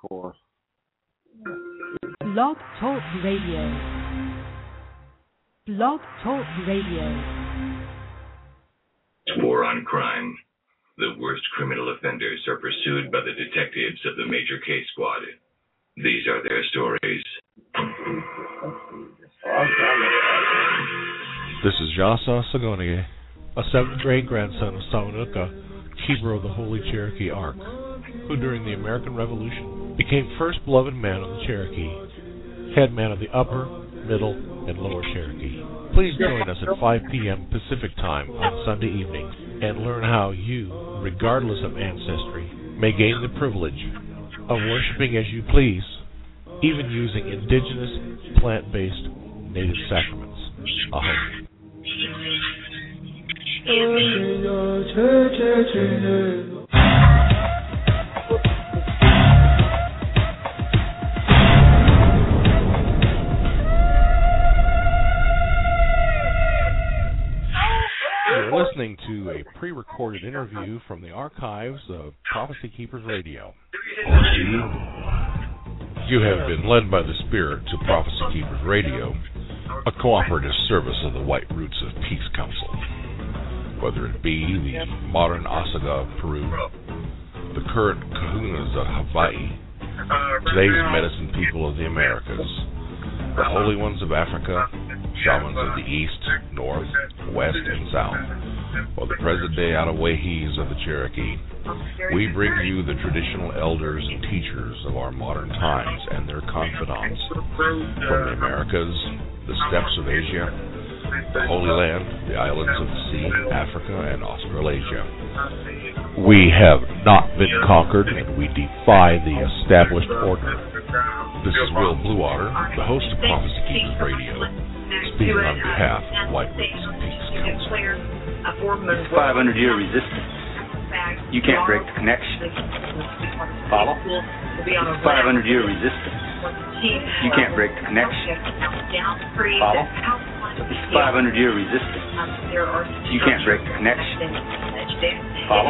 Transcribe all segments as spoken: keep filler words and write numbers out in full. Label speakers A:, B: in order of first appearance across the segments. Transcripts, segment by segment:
A: course.
B: Blog Talk Radio. Blog Talk Radio.
C: War on crime. The worst criminal offenders are pursued by the detectives of the Major Case Squad. These are their stories.
D: This is Jasa Sagonie, a seventh grade grandson of Samanuka, keeper of the Holy Cherokee Ark, who during the American Revolution became first beloved man of the Cherokee, head man of the Upper, Middle, and Lower Cherokee. Please join us at five p.m. Pacific Time on Sunday evenings and learn how you, regardless of ancestry, may gain the privilege of worshiping as you please, even using indigenous, plant-based, native sacraments. Aho. You're listening to a pre-recorded interview from the archives of Prophecy Keepers Radio. You have been led by the Spirit to Prophecy Keepers Radio, a cooperative service of the White Roots of Peace Council. Whether it be the modern Osaga of Peru, the current Kahunas of Hawaii, today's medicine people of the Americas, the holy ones of Africa, shamans of the East, North, West, and South, or the present-day Outaouais of the Cherokee, we bring you the traditional elders and teachers of our modern times and their confidants from the Americas, the steppes of Asia, the Holy Land, the islands of the sea, Africa, and Australasia. We have not been conquered, and we defy the established order. This is Will Bluewater, the host of Prophecy Keepers Radio, speaking on behalf of White Roots of Peace Council.
E: five hundred year resistance. You can't break the connection. Follow? five hundred year resistance. You can't break the connection. Follow? five hundred year resistance. You can't break the connection. Follow?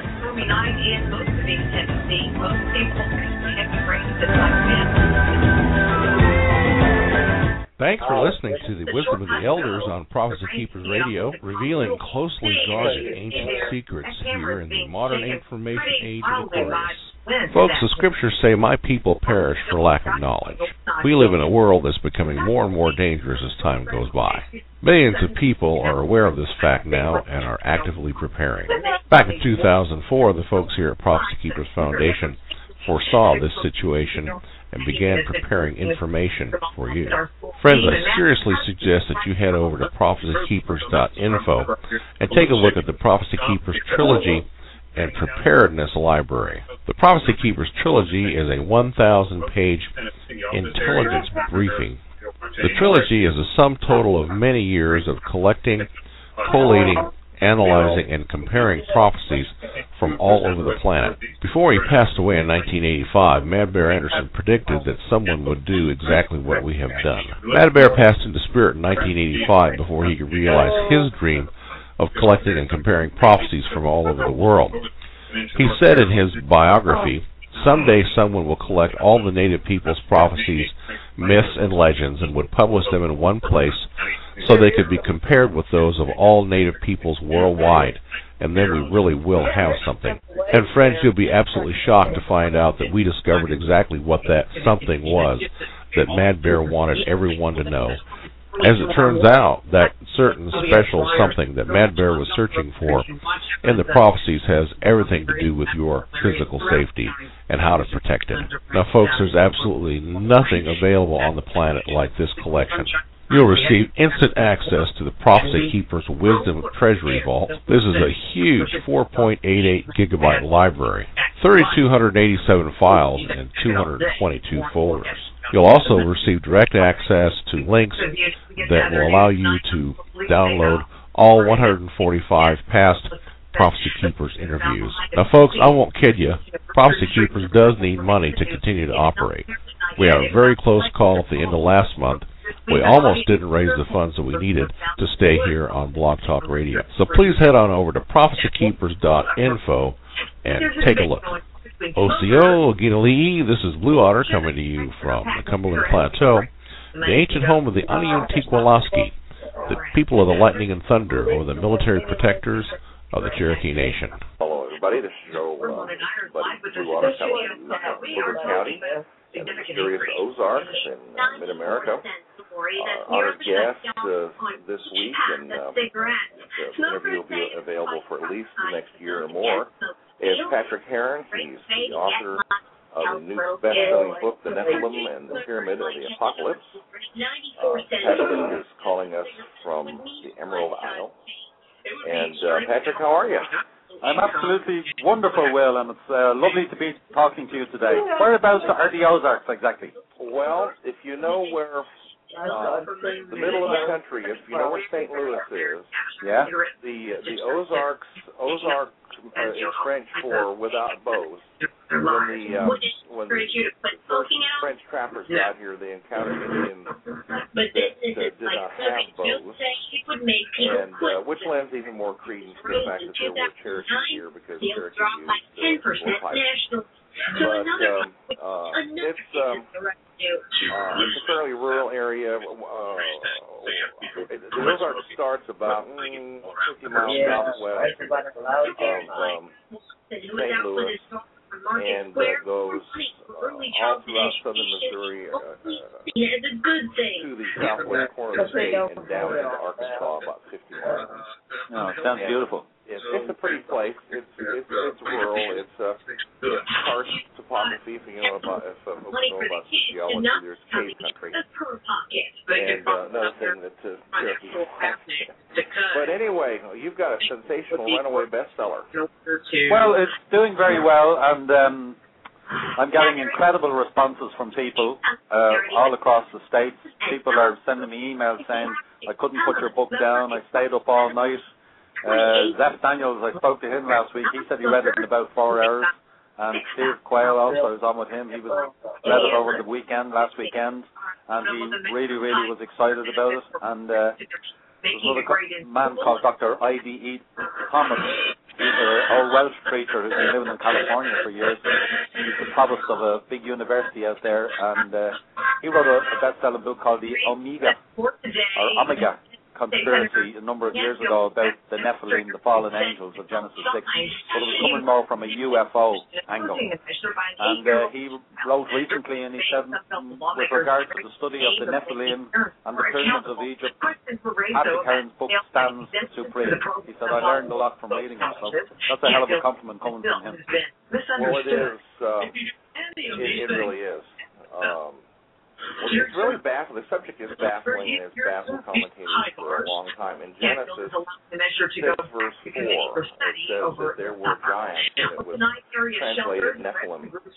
D: Thanks for listening to the Wisdom of the Elders on Prophecy Keepers Radio, revealing closely guarded ancient secrets here in the modern information age of Aquarius. Folks, the scriptures say, "My people perish for lack of knowledge." We live in a world that's becoming more and more dangerous as time goes by. Millions of people are aware of this fact now and are actively preparing. Back in two thousand four, the folks here at Prophecy Keepers Foundation foresaw this situation and began preparing information for you. Friends, I seriously suggest that you head over to prophecy keepers dot info and take a look at the Prophecy Keepers Trilogy and Preparedness Library. The Prophecy Keepers Trilogy is a one thousand page intelligence briefing. The trilogy is a sum total of many years of collecting, collating, analyzing, and comparing prophecies from all over the planet. Before he passed away in nineteen eighty-five, Mad Bear Anderson predicted that someone would do exactly what we have done. Mad Bear passed into spirit in nineteen eighty-five before he could realize his dream of collecting and comparing prophecies from all over the world. He said in his biography, "Someday someone will collect all the native people's prophecies, myths, and legends and would publish them in one place so they could be compared with those of all native peoples worldwide, and then we really will have something." And friends, you'll be absolutely shocked to find out that we discovered exactly what that something was that Mad Bear wanted everyone to know. As it turns out, that certain special something that Mad Bear was searching for in the prophecies has everything to do with your physical safety and how to protect it. Now, folks, there's absolutely nothing available on the planet like this collection. You'll receive instant access to the Prophecy Keepers Wisdom Treasury Vault. This is a huge four point eight eight gigabyte library, three thousand two hundred eighty-seven files, and two hundred twenty-two folders. You'll also receive direct access to links that will allow you to download all one hundred forty-five past Prophecy Keepers interviews. Now, folks, I won't kid you. Prophecy Keepers does need money to continue to operate. We had a very close call at the end of last month. We almost didn't raise the funds that we needed to stay here on Blog Talk Radio. So please head on over to prophecy keepers dot info and take a look. O C O, Ogina Lee, this is Blue Otter coming to you from the Cumberland Plateau, the ancient home of the Aniutikwalasky, the people of the lightning and thunder, or the military protectors of the Cherokee Nation.
A: Hello, everybody. This is Joe, uh, buddy Blue Otter coming from Booker County and the mysterious Ozarks in uh, Mid-America. Uh, honored guest uh, this week, and uh, the interview will be available for at least the next year or more, is Patrick Heron. He's the author of the new best-selling book, The Nephilim and the Pyramid of the Apocalypse. Uh, Patrick is calling us from the Emerald Isle. And uh, Patrick, how are you?
F: I'm absolutely wonderful, Will, and it's uh, lovely to be talking to you today. Whereabouts are the Ozarks exactly?
A: Well, if you know where uh, the middle of the country, if you know where Saint Louis is,
F: yeah,
A: the the Ozarks, Ozark uh, is French for without bows. When the uh, when the first French trappers got here, they encountered Indians that uh, did not have bows, and uh, which lends even more credence to the fact that there were Cherokees here, because Cherokee used uh, bullpipes. But um, uh, it's um, uh, it's a fairly rural area. Uh, the Ozark starts about mm, fifty miles southwest of um, Saint Louis, and uh, goes uh, all throughout southern Missouri uh, uh, to the southwest corner of the state and down into Arkansas, about fifty miles.
F: No, it sounds
A: and
F: beautiful.
A: It's, it's a pretty place. It's it's, it's rural. It's uh, harsh topography. If you know about if uh, folks know about geology, there's cave country. And uh, another thing that uh, Cherokee has. But anyway, you've got a sensational runaway bestseller.
F: Well, it's doing very well, and um, I'm getting incredible responses from people uh, all across the states. People are sending me emails saying, I couldn't put your book down, I stayed up all night. Uh, Zeph Daniels, I spoke to him last week. He said he read it in about four hours. And Steve Quayle also, I was on with him. He was read it over the weekend, last weekend, and he really, really was excited about it. And uh, there's another co- man called Doctor I D E Thomas. He's an old Welsh preacher who's been living in California for years. He's the provost of a big university out there, and uh, he wrote a, a best-selling book called The Omega, or Omega Conspiracy, a number of years ago, about the Nephilim, the fallen angels of Genesis six, but it was coming more from a U F O angle. And uh, he wrote recently, and he said, with regard to the study of the Nephilim and the pyramids of Egypt, Patrick Heron's book stands supreme. He said, I learned a lot from reading it, so that's a hell of a compliment coming from him.
A: Well, it is. Uh, it, it really is. Um, Well, it's really baffling. The subject is baffling, and it's baffled commentators for a long time. In Genesis six, verse four, it says that there were giants, and it was translated Nephilim uh,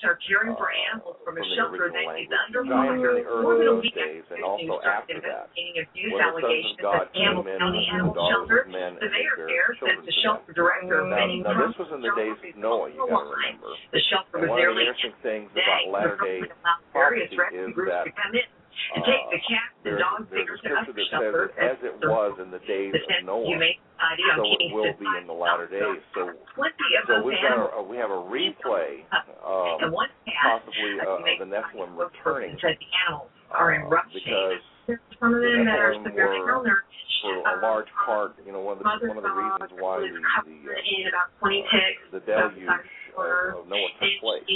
A: from the original language. Giants in the early those days, and also after that, when the sons of God came in and the daughters of men and they bare children to them. Now, now, this was in the days of Noah, you got to remember. And one of the interesting things about latter-day prophecy is that Uh, there's, there's a scripture that says that as it was in the days of Noah, so it will be in the latter days. So, so we've got a, we have a replay, um, possibly uh, of the Nephilim returning, uh, because the Nephilim were, for a large part, you know, one of the, one of the reasons why the the, uh, uh, the deluge of, of Noah took place.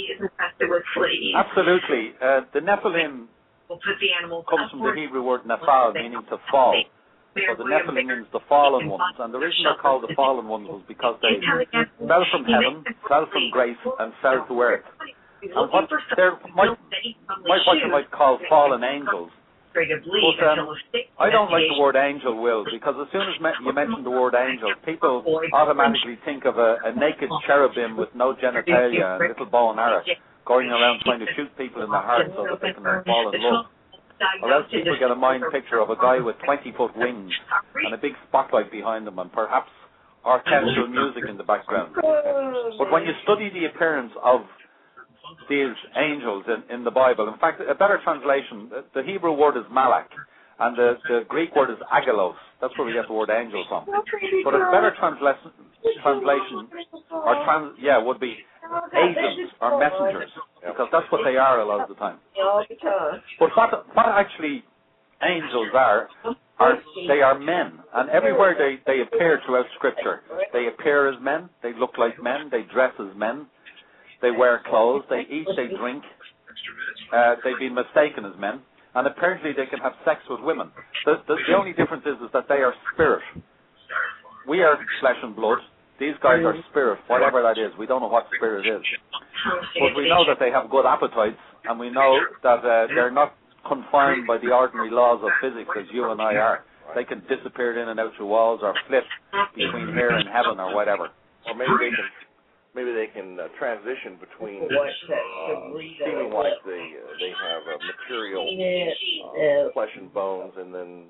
F: Absolutely, uh, the Nephilim comes from the Hebrew word nephal, meaning to fall. So the Nephilim means the fallen ones. And the reason they're called the fallen ones was because they fell from heaven, fell from grace, and fell to earth. And what they're might, might what you might call fallen angels. But um, I don't like the word angel, Will, because as soon as me- you mention the word angel, people automatically think of a, a naked cherubim with no genitalia and little bow and arrow, going around trying to shoot people in the heart so that they can fall in love. Or else people get a mind picture of a guy with twenty-foot wings and a big spotlight behind him and perhaps orchestral music in the background. But when you study the appearance of these angels in, in the Bible, in fact, a better translation, the, the Hebrew word is malak, and the, the Greek word is agelos. That's where we get the word angel from. But a better transla- translation, or trans, yeah, would be agents or messengers, because that's what they are a lot of the time. But what, what actually angels are, are they are men, and everywhere they, they appear throughout Scripture, they appear as men, they look like men, they dress as men, they wear clothes, they eat, they drink, uh, they've been mistaken as men, and apparently they can have sex with women. The, the, the only difference is, is that they are spirit. We are flesh and blood. These guys are spirit, whatever that is. We don't know what spirit is. But we know that they have good appetites, and we know that uh, they're not confined by the ordinary laws of physics as you and I are. They can disappear in and out through walls or flit between here and heaven or whatever.
A: Or maybe they can, maybe they can uh, transition between uh, seeming like they uh, they have a material uh, flesh and bones, and then.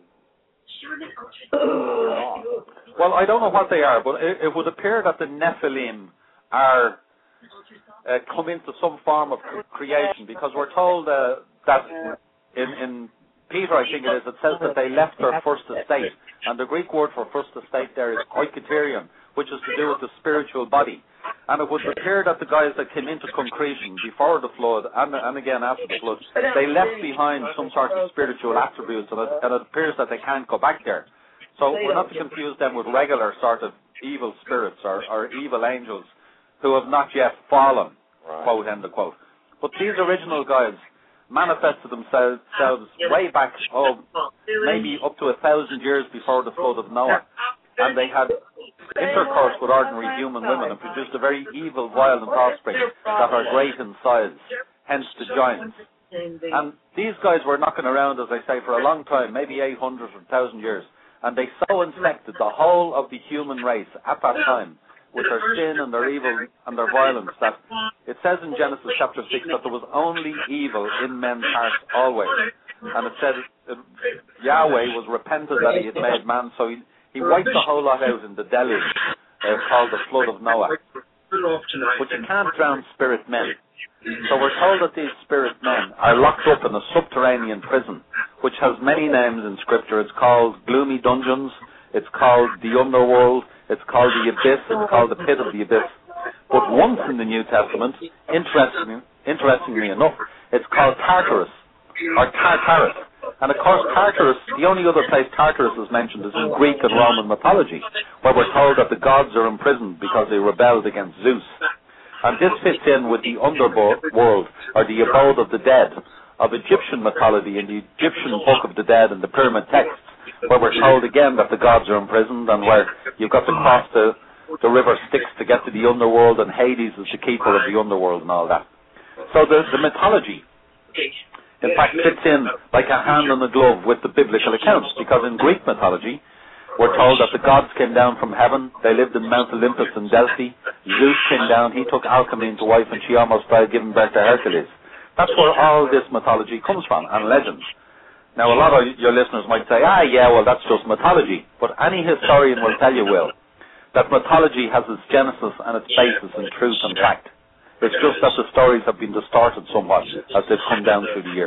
F: Well, I don't know what they are, but it, it would appear that the Nephilim are uh, come into some form of creation, because we're told uh, that in, in Peter, I think it is, it says that they left their first estate, and the Greek word for first estate there is oikoterion, which is to do with the spiritual body. And it would appear that the guys that came into concretion before the flood, and, and again after the flood, they left behind some sort of spiritual attributes, and it, and it appears that they can't go back there. So we're not to confuse them with regular sort of evil spirits or, or evil angels who have not yet fallen, right. Quote, end of quote. But these original guys manifested themselves way back, oh, maybe up to a thousand years before the flood of Noah. And they had intercourse with ordinary human women and produced a very evil, violent offspring that are great in size, hence the giants. And these guys were knocking around, as I say, for a long time, maybe eight hundred or one thousand years, and they so infected the whole of the human race at that time with their sin and their evil and their violence that it says in Genesis chapter six that there was only evil in men's hearts always. And it said it, Yahweh was repentant that he had made man, so he He wiped the whole lot out in the deluge uh, called the flood of Noah. But you can't drown spirit men. So we're told that these spirit men are locked up in a subterranean prison, which has many names in Scripture. It's called Gloomy Dungeons, it's called the Underworld, it's called the Abyss, it's called the Pit of the Abyss. But once in the New Testament, interestingly, interestingly enough, it's called Tartarus, or Tartarus. And of course, Tartarus, the only other place Tartarus is mentioned is in Greek and Roman mythology, where we're told that the gods are imprisoned because they rebelled against Zeus. And this fits in with the underworld, or the abode of the dead, of Egyptian mythology in the Egyptian Book of the Dead and the Pyramid texts, where we're told again that the gods are imprisoned and where you've got to cross the, the river Styx to get to the underworld, and Hades is the keeper of the underworld and all that. So the, the mythology, in fact, fits in like a hand in a glove with the biblical accounts, because in Greek mythology, we're told that the gods came down from heaven. They lived in Mount Olympus in Delphi. Zeus came down. He took Alcmene to wife, and she almost died giving birth to Hercules. That's where all this mythology comes from, and legends. Now, a lot of your listeners might say, ah, yeah, well, that's just mythology. But any historian will tell you, Will, that mythology has its genesis and its basis in truth and fact. It's just that the stories have been distorted somewhat as they've come down through the years.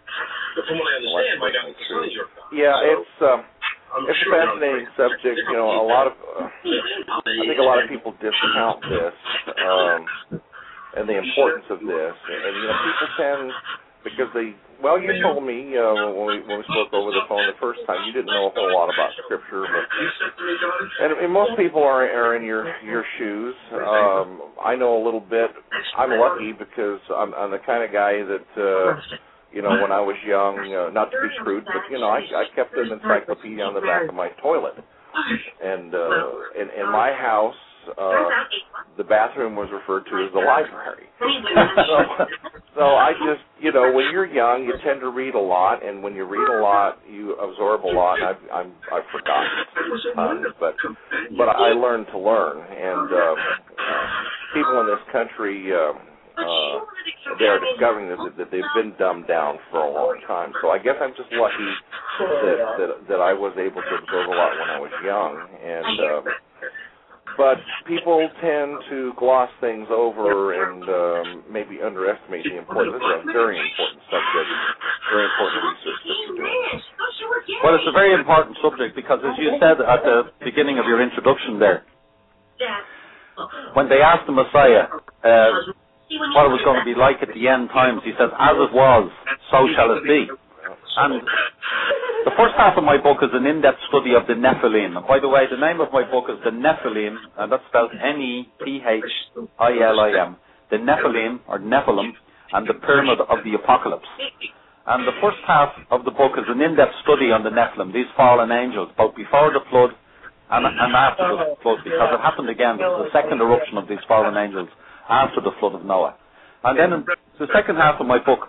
A: Yeah, it's um, it's a fascinating subject. You know, a lot of uh, I think a lot of people discount this um, and the importance of this, and you know, people tend because they. Well, you told me uh, when we when we spoke over the phone the first time, you didn't know a whole lot about Scripture, but and, and most people are are in your your shoes. Um, I know a little bit. I'm lucky because I'm, I'm the kind of guy that uh, you know, when I was young, uh, not to be crude, but you know, I, I kept an encyclopedia on the back of my toilet, and uh, in, in my house. Uh, the bathroom was referred to as the library. so, so I just, you know, when you're young, you tend to read a lot, and when you read a lot, you absorb a lot. And I've, I'm, I've forgotten tons, but but I learned to learn, and uh, uh, people in this country, uh, uh, they are discovering that, that they've been dumbed down for a long time. So I guess I'm just lucky that that, that I was able to absorb a lot when I was young, and. Uh, But people tend to gloss things over and um, maybe underestimate the importance. This is a very important subject, very important research that you're doing.
F: Well, it's a very important subject because, as you said at the beginning of your introduction there, when they asked the Messiah, uh, what it was going to be like at the end times. He says, as it was, so shall it be. And the first half of my book is an in-depth study of the Nephilim. And by the way, the name of my book is The Nephilim, and that's spelled N E P H I L I M. The Nephilim, or Nephilim, and the Pyramid of the Apocalypse. And the first half of the book is an in-depth study on the Nephilim, these fallen angels, both before the flood and, and after the flood, because it happened again. This is the second eruption of these fallen angels after the flood of Noah. And then in the second half of my book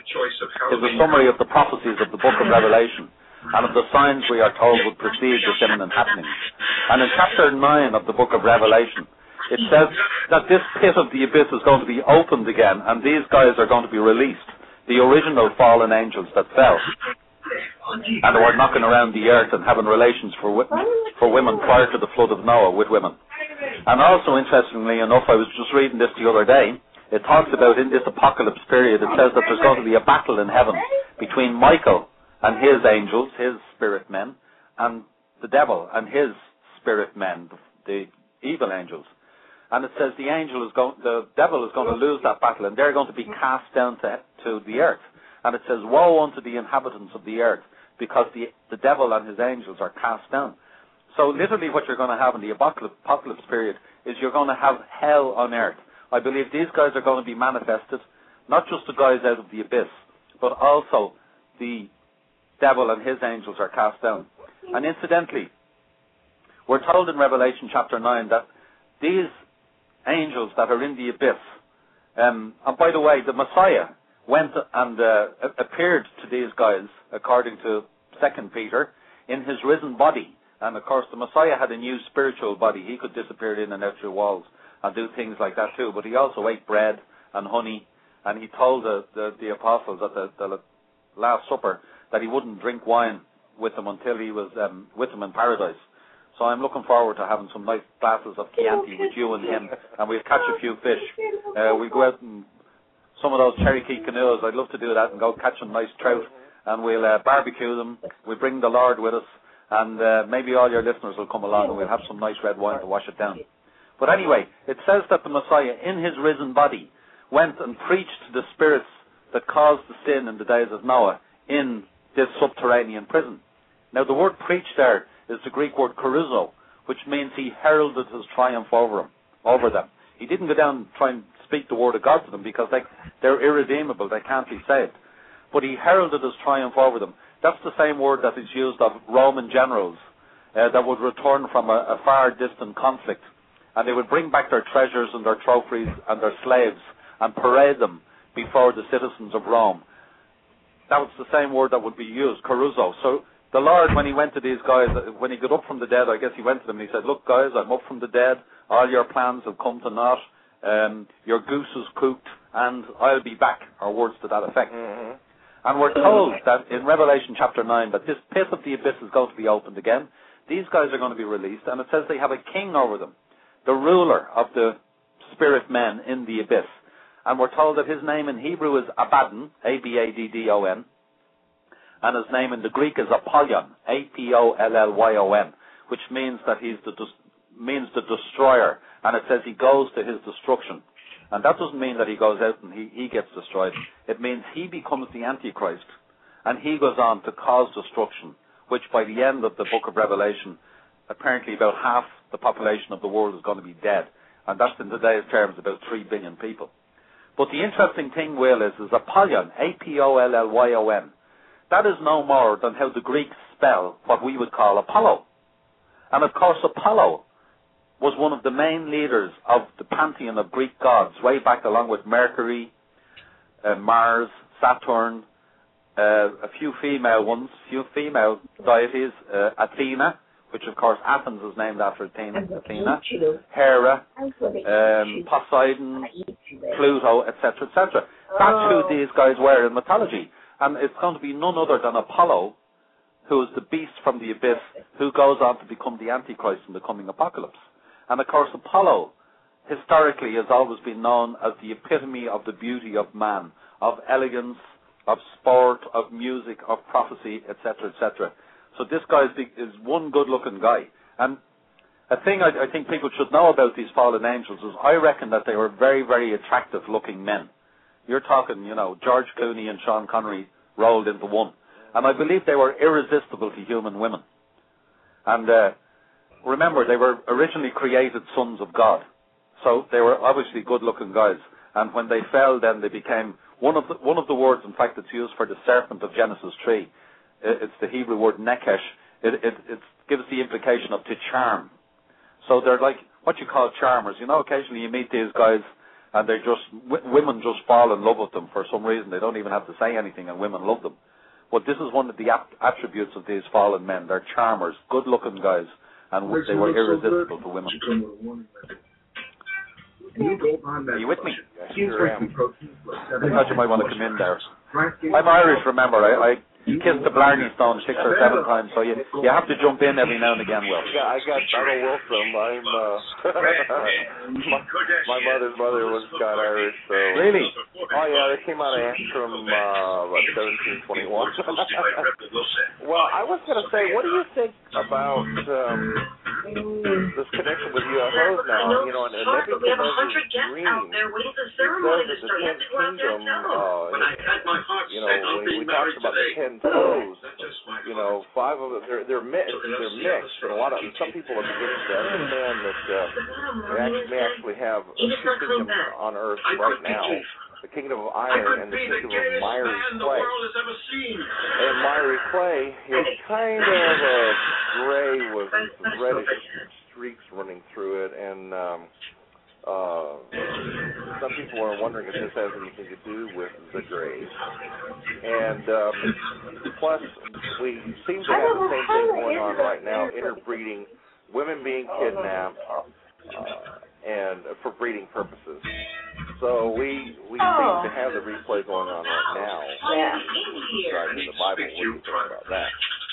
F: is a summary of the prophecies of the book of Revelation and of the signs we are told would precede this imminent happening. And in chapter nine of the book of Revelation, it says that this pit of the abyss is going to be opened again, and these guys are going to be released, the original fallen angels that fell, and they were knocking around the earth and having relations for for women prior to the flood of Noah with women. And also, interestingly enough, I was just reading this the other day. It talks about in this apocalypse period, it says that there's going to be a battle in heaven between Michael and his angels, his spirit men, and the devil and his spirit men, the, the evil angels. And it says the angel is going, the devil is going to lose that battle, and they're going to be cast down to, to the earth. And it says, woe unto the inhabitants of the earth, because the, the devil and his angels are cast down. So literally what you're going to have in the apocalypse, apocalypse period is you're going to have hell on earth. I believe these guys are going to be manifested, not just the guys out of the abyss, but also the devil and his angels are cast down. And incidentally, we're told in Revelation chapter nine that these angels that are in the abyss, um, and by the way, the Messiah went and uh, appeared to these guys, according to Second Peter, in his risen body. And of course, the Messiah had a new spiritual body. He could disappear in and out through walls and do things like that too. But he also ate bread and honey, and he told the, the, the apostles at the, the Last Supper that he wouldn't drink wine with them until he was um, with them in paradise. So I'm looking forward to having some nice glasses of Chianti with you and him, and we'll catch a few fish. Uh, we'll go out and some of those Cherokee canoes. I'd love to do that and go catch some nice trout, and we'll uh, barbecue them. We'll bring the Lord with us, and uh, maybe all your listeners will come along, and we'll have some nice red wine to wash it down. But anyway, it says that the Messiah, in his risen body, went and preached to the spirits that caused the sin in the days of Noah in this subterranean prison. Now, the word preach there is the Greek word keruzo, which means he heralded his triumph over them. Over them. He didn't go down and try and speak the word of God to them because they, they're irredeemable, they can't be saved. But he heralded his triumph over them. That's the same word that is used of Roman generals uh, that would return from a, a far distant conflict, and they would bring back their treasures and their trophies and their slaves and parade them before the citizens of Rome. That was the same word that would be used, keruzo. So the Lord, when he went to these guys, when he got up from the dead, I guess he went to them and he said, look guys, I'm up from the dead, all your plans have come to naught, um, your goose is cooked, and I'll be back, or words to that effect. Mm-hmm. And we're told that in Revelation chapter nine that this pit of the abyss is going to be opened again. These guys are going to be released, and it says they have a king over them, the ruler of the spirit men in the abyss. And we're told that his name in Hebrew is Abaddon, A B A D D O N, and his name in the Greek is Apollyon, A P O L L Y O N, which means that he's the means the destroyer, and it says he goes to his destruction. And that doesn't mean that he goes out and he, he gets destroyed. It means he becomes the Antichrist, and he goes on to cause destruction, which by the end of the book of Revelation, apparently about half the population of the world is going to be dead. And that's in today's terms about three billion people. But the interesting thing, Will, is, is Apollyon, A P O L L Y O N. That is no more than how the Greeks spell what we would call Apollo. And of course, Apollo was one of the main leaders of the pantheon of Greek gods, way back along with Mercury, uh, Mars, Saturn, uh, a few female ones, few female deities, uh, Athena, which of course Athens is named after Athena, Athena, Hera, um, Poseidon, Pluto, et cetera, et cetera. That's who these guys were in mythology. And it's going to be none other than Apollo, who is the beast from the abyss, who goes on to become the Antichrist in the coming apocalypse. And of course, Apollo, historically, has always been known as the epitome of the beauty of man, of elegance, of sport, of music, of prophecy, et cetera, et cetera. So this guy is, is one good-looking guy. And a thing I, I think people should know about these fallen angels is I reckon that they were very, very attractive-looking men. You're talking, you know, George Clooney and Sean Connery rolled into one. And I believe they were irresistible to human women. And uh, remember, they were originally created sons of God. So they were obviously good-looking guys. And when they fell, then they became, one of the, one of the words, in fact, that's used for the serpent of Genesis three. It's the Hebrew word nekesh. It, it, it gives the implication of to charm. So they're like what you call charmers. You know, occasionally you meet these guys and they just, w- women just fall in love with them for some reason. They don't even have to say anything and women love them. But this is one of the ap- attributes of these fallen men. They're charmers, good-looking guys, and w- they were irresistible to women. Are you with me?
A: Yes, sure am.
F: I thought you might want to come in there. I'm Irish, remember. I, I kissed the Blarney Stone six or seven times, so you you have to jump in every now and again, Will.
A: Yeah, I got Donald Wilson. I'm, uh, my, my mother's mother was Scott Irish, so.
F: Really?
A: Oh, yeah, they came out of Antrim, uh, what, seventeen twenty-one. Well, I was going to say, what do you think about um, this connection with U F Os now? You know, and, and Nebuchadnezzar's dream, it says that the tenth kingdom, uh, you know, when we talked about the ten toes, you know, five of them, they're, they're, mixed, they're mixed, and a lot of, some people are beginning to understand that uh, they actually, may actually have two kingdoms on earth right now. The kingdom of iron and the kingdom of miry clay. And miry clay is kind of a gray with reddish streaks running through it, and um, uh, some people are wondering if this has anything to do with the grays. And um, plus, we seem to have the same thing going on right now, interbreeding, women being kidnapped, uh, and uh, for breeding purposes. So we we oh. seem to have the replay going on right now.
B: Yeah.
A: Right in the Bible. What do you think about that?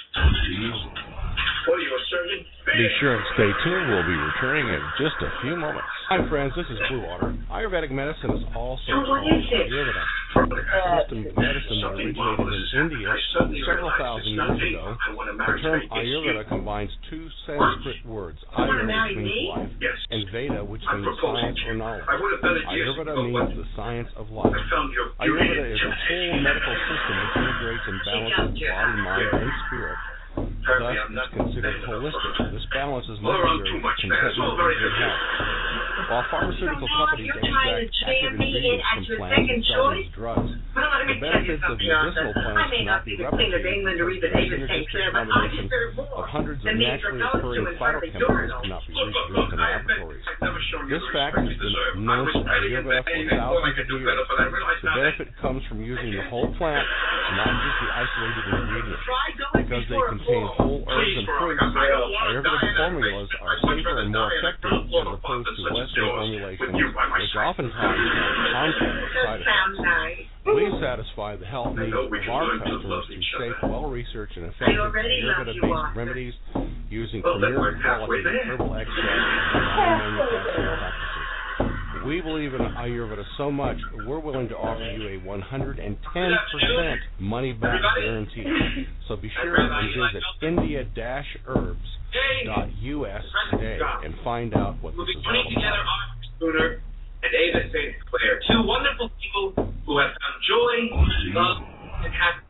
D: Be sure and stay tuned. We'll be returning in just a few moments. Hi, friends. This is Blue Water. Ayurvedic medicine is also called Ayurveda, a system of medicine that originated in India several thousand years ago. The term Ayurveda combines two Sanskrit words, Ayur, which means life, and Veda, which means science or knowledge. Ayurveda means the science of life. Ayurveda is a whole medical system which integrates and balances body, mind, and spirit. Thus, it's considered holistic. This balance is necessary for contentment and good health. While pharmaceutical companies extract active ingredients from plants and sell them as drugs, the benefits of medicinal plants cannot be replicated because the synergistic combination of hundreds of naturally occurring phytochemicals cannot be reproduced in laboratories. This fact has been known to Ayurveda for thousands of years. The benefit comes from using the whole plant, not just the isolated ingredients. Because they contain whole herbs and fruits, Ayurvedic formulas are safer and more effective as opposed to Western formulations, which oftentimes have compound side effects. We satisfy the health needs of our customers through safe, well-researched, and effective Ayurveda-based remedies using premier quality herbal extracts and manufacturing practices. We believe in Ayurveda so much, we're willing to offer you a one hundred ten percent money-back guarantee. So be sure and visit india dash herbs dot U S today and find out what this is all about.
G: Spooner and Ava Saint Clair, two wonderful people who have found joy, love, and happiness.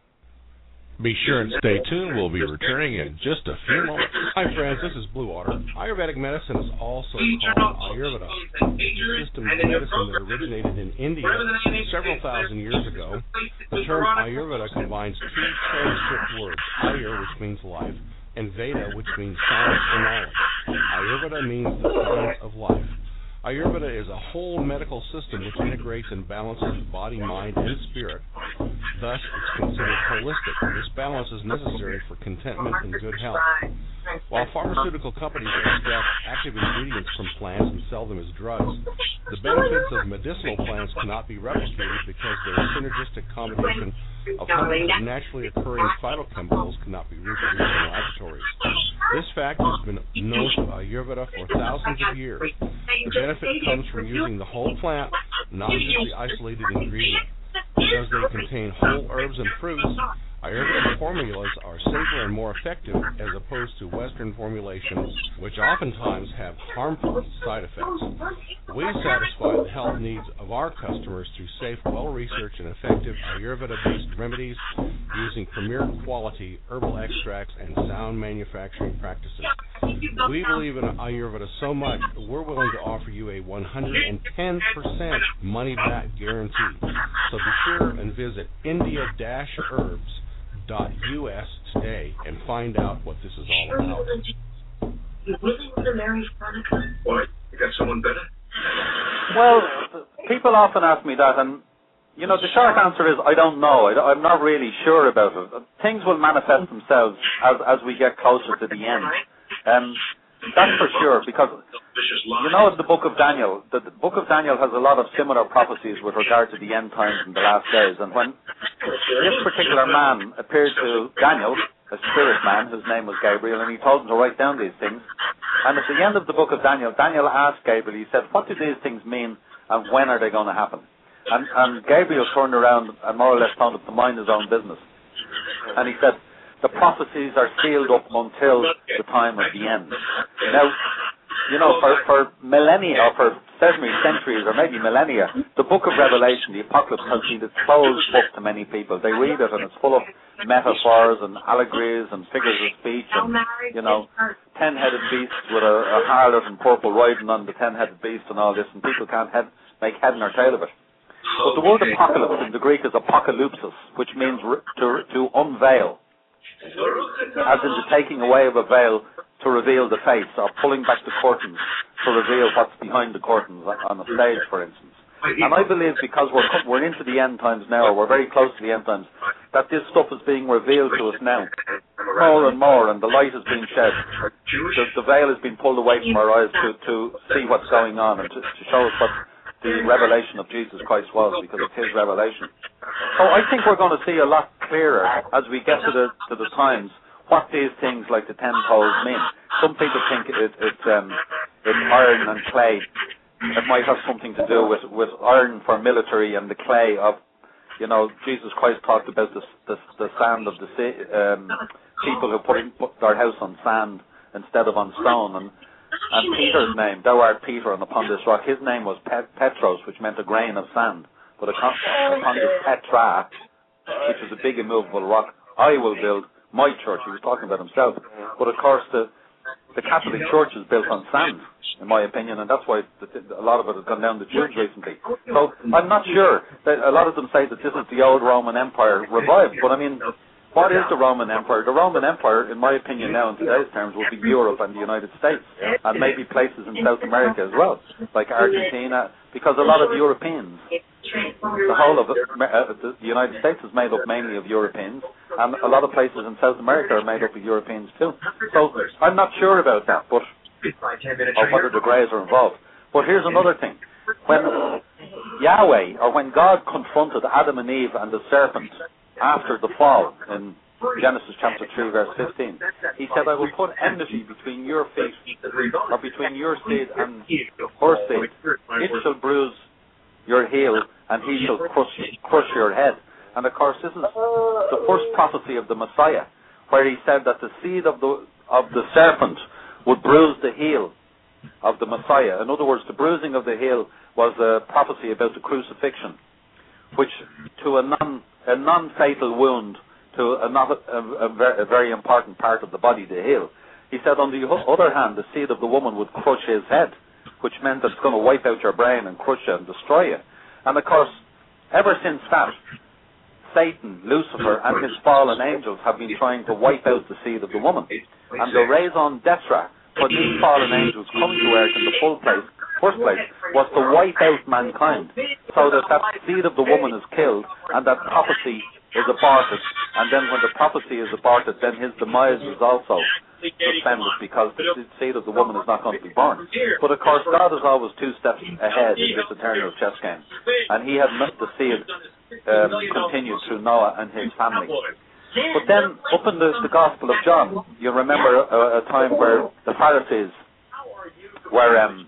D: Be sure and stay tuned. We'll be returning in just a few moments. Hi, friends. This is Blue Water. Ayurvedic medicine is also called Ayurveda, a system of medicine that originated in India several thousand years ago. The term Ayurveda combines two Sanskrit words, Ayur, which means life, and Veda, which means science or knowledge. Ayurveda means the science of life. Ayurveda is a whole medical system which integrates and balances body, mind, and spirit. Thus, it's considered holistic. This balance is necessary for contentment and good health. While pharmaceutical companies extract active ingredients from plants and sell them as drugs, the benefits of medicinal plants cannot be replicated because their synergistic combination of hundreds of naturally occurring phytochemicals cannot be reproduced in laboratories. This fact has been known to Ayurveda for thousands of years. The benefit comes from using the whole plant, not just the isolated ingredient. Because they contain whole herbs and fruits, Ayurvedic formulas are safer and more effective as opposed to Western formulations, which oftentimes have harmful side effects. We satisfy the health needs of our customers through safe, well-researched, and effective Ayurveda-based remedies using premier quality herbal extracts and sound manufacturing practices. We believe in Ayurveda so much, we're willing to offer you a one hundred ten percent money-back guarantee. So be sure and visit India Herbs dot U S today and find out what this is all about.
G: You really want to marry Veronica? What? You got someone better?
F: Well, people often ask me that, and you know, the short answer is I don't know. I, I'm not really sure about it. Things will manifest themselves as as we get closer to the end. Um, that's for sure, because you know, the book of Daniel, the, the book of Daniel has a lot of similar prophecies with regard to the end times and the last days. And when this particular man appeared to Daniel, a spirit man whose name was Gabriel, and he told him to write down these things. And at the end of the book of Daniel, Daniel asked Gabriel, he said, what do these things mean and when are they going to happen? And, and Gabriel turned around and more or less told him to mind his own business. And he said, the prophecies are sealed up until the time of the end. Now, you know, for, for millennia, or for certainly centuries, or maybe millennia, the book of Revelation, the Apocalypse, has been a closed book to many people. They read it and it's full of metaphors and allegories and figures of speech and, you know, ten-headed beasts with a, a harlot and purple riding on the ten-headed beast and all this, and people can't head, make head nor tail of it. But the word apocalypse in the Greek is apokalypsis, which means to, to unveil, as in the taking away of a veil to reveal the face, or pulling back the curtains to reveal what's behind the curtains on a stage, for instance. And I believe because we're we're into the end times now, or we're very close to the end times, that this stuff is being revealed to us now, more and more, and the light is being shed. The, the veil has been pulled away from our eyes to, to see what's going on and to, to show us what the revelation of Jesus Christ was, because it's his revelation. So I think we're going to see a lot clearer as we get to the to the times what these things like the ten toes mean. Some people think it, it's um, it's iron and clay. It might have something to do with, with iron for military and the clay of, you know, Jesus Christ talked about the the, the sand of the sea, um, people who put, in, put their house on sand instead of on stone. And And Peter's name, thou art Peter, and upon this rock, his name was Pet- Petros, which meant a grain of sand. But upon, upon this Petra, which is a big immovable rock, I will build my church. He was talking about himself. But of course, the the Catholic Church is built on sand, in my opinion, and that's why the, a lot of it has gone down the tubes recently. So I'm not sure. That a lot of them say that this is the old Roman Empire revived, but I mean, what is the Roman Empire? The Roman Empire, in my opinion now in today's terms, would be Europe and the United States, and maybe places in South America as well, like Argentina, because a lot of Europeans, the whole of it, uh, the United States is made up mainly of Europeans, and a lot of places in South America are made up of Europeans too. So I'm not sure about that, but or whether the Greys are involved. But here's another thing. When Yahweh, or when God confronted Adam and Eve and the serpent after the fall in Genesis chapter three verse fifteen, he said, I will put enmity between your feet, or between your seed and her seed. It shall bruise your heel and he shall crush, crush your head. And of course this is the first prophecy of the Messiah, where he said that the seed of the of the serpent would bruise the heel of the Messiah. In other words, the bruising of the heel was a prophecy about the crucifixion, which to a non a non-fatal wound to a, not a, a, a very important part of the body, the heel. He said, on the other hand, the seed of the woman would crush his head, which meant that it's going to wipe out your brain and crush you and destroy you. And of course, ever since that, Satan, Lucifer, and his fallen angels have been trying to wipe out the seed of the woman. And the raison d'etre for these fallen angels coming to earth in the full place, first place, was to wipe out mankind, so that that seed of the woman is killed and that prophecy is aborted. And then when the prophecy is aborted, then his demise is also suspended, because the seed of the woman is not going to be born. But of course, God is always two steps ahead in this eternal chess game, and he had let the seed um, continue through Noah and his family. But then, up in the, the Gospel of John, you remember a, a time where the Pharisees were um,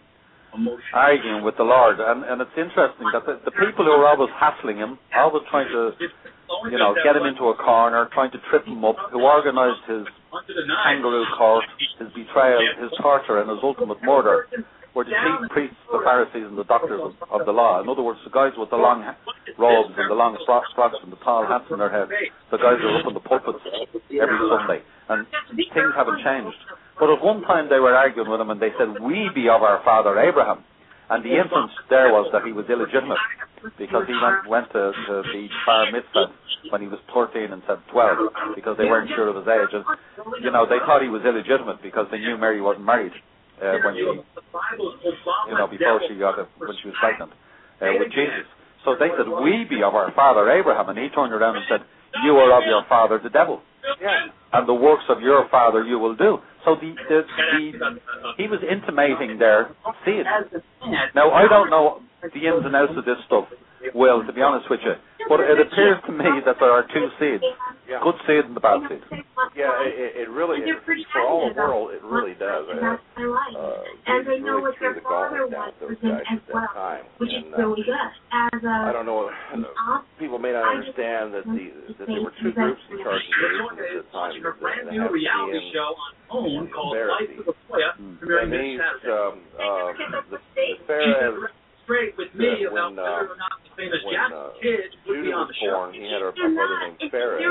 F: arguing with the Lord, and, and it's interesting that the, the people who are always hassling him, always trying to you know, get him into a corner, trying to trip him up, who organised his kangaroo court, his betrayal, his torture, and his ultimate murder, were the chief priests, the Pharisees, and the doctors of, of the law. In other words, the guys with the long robes and the long frocks and the tall hats on their heads, the guys who are up in the pulpits every Sunday. And things haven't changed. But at one time they were arguing with him, and they said, "We be of our father Abraham." And the inference there was that he was illegitimate, because he went, went to, to the bar mitzvah when he was thirteen and said twelve, because they weren't sure of his age. And, you know, they thought he was illegitimate because they knew Mary wasn't married uh, when she, you know, before she got it, when she was pregnant uh, with Jesus. So they said, "We be of our father Abraham," and he turned around and said, "You are of your father the devil, and the works of your father you will do." So the, the, the he was intimating their seed. Now, I don't know the ins and outs of this stuff, Will, to be honest with you, but it appears to me that there are two seeds,
A: yeah.
F: good seed and the bad seed.
A: Yeah, it, it really, it, for all the world, it really does. Uh, uh, and they know what their father was those guys at that time. Which is really good. I don't know, people may not understand that the that there were two groups in charge of nations at the time, the, the Happy and the Pharisees. And these, um, uh, the, the Pharisees, straight with me about whether or not the famous Jackson kid would be on the show. He had a, a brother named Pharaoh,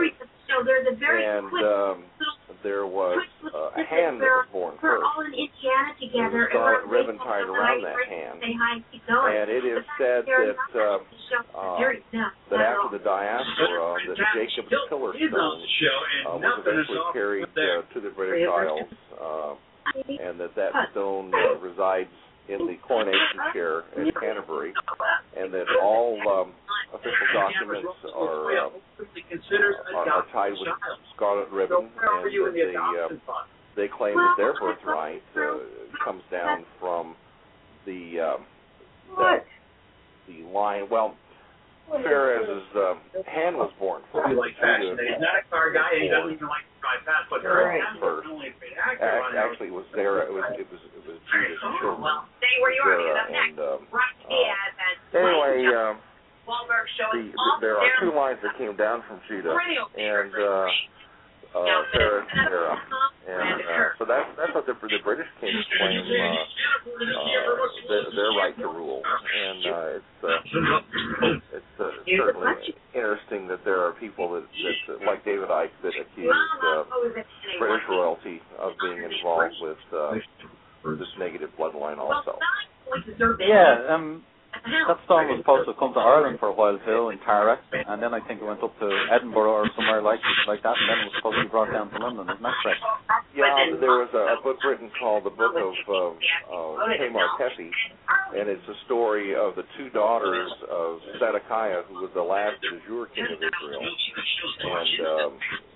A: and um, there was uh, a hand that was born first. There was a scarlet ribbon tied around that hand, and it is said that uh, uh, that after the diaspora, that Jacob's pillar stone uh, was eventually carried uh, to the British Isles, uh, and that that stone uh, resides in the coronation chair in Canterbury, and that all um, official documents are, uh, are are tied with scarlet ribbon, and that they, uh, they claim that their birthright uh, comes down from the, uh, the the line. Well, Pharaoh's uh, hand was born first. He's not a car guy. He doesn't even like to drive fast, but first. Actually, it was there. It was it was it was Jesus' children. Well, stay where you are. And um, uh, anyway, um, the, the, there are two lines that came down from Judah, and uh, uh, Sarah and Sarah, and uh, so that's that's what the, the British kings claim uh, uh, their, their right to rule, and uh, it's uh, it's uh, certainly interesting that there are people that, that like David Icke, that accuse uh, British royalty of being involved with uh, this negative bloodline also.
F: Yeah, um. That stone was supposed to come to Ireland for a while too, in Tara, and then I think it went up to Edinburgh or somewhere like like that, and then it was supposed to be brought down to London. Isn't that correct?
A: Yeah, there was a, a book written called The Book of uh, uh, Tamar Tefi, and it's a story of the two daughters of Zedekiah, who was the last de jure king of Israel, and um,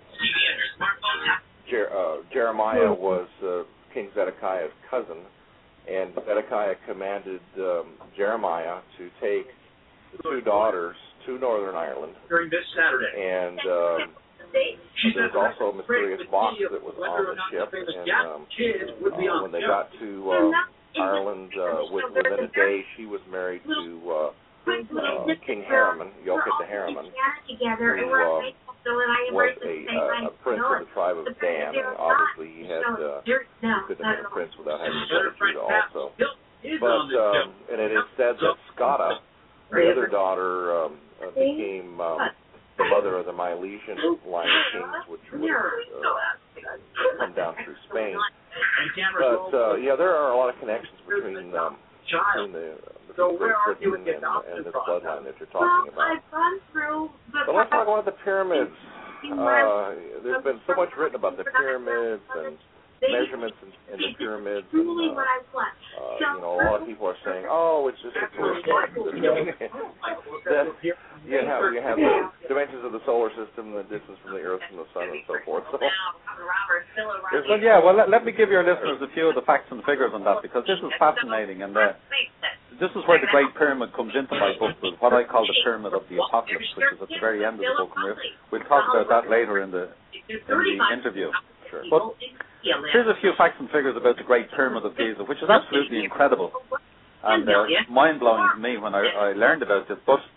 A: Jer- uh, Jeremiah was uh, King Zedekiah's cousin. And Zedekiah commanded um, Jeremiah to take the two daughters to Northern Ireland. During this Saturday. And um, there was also a mysterious box that was on the ship. And um, uh, when they got to um, Ireland, uh, within a day, she was married to uh, uh, King Harriman, Yochid the Harriman, who uh, was a, uh, a prince of the tribe of Dan. And obviously, he had uh, couldn't have been a prince without having been a Judah also. But um, and it is said that Scotta, the other daughter, um, uh, became um, the mother of the Milesian line of kings, which would uh, come down through Spain. But uh, yeah, there are a lot of connections between um, between the between Great Britain and, and this bloodline that you're talking about. But let's talk about the pyramids. Uh, there's been so much written about the pyramids and measurements in, in the pyramids. And, uh, uh, you know, a lot of people are saying, "Oh, it's just a tourist spot." Then you have you have the dimensions of the solar system, the distance from the Earth from the Sun, and so forth. So,
F: well, yeah. Well, let, let me give your listeners a few of the facts and figures on that, because this is fascinating, and uh, this is where the Great Pyramid comes into my book, with what I call the Pyramid of the Apocalypse, which is at the very end of the book. And we'll, we'll talk about that later in the in the interview. Sure. But here's a few facts and figures about the Great Pyramid of Giza, which is absolutely incredible and uh, mind-blowing to me when I, I learned about this. But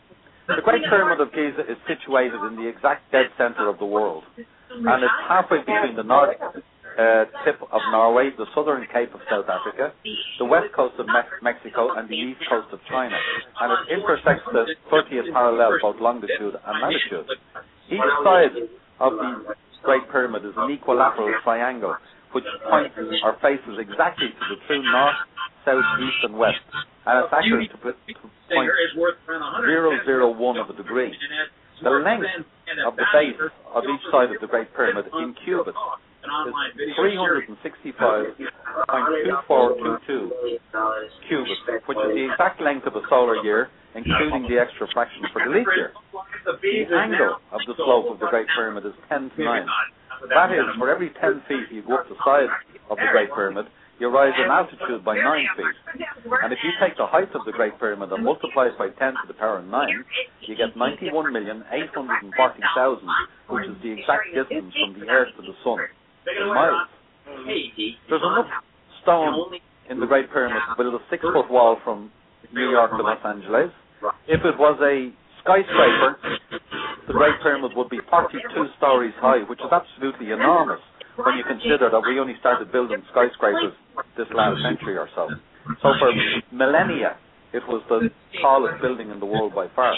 F: The Great Pyramid of Giza is situated in the exact dead center of the world, and it's halfway between the north uh, tip of Norway, the southern cape of South Africa, the west coast of Me- Mexico, and the east coast of China, and it intersects the thirtieth parallel, both longitude and latitude. Each side of the Great Pyramid is an equilateral triangle, which points or faces exactly to the true north, south, east, and west, and it's accurate to, put, to point zero zero one of a degree. The length of the base of each side of the Great Pyramid in cubits is three hundred sixty-five point two four two two cubits, which is the exact length of a solar year, including the extra fraction for the leap year. The angle of the slope of the Great Pyramid is ten to nine. That is, for every ten feet you go up the side of the Great Pyramid, you rise in altitude by nine feet. And if you take the height of the Great Pyramid and multiply it by ten to the power of nine, you get ninety-one million eight hundred forty thousand, which is the exact distance from the Earth to the Sun in miles. There's enough stone in the Great Pyramid to build a six-foot wall from New York to Los Angeles. If it was a skyscraper, the Great Pyramid would be forty-two stories high, which is absolutely enormous when you consider that we only started building skyscrapers this last century or so. So for millennia, it was the tallest building in the world by far.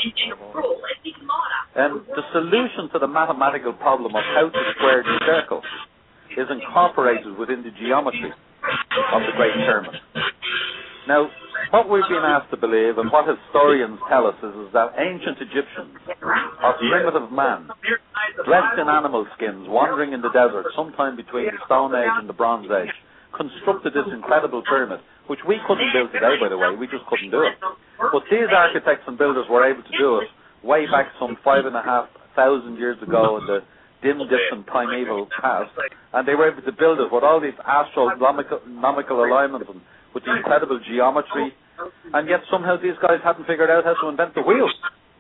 F: And the solution to the mathematical problem of how to square the circle is incorporated within the geometry of the Great Pyramid. Now, what we've been asked to believe and what historians tell us is, is that ancient Egyptians, or primitive man, dressed in animal skins, wandering in the desert sometime between the Stone Age and the Bronze Age, constructed this incredible pyramid, which we couldn't build today, by the way. We just couldn't do it. But these architects and builders were able to do it way back some five and a half thousand years ago in the dim, distant, primeval past, and they were able to build it with all these astronomical alignments and with the incredible geometry, and yet somehow these guys hadn't figured out how to invent the wheel.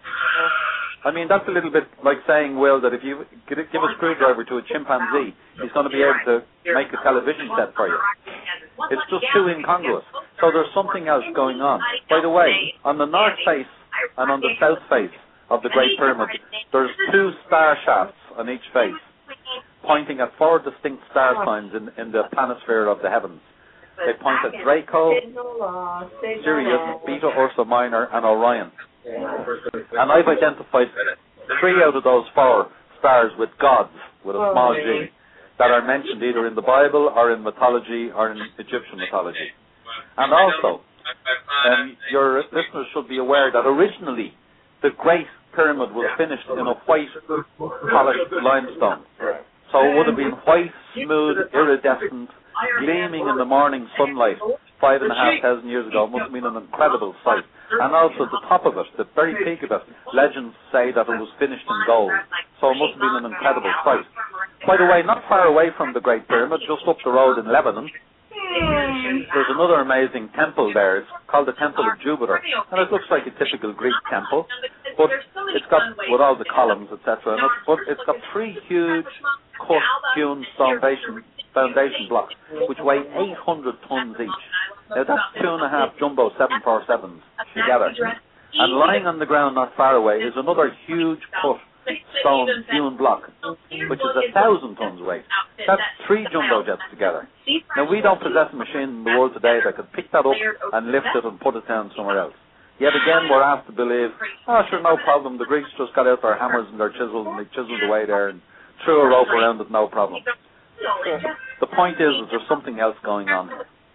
F: I mean, that's a little bit like saying, Will, that if you give a screwdriver to a chimpanzee, he's going to be able to make a television set for you. It's just too incongruous. So there's something else going on. By the way, on the north face and on the south face of the Great Pyramid, there's two star shafts on each face, pointing at four distinct star signs in, in the planisphere of the heavens. They point at Draco, Sirius, Beta Ursa Minor, and Orion. And I've identified three out of those four stars with gods, with a small g, that are mentioned either in the Bible or in mythology or in Egyptian mythology. And also, um, your listeners should be aware that originally the Great Pyramid was finished in a white polished limestone. So it would have been white, smooth, iridescent, gleaming in the morning sunlight five and a half thousand years ago. It must have been an incredible sight. And also the top of it, the very peak of it, legends say that it was finished in gold. So it must have been an incredible sight. By the way, not far away from the Great Pyramid, just up the road in Lebanon, there's another amazing temple there. It's called the Temple of Jupiter. And it looks like a typical Greek temple, but it's got, with all the columns, et cetera, and it's, but it's got three huge cut, hewn foundation foundation blocks, which weigh eight hundred tons each. Now that's two and a half jumbo seven forty-sevens together. And lying on the ground not far away is another huge cut stone hewn block, which is a thousand tons weight. That's three jumbo jets together. Now we don't possess a machine in the world today that could pick that up and lift it and put it down somewhere else. Yet again, we're asked to believe, oh sure, no problem, the Greeks just got out their hammers and their chisels and they chiseled away there and threw a rope around it, no problem. The point is, is there's something else going on.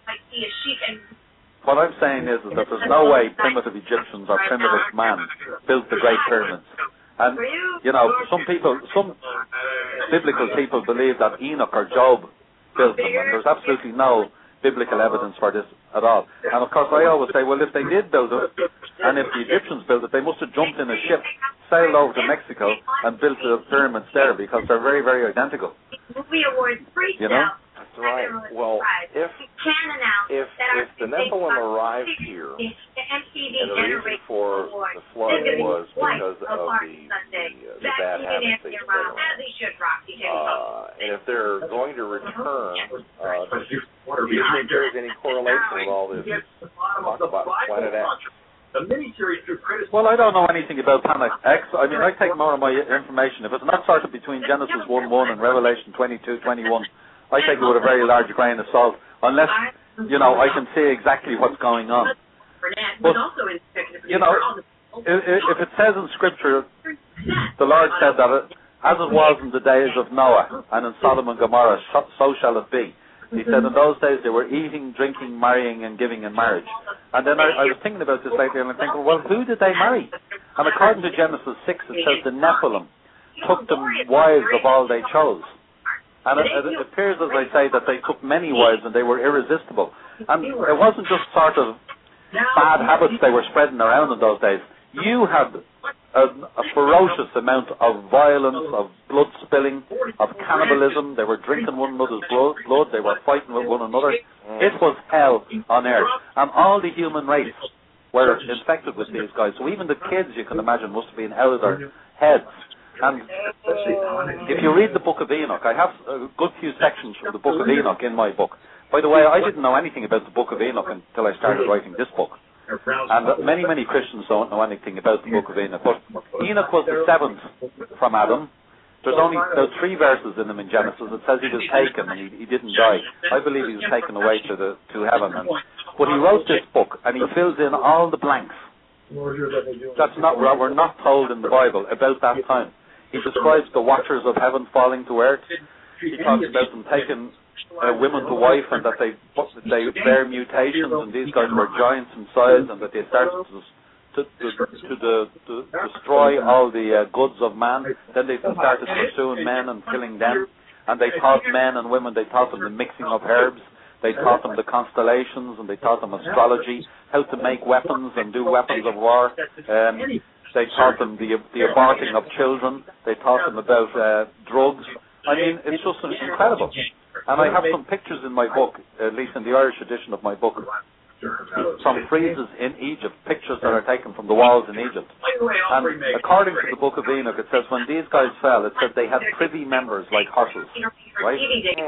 F: What I'm saying is, is that there's no way primitive Egyptians or primitive man built the Great Pyramids. And, you know, some people, some biblical people believe that Enoch or Job built them, and there's absolutely no biblical evidence for this at all. And of course I always say, well, if they did build it, and if the Egyptians built it, they must have jumped in a ship, sailed over to Mexico, and built the pyramids there, because they're very, very identical. You know?
A: That's right. Well, if if if the Nephilim arrived here, and the reason for the flood was because of the the, uh, the bad habits they spread around, uh, and if they're going to return, uh, do you think there's any correlation with all this talk about Planet X?
G: The miniseries drew criticism.
F: Well, I don't know anything about Planet X. I mean, I take more of my information. If it's not sorted between Genesis one one and Revelation twenty-two twenty-one, I take it with a very large grain of salt, unless, you know, I can see exactly what's going on. But, you know, if it says in Scripture, the Lord said that it, as it was in the days of Noah and in Sodom and Gomorrah, so shall it be. He said in those days they were eating, drinking, marrying, and giving in marriage. And then I, I was thinking about this lately, and I'm thinking, well, who did they marry? And according to Genesis six, it says the Nephilim took them wives of all they chose. And it, it appears, as I say, that they took many wives and they were irresistible. And it wasn't just sort of bad habits they were spreading around in those days. You had a, a ferocious amount of violence, of blood spilling, of cannibalism. They were drinking one another's blood. They were fighting with one another. It was hell on earth. And all the human race were infected with these guys. So even the kids, you can imagine, must have been out of their heads. And if you read the Book of Enoch, I have a good few sections from the Book of Enoch in my book. By the way, I didn't know anything about the Book of Enoch until I started writing this book. And many, many Christians don't know anything about the Book of Enoch. But Enoch was the seventh from Adam. There's only there's three verses in them in Genesis. It says he was taken and he, he didn't die. I believe he was taken away to the to heaven. And, but he wrote this book and he fills in all the blanks. That's not what we're not told in the Bible about that time. He describes the watchers of heaven falling to earth. He talks about them taking uh, women to wife and that they they bear mutations and these guys were giants in size and that they started to to, to, to, the, to destroy all the uh, goods of man. Then they started pursuing men and killing them. And they taught men and women, they taught them the mixing of herbs. They taught them the constellations and they taught them astrology, how to make weapons and do weapons of war. Um, they taught them the, the aborting of children. They taught them about uh, drugs. I mean, it's just incredible. And I have some pictures in my book, at least in the Irish edition of my book, some friezes in Egypt, pictures that are taken from the walls in Egypt. And according to the Book of Enoch, it says when these guys fell, it said they had privy members like horses, right?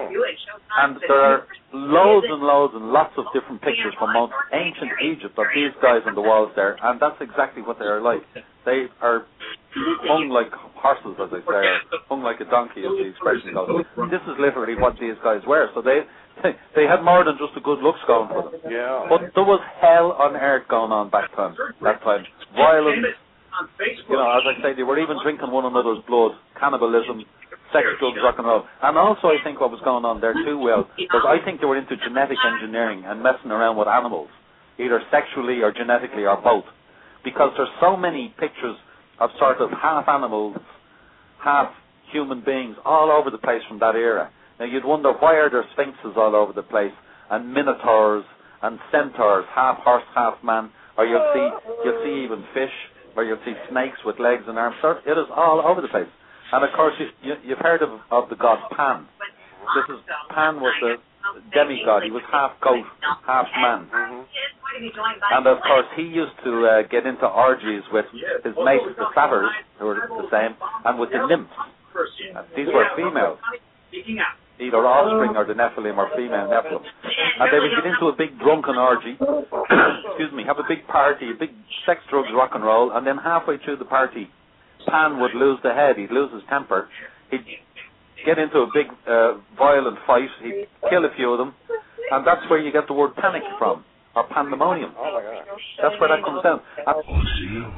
F: And there are loads and loads and lots of different pictures from most ancient Egypt of these guys on the walls there, and that's exactly what they are like. They are hung like horses, as I say, or hung like a donkey, as the expression goes. This is literally what these guys were. So they they had more than just the good looks going for them.
A: Yeah.
F: But there was hell on earth going on back then. That time, violence. You know, as I say, they were even drinking one another's blood, cannibalism, sex, drugs, rock and roll. And also, I think what was going on there too, well, was I think they were into genetic engineering and messing around with animals, either sexually or genetically or both, because there's so many pictures of sort of half animals, half human beings all over the place from that era. Now you'd wonder why are there sphinxes all over the place and minotaurs and centaurs, half horse, half man, or you'll see you'll see even fish, or you'll see snakes with legs and arms. It is all over the place. And of course you, you, you've heard of, of the god Pan. This is Pan was the demigod. He was half goat, half man. Mm-hmm. And of course he used to uh, get into orgies with his mates, the satyrs, who were the same, and with the nymphs. Uh, these were females, either offspring or the Nephilim or female Nephilim. And they would get into a big drunken orgy, excuse me, have a big party, a big sex, drugs, rock and roll, and then halfway through the party, Pan would lose the head, he'd lose his temper, he'd get into a big uh, violent fight, he'd kill a few of them, and that's where you get the word panic from, or pandemonium.
A: Oh my gosh.
F: That's where that comes down. And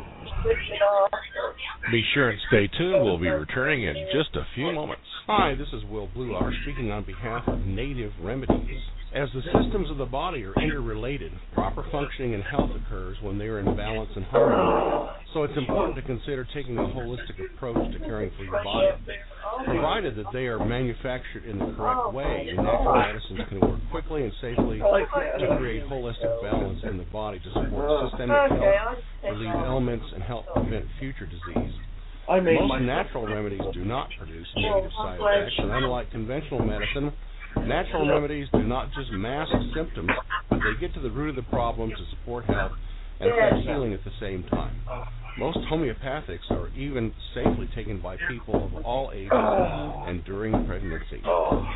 D: be sure and stay tuned. We'll be returning in just a few moments. Hi, this is Will Bluar speaking on behalf of Native Remedies. As the systems of the body are interrelated, proper functioning and health occurs when they are in balance and harmony. So it's important to consider taking a holistic approach to caring for your body. Provided that they are manufactured in the correct way, natural medicines can work quickly and safely to create holistic balance in the body to support systemic health, relieve ailments, and help prevent future disease. Most natural remedies do not produce negative side effects, and unlike conventional medicine, natural remedies do not just mask symptoms, but they get to the root of the problem to support health and affect healing at the same time. Most homeopathics are even safely taken by people of all ages and during pregnancy.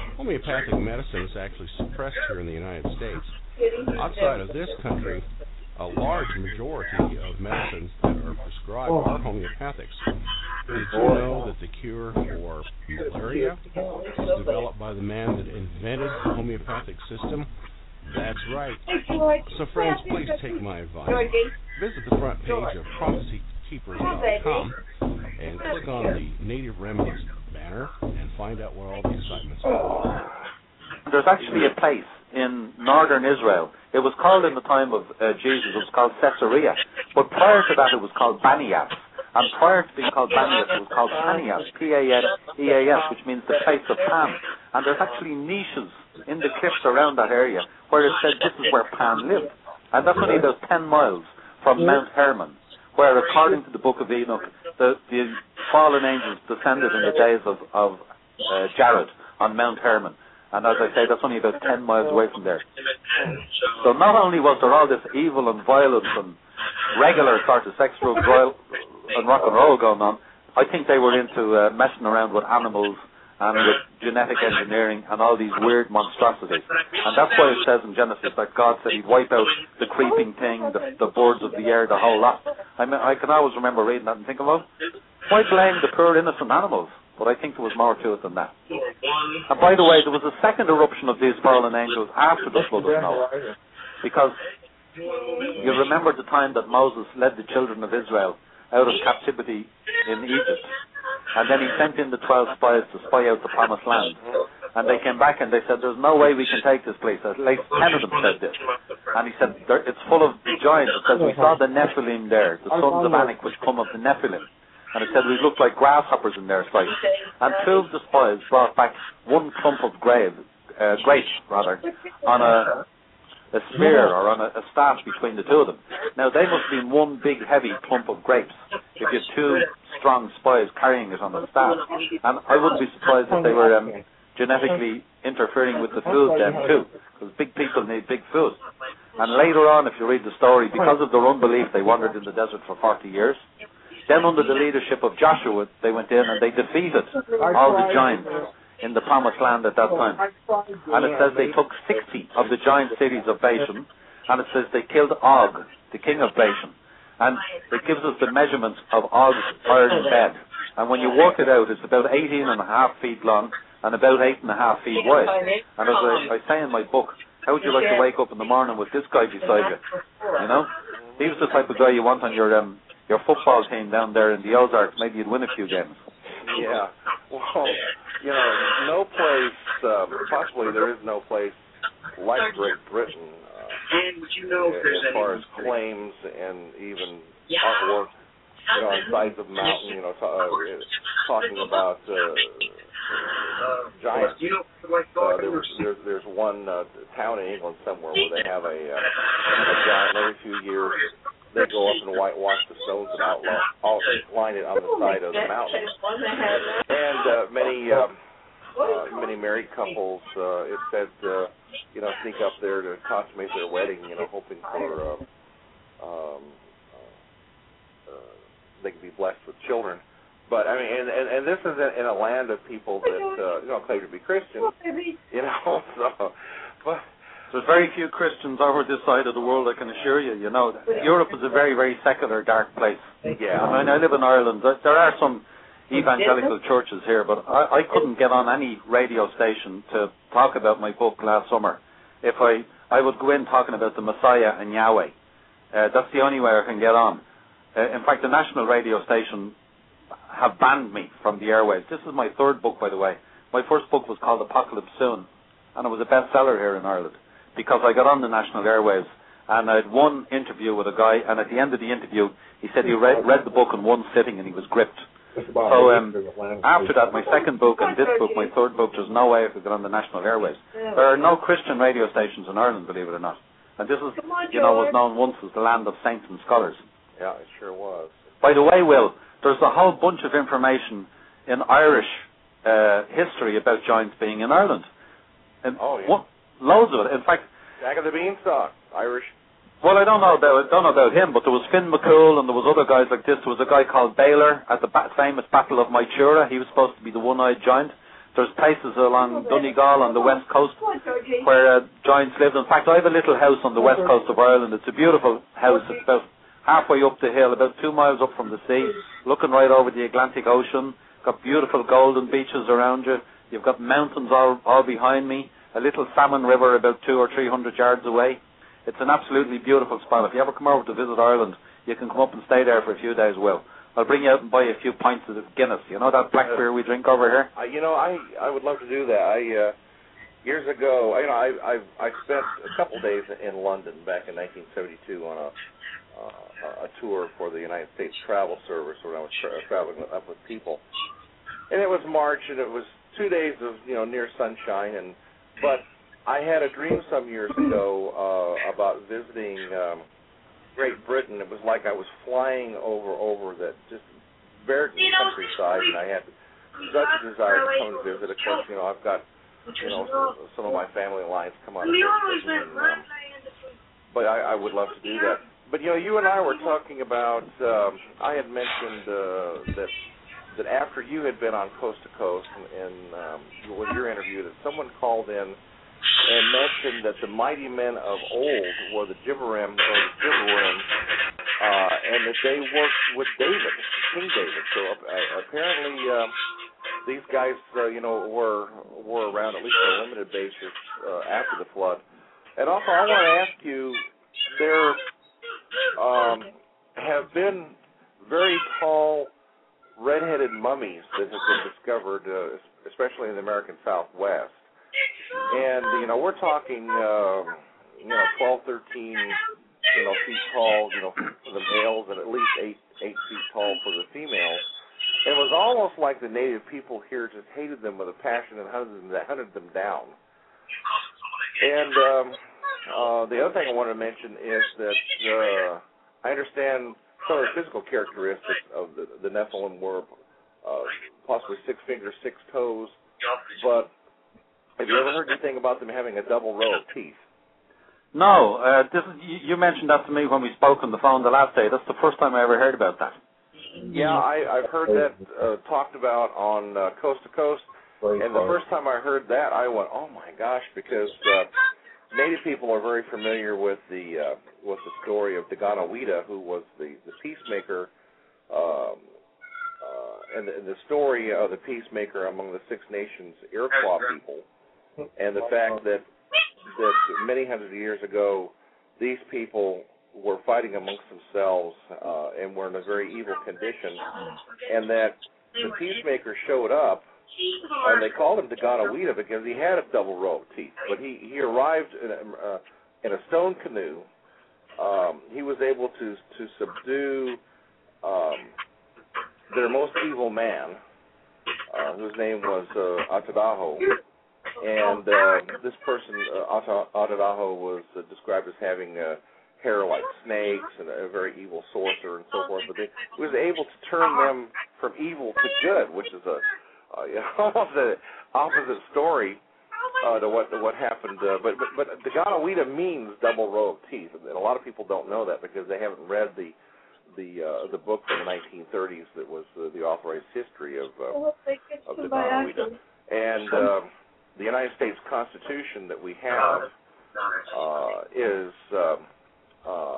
D: Homeopathic medicine is actually suppressed here in the United States. Outside of this country, A large majority of medicines that are prescribed are homeopathics. Did you know that the cure for malaria was developed by the man that invented the homeopathic system? That's right. So friends, please take my advice. Visit the front page of prophecy keepers dot com and click on the Native Remedies banner and find out where all the excitement's about.
F: There's actually a place in northern Israel. It was called in the time of uh, Jesus, it was called Caesarea. But prior to that, it was called Banias. And prior to being called Banias, it was called Panias, P A N E A S, which means the place of Pan. And there's actually niches in the cliffs around that area where it said this is where Pan lived. And that's only about ten miles from Mount Hermon, where, according to the Book of Enoch, the, the fallen angels descended in the days of, of uh, Jared on Mount Hermon. And as I say, that's only about ten miles away from there. So not only was there all this evil and violence and regular sort of sex, drugs, royal, and rock and roll going on, I think they were into uh, messing around with animals and with genetic engineering and all these weird monstrosities. And that's why it says in Genesis that God said he'd wipe out the creeping thing, the, the birds of the air, the whole lot. I mean, I can always remember reading that and thinking, well, why blame the poor innocent animals? But I think there was more to it than that. And by the way, there was a second eruption of these fallen angels after the flood of Noah. Because you remember the time that Moses led the children of Israel out of captivity in Egypt. And then he sent in the twelve spies to spy out the promised land. And they came back and they said, there's no way we can take this place. At least ten of them said this. And he said, it's full of giants. It says, we saw the Nephilim there, the sons of Anak which come of the Nephilim. And it said we looked like grasshoppers in their sight. And two of the spies brought back one clump of grave, uh, grapes, rather, on a, a spear or on a, a staff between the two of them. Now, they must have been one big, heavy clump of grapes if you had two strong spies carrying it on the staff. And I wouldn't be surprised if they were um, genetically interfering with the food then, too, because big people need big food. And later on, if you read the story, because of their unbelief, they wandered in the desert for forty years. Then under the leadership of Joshua, they went in and they defeated all the giants in the promised land at that time. And it says they took sixty of the giant cities of Bashan, and it says they killed Og, the king of Bashan. And it gives us the measurements of Og's iron bed. And when you work it out, it's about eighteen and a half feet long and about eight and a half feet wide. And as I, I say in my book, how would you like to wake up in the morning with this guy beside you? You know? He was the type of guy you want on your... Um, your football team down there in the Ozarks, maybe you'd win a few games.
A: Yeah. Well, you know, no place, uh, possibly there is no place like Great Britain uh, as far as claims and even artwork, you know, on sides of mountain, you know, uh, talking about uh, giants. Uh, there was, there's, there's one uh, town in England somewhere where they have a, uh, a giant every few years. They go up and whitewash the stones and outlaw, outline it on the side of the mountain. And uh, many um, uh, many married couples, uh, it said, uh, you know, sneak up there to consummate their wedding, you know, hoping for uh, um, uh, they can be blessed with children. But I mean, and, and, and this is in a land of people that uh, you know claim to be Christian, you know. So, but.
F: There's very few Christians over this side of the world, I can assure you. You know, Europe is a very, very secular, dark place.
A: Yeah.
F: I mean, I live in Ireland. There are some evangelical churches here, but I, I couldn't get on any radio station to talk about my book last summer. If I, I would go in talking about the Messiah and Yahweh. Uh, that's the only way I can get on. Uh, in fact, the national radio station have banned me from the airwaves. This is my third book, by the way. My first book was called Apocalypse Soon, and it was a bestseller here in Ireland, because I got on the national airwaves and I had one interview with a guy, and at the end of the interview he said he read, read the book in one sitting and he was gripped. So um, after that, my second book and this book, my third book, there's no way I could get on the national airwaves. There are no Christian radio stations in Ireland, believe it or not. And this is, you know, was known once as the land of saints and scholars.
A: Yeah, it sure was.
F: By the way, Will, there's a whole bunch of information in Irish uh, history about giants being in Ireland. And
A: oh, yeah.
F: One, Loads of it. In fact,
A: Jack of the Beanstalk, Irish.
F: Well, I don't know about don't know about him, but there was Finn McCool and there was other guys like this. There was a guy called Baylor at the ba- famous Battle of Mytura. He was supposed to be the one-eyed giant. There's places along Donegal on the west coast where uh, giants lived. In fact, I have a little house on the west coast of Ireland. It's a beautiful house. It's about halfway up the hill, about two miles up from the sea, looking right over the Atlantic Ocean. Got beautiful golden beaches around you. You've got mountains all, all behind me. A little salmon river about two or three hundred yards away. It's an absolutely beautiful spot. If you ever come over to visit Ireland, you can come up and stay there for a few days, Will. I'll bring you out and buy you a few pints of Guinness. You know that black beer we drink over here?
A: Uh, you know, I I would love to do that. I uh, years ago, you know, I I I spent a couple days in London back in nineteen seventy-two on a uh, a tour for the United States Travel Service when I was tra- traveling up with people, and it was March, and it was two days of you know near sunshine, and but I had a dream some years ago uh, about visiting. Um, Great Britain. It was like I was flying over over that just American countryside, and I had such a desire to come and visit. Of course, you know, I've got you know some of my family lines come out of Britain, and, um, but I, I would love to do that. But you know, you and I were talking about. Um, I had mentioned uh, that that after you had been on Coast to Coast, and, and um, with your interview, that someone called in and mentioned that the mighty men of old were the Jibbarim or the Jibbarim, uh, and that they worked with David, King David. So uh, apparently uh, these guys, uh, you know, were were around at least on a limited basis uh, after the flood. And also, I want to ask you, there um, have been very tall, red-headed mummies that have been discovered, uh, especially in the American Southwest. And, you know, we're talking, um, you know, twelve, thirteen, you know, feet tall, you know, for the males, and at least eight, eight feet tall for the females. It was almost like the native people here just hated them with a passion and hunted them, hunted them down. And um, uh, the other thing I want to mention is that uh, I understand some of the physical characteristics of the, the Nephilim were uh, possibly six fingers, six toes, but have you ever heard anything about them having a double row of teeth?
F: No. Uh, this is, you mentioned that to me when we spoke on the phone the last day. That's the first time I ever heard about that.
A: Yeah, I, I've heard that uh, talked about on uh, Coast to Coast, and the first time I heard that, I went, "Oh my gosh!" Because uh, Native people are very familiar with the uh, with the story of Dagana Wida, who was the the peacemaker. Um, uh, and, the, and the story of the peacemaker among the Six Nations Iroquois people. And the fact that that many hundred years ago, these people were fighting amongst themselves uh, and were in a very evil condition, and that the peacemaker showed up, and they called him Dagana Wida because he had a double row of teeth. But he, he arrived in a, uh, in a stone canoe. Um, he was able to to subdue um, their most evil man, uh, whose name was uh, Atadaho. And uh, this person, uh, Atadaho, was uh, described as having uh, hair like snakes and a very evil sorcerer and so forth. But they, he was able to turn them from evil to good, which is a uh, you know, almost the opposite story uh, to what to what happened. Uh, but but but Dagana Wida means double row of teeth, and a lot of people don't know that because they haven't read the the uh, the book from the nineteen thirties that was uh, the authorized history of uh, of Dagana Wida. And uh, the United States Constitution that we have uh, is uh, uh,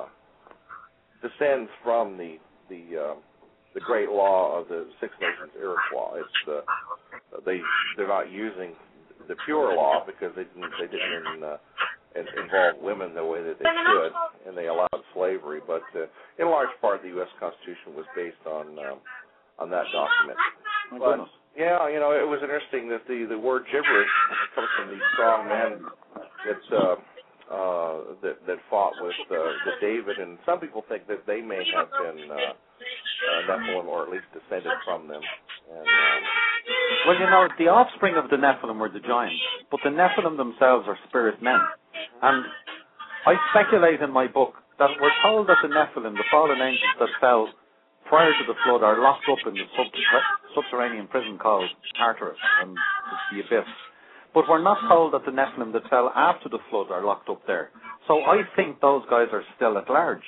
A: descends from the the uh, the great law of the Six Nations Iroquois. It's uh, they they're not using the pure law because they didn't they didn't uh, involve women the way that they should, and they allowed slavery. But uh, in large part, the U S Constitution was based on um, on that document.
F: My
A: but
F: goodness.
A: yeah, you know, it was interesting that the, the word gibberish comes from these strong men that uh, uh, that that fought with uh, the David, and some people think that they may have been uh, uh, Nephilim, or at least descended from them. And, um,
F: well, you know, the offspring of the Nephilim were the giants, but the Nephilim themselves are spirit men. And I speculate in my book that we're told that the Nephilim, the fallen angels that fell prior to the flood, are locked up in the sub- subterranean prison called Tartarus and the abyss. But we're not told that the Nephilim that fell after the flood are locked up there. So I think those guys are still at large.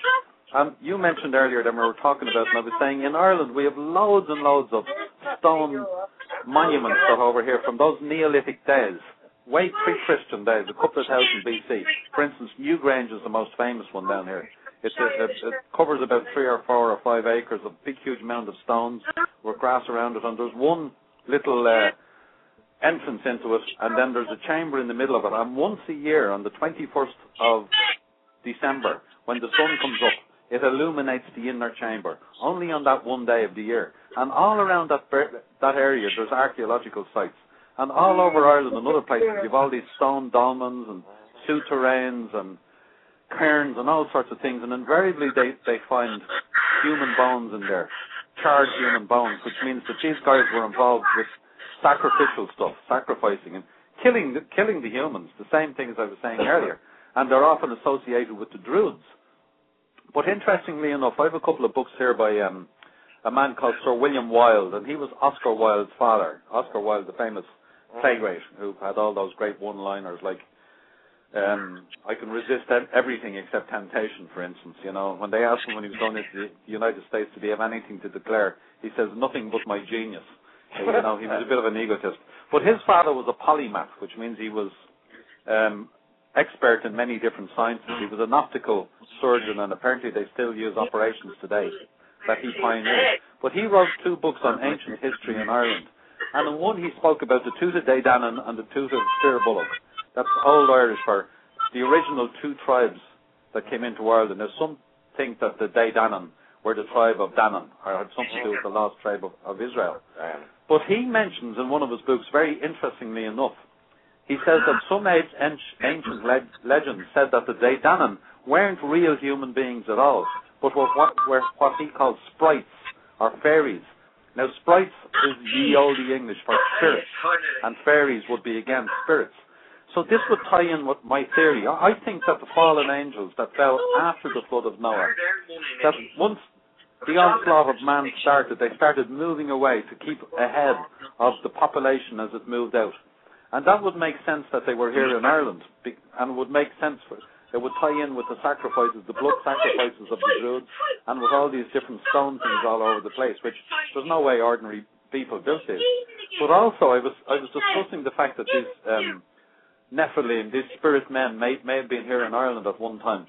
F: Um, you mentioned earlier that we were talking about, and I was saying in Ireland we have loads and loads of stone monuments stuff over here from those Neolithic days, way pre-Christian days, a couple of thousand B C. For instance, Newgrange is the most famous one down here. It, it, it covers about three or four or five acres of big, huge mound of stones with grass around it, and there's one little uh, entrance into it, and then there's a chamber in the middle of it. And once a year, on the twenty-first of December, when the sun comes up, it illuminates the inner chamber, only on that one day of the year. And all around that that area, there's archaeological sites. And all over Ireland and other places, you've all these stone dolmens and souterrains and cairns and all sorts of things. And invariably, they, they find human bones in there, charred human bones, which means that these guys were involved with sacrificial stuff, sacrificing and killing the, killing the humans, the same thing as I was saying earlier. And they're often associated with the Druids. But interestingly enough, I have a couple of books here by um, a man called Sir William Wilde, and he was Oscar Wilde's father. Oscar Wilde, the famous playwright, who had all those great one-liners like, um, I can resist everything except temptation, for instance. You know, when they asked him when he was going into the United States, did he have anything to declare, he says, nothing but my genius. You know, he was a bit of an egotist. But his father was a polymath, which means he was um, expert in many different sciences. He was an optical surgeon, and apparently they still use operations today that he pioneered. But he wrote two books on ancient history in Ireland. And in one he spoke about the Tuatha Dé Danann and the Tuatha Spir-Bulloch. That's Old Irish for the original two tribes that came into Ireland. Now some think that the Dé Danann were the tribe of Danann, or had something to do with the lost tribe of, of Israel. But he mentions in one of his books, very interestingly enough, he says that some ancient legends said that the Dé Danann weren't real human beings at all, but were what, were what he called sprites, or fairies. Now, sprites is ye olde English for spirits, and fairies would be, again, spirits. So this would tie in with my theory. I think that the fallen angels that fell after the flood of Noah, that once the onslaught of man started, they started moving away to keep ahead of the population as it moved out. And that would make sense that they were here in Ireland, and would make sense for it would tie in with the sacrifices, the blood sacrifices of the Druids, and with all these different stone things all over the place, which there's no way ordinary people built these. But also, I was I was discussing the fact that these um, Nephilim, these spirit men, may may have been here in Ireland at one time.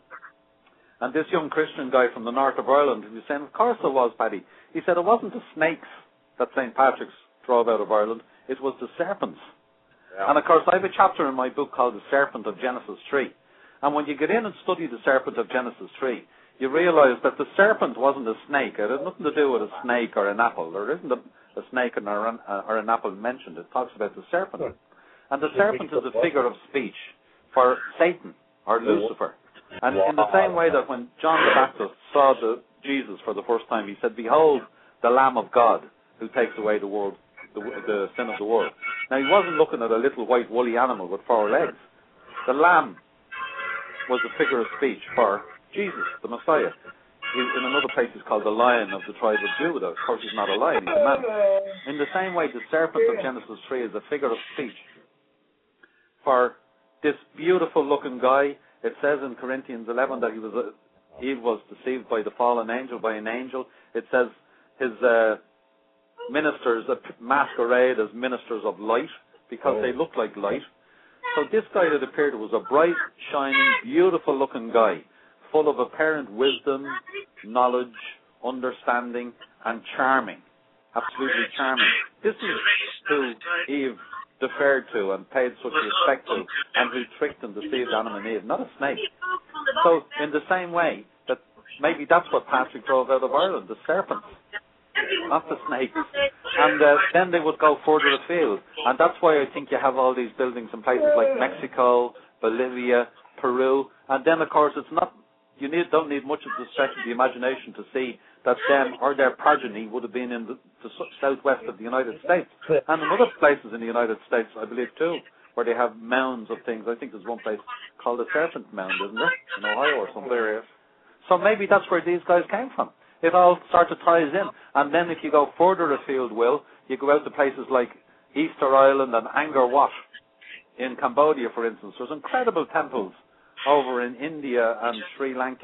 F: And this young Christian guy from the north of Ireland, he was saying, of course it was, Paddy. He said it wasn't the snakes that Saint Patrick's drove out of Ireland, it was the serpents. Yeah. And of course, I have a chapter in my book called The Serpent of Genesis three. And when you get in and study the serpent of Genesis three, you realize that the serpent wasn't a snake. It had nothing to do with a snake or an apple. There isn't a, a snake or an, or an apple mentioned. It talks about the serpent. And the serpent is a figure of speech for Satan or Lucifer. And in the same way that when John the Baptist saw the Jesus for the first time, he said, behold, the Lamb of God who takes away the world, the, the sin of the world. Now, he wasn't looking at a little white woolly animal with four legs. The Lamb was a figure of speech for Jesus, the Messiah. He, in another place, he's called the Lion of the tribe of Judah. Of course, he's not a lion, he's a man. In the same way, the serpent of Genesis three is a figure of speech for this beautiful-looking guy. It says in Corinthians eleven that he was a, he was deceived by the fallen angel, by an angel. It says his uh, ministers masquerade as ministers of light because they look like light. So this guy that appeared was a bright, shining, beautiful-looking guy, full of apparent wisdom, knowledge, understanding, and charming. Absolutely charming. This is who Eve deferred to and paid such respect to, and who tricked and deceived Adam and Eve, not a snake. So in the same way, that maybe that's what Patrick drove out of Ireland, the serpents, not the snakes. And uh, then they would go further afield. And that's why I think you have all these buildings in places like Mexico, Bolivia, Peru. And then, of course, it's not, you need, don't need much of the stretch of the imagination to see that them or their progeny would have been in the, the southwest of the United States. And in other places in the United States, I believe, too, where they have mounds of things. I think there's one place called the Serpent Mound, isn't there? In Ohio or somewhere. So maybe that's where these guys came from. It all sort of ties in. And then if you go further afield, Will, you go out to places like Easter Island and Angkor Wat in Cambodia, for instance. There's incredible temples over in India and Sri Lanka.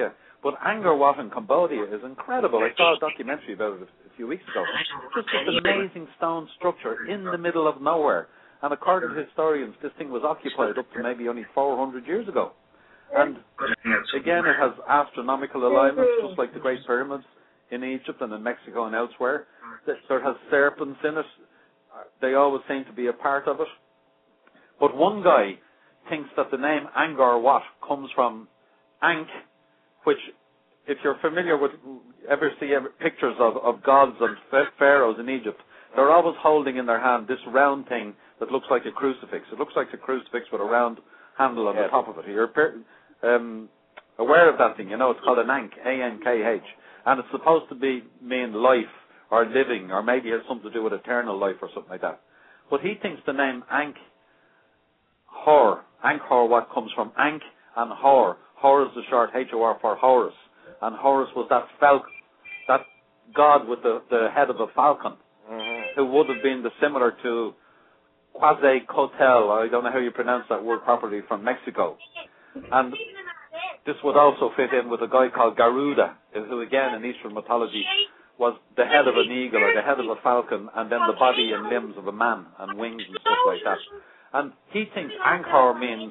F: But Angkor Wat in Cambodia is incredible. I saw a documentary about it a few weeks ago. Just this amazing stone structure in the middle of nowhere. And according to historians, this thing was occupied up to maybe only four hundred years ago. And again, it has astronomical alignments, just like the Great Pyramids in Egypt and in Mexico and elsewhere. There has serpents in it. They always seem to be a part of it. But one guy thinks that the name Angkor Wat comes from Ankh, which, if you're familiar with, ever see pictures of, of gods and pharaohs in Egypt, they're always holding in their hand this round thing that looks like a crucifix. It looks like a crucifix with a round handle on yes. the top of it. You're um, aware of that thing, you know, it's called an Ankh, A N K H, and it's supposed to be mean life or living, or maybe it has something to do with eternal life or something like that. But he thinks the name Ankh Hor, Angkor Wat comes from Ankh and Hor. Hor is the short H O R for Horus. And Horus was that falcon, that god with the, the head of a falcon, mm-hmm. who would have been the similar to Quetzalcoatl, I don't know how you pronounce that word properly, from Mexico. And this would also fit in with a guy called Garuda, who again in Eastern mythology was the head of an eagle or the head of a falcon, and then the body and limbs of a man and wings and stuff like that. And he thinks Angkor means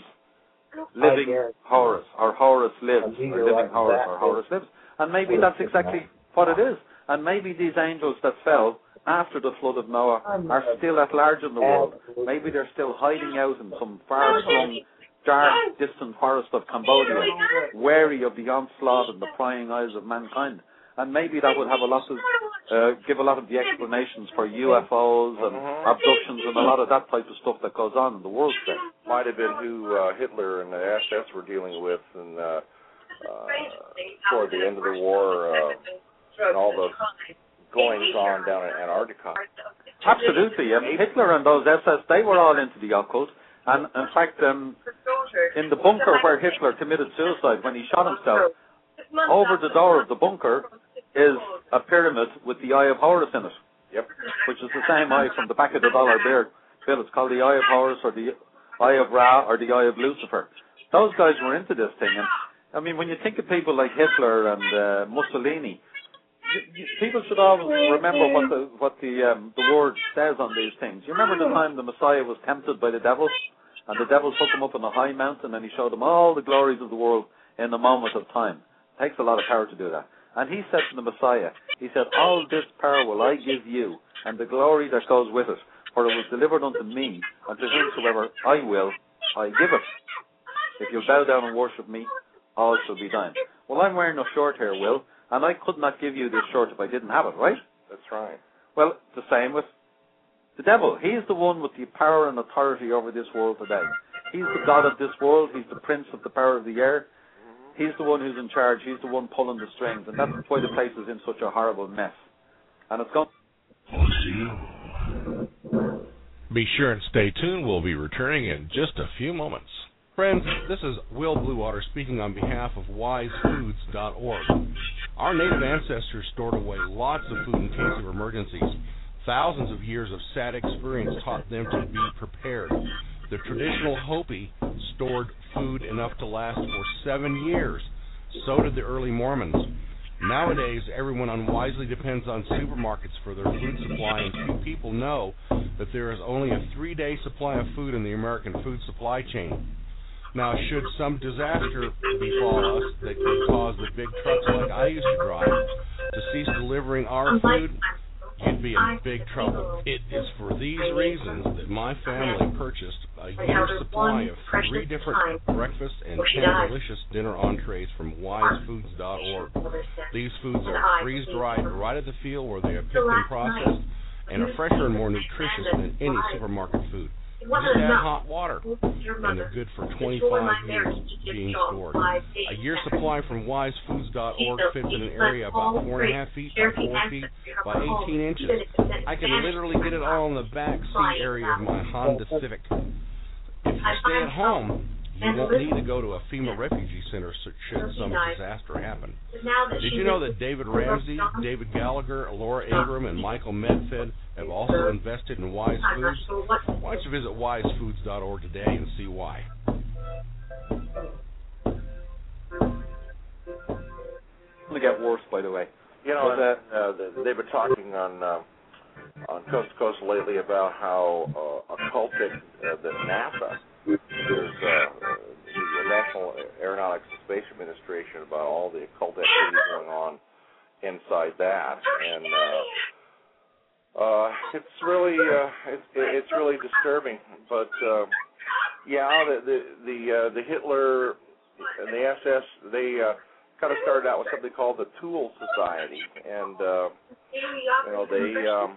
F: living Horus, or Horus lives, or living Horus, or Horus lives. And maybe that's exactly what it is. And maybe these angels that fell after the flood of Noah are still at large in the world. Maybe they're still hiding out in some far-flung, dark, distant forest of Cambodia, wary of the onslaught and the prying eyes of mankind. And maybe that would have a lot of, uh, give a lot of the explanations for U F Os and mm-hmm. abductions and a lot of that type of stuff that goes on in the world today.
A: Might have been who uh, Hitler and the S S were dealing with and, uh, uh, toward the end of the war uh, and all the goings on down in Antarctica.
F: Absolutely. I mean, Hitler and those S S, they were all into the occult. And in fact, um, in the bunker where Hitler committed suicide when he shot himself, over the door of the bunker is a pyramid with the Eye of Horus in it.
A: Yep.
F: Which is the same eye from the back of the dollar bill. It's called the Eye of Horus or the Eye of Ra or the Eye of Lucifer. Those guys were into this thing. And I mean, when you think of people like Hitler and uh, Mussolini, you, you, people should always remember what the what the um, the word says on these things. You remember the time the Messiah was tempted by the devil, and the devil took him up on a high mountain and he showed him all the glories of the world in a moment of time. It takes a lot of power to do that. And he said to the Messiah, he said, all this power will I give you, and the glory that goes with it, for it was delivered unto me, and to whomsoever I will, I give it. If you'll bow down and worship me, all shall be thine. Well, I'm wearing a shirt here, Will, and I could not give you this shirt if I didn't have it, right?
A: That's right.
F: Well, the same with the devil. He's the one with the power and authority over this world today. He's the God of this world. He's the prince of the power of the air. He's the one who's in charge. He's the one pulling the strings, and that's why the place is in such a horrible mess. And it's going.
D: Be sure and stay tuned. We'll be returning in just a few moments. Friends, this is Will Bluewater speaking on behalf of wise foods dot org. Our native ancestors stored away lots of food in case of emergencies. Thousands of years of sad experience taught them to be prepared. The traditional Hopi stored food enough to last for seven years. So did the early Mormons. Nowadays, everyone unwisely depends on supermarkets for their food supply, and few people know that there is only a three-day supply of food in the American food supply chain. Now, should some disaster befall us that could cause the big trucks like I used to drive to cease delivering our food, you'd be in big trouble. It is for these reasons that my family purchased a year's supply of three different breakfast and ten delicious dinner entrees from wise foods dot org. These foods are freeze-dried right at the field where they are picked and processed, and are fresher and more nutritious than any supermarket food. Just add hot water, and they're good for twenty-five years being stored. A year's supply from wise foods dot org fits in an area about four and a half feet by four feet by eighteen inches. I can literally get it all in the back seat area of my Honda Civic. If you stay at home, you won't need to go to a FEMA refugee center should some disaster happen. Did you know that David Ramsey, David Gallagher, Laura Ingram, and Michael Medfed have also invested in Wise Foods? Why don't you visit wise foods dot org today and see why.
F: get worse, by the way.
A: You know,
F: but, uh,
A: uh, they've been talking on uh, on Coast to Coast lately about how uh, occultic uh, the NASA, there's uh, the National Aeronautics and Space Administration, about all the occult activity going on inside that, and uh, uh, it's really uh, it's, it's really disturbing. But uh, yeah, the the the, uh, the Hitler and the S S, they uh, kind of started out with something called the Tool Society, and uh, you know they um,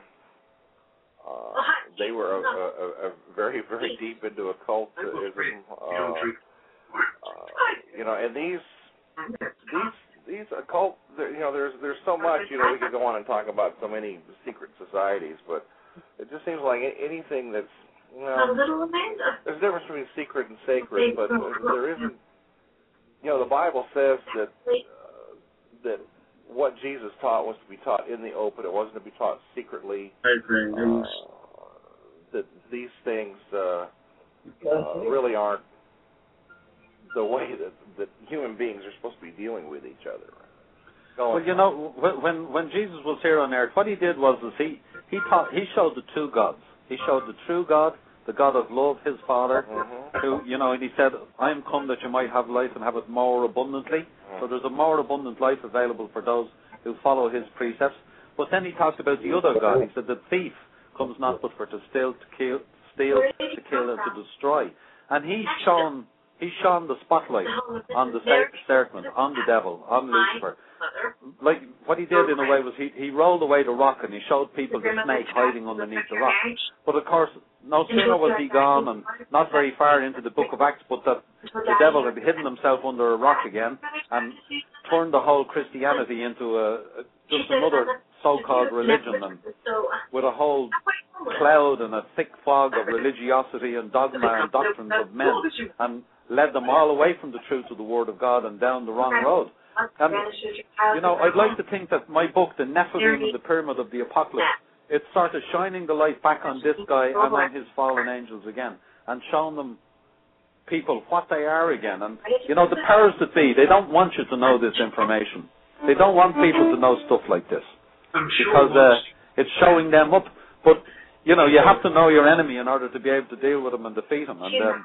A: uh, they were a, a, a very very deep into occultism. Uh, uh, you know, and these these these occult, you know, there's there's so much. You know, we could go on and talk about so many secret societies, but it just seems like anything that's, you know, there's a difference between secret and sacred, but there isn't. You know, the Bible says that uh, that what Jesus taught was to be taught in the open. It wasn't to be taught secretly. Uh, that these things uh, uh, really aren't the way that, that human beings are supposed to be dealing with each other. Go
F: well,
A: on.
F: you know, when when Jesus was here on earth, what he did was is he he taught he showed the two gods. He showed the true God, the God of love, his Father, mm-hmm. who, you know, and he said, I am come that you might have life and have it more abundantly. Mm-hmm. So there's a more abundant life available for those who follow his precepts. But then he talked about the other God. He said, the thief comes not but for to steal, to kill, steal, to kill, and to destroy. And he's shown, he's shone the spotlight on the serpent, on the devil, on Lucifer. Like, what he did in a way was he, he rolled away the rock and he showed people the snake hiding underneath the rock. But of course, no sooner was he gone and not very far into the book of Acts, but that the devil had hidden himself under a rock again and turned the whole Christianity into a, a just another so-called religion, and with a whole cloud and a thick fog of religiosity and dogma and doctrines of men, and led them all away from the truth of the Word of God and down the wrong road. And, you know, I'd like to think that my book, The Nephilim and the Pyramid of the Apocalypse, it's sort of shining the light back on this guy and on his fallen angels again, and showing them, people, what they are again. And, you know, the powers that be, they don't want you to know this information. They don't want people to know stuff like this, because uh, it's showing them up. But, you know, you have to know your enemy in order to be able to deal with him and defeat him. And um,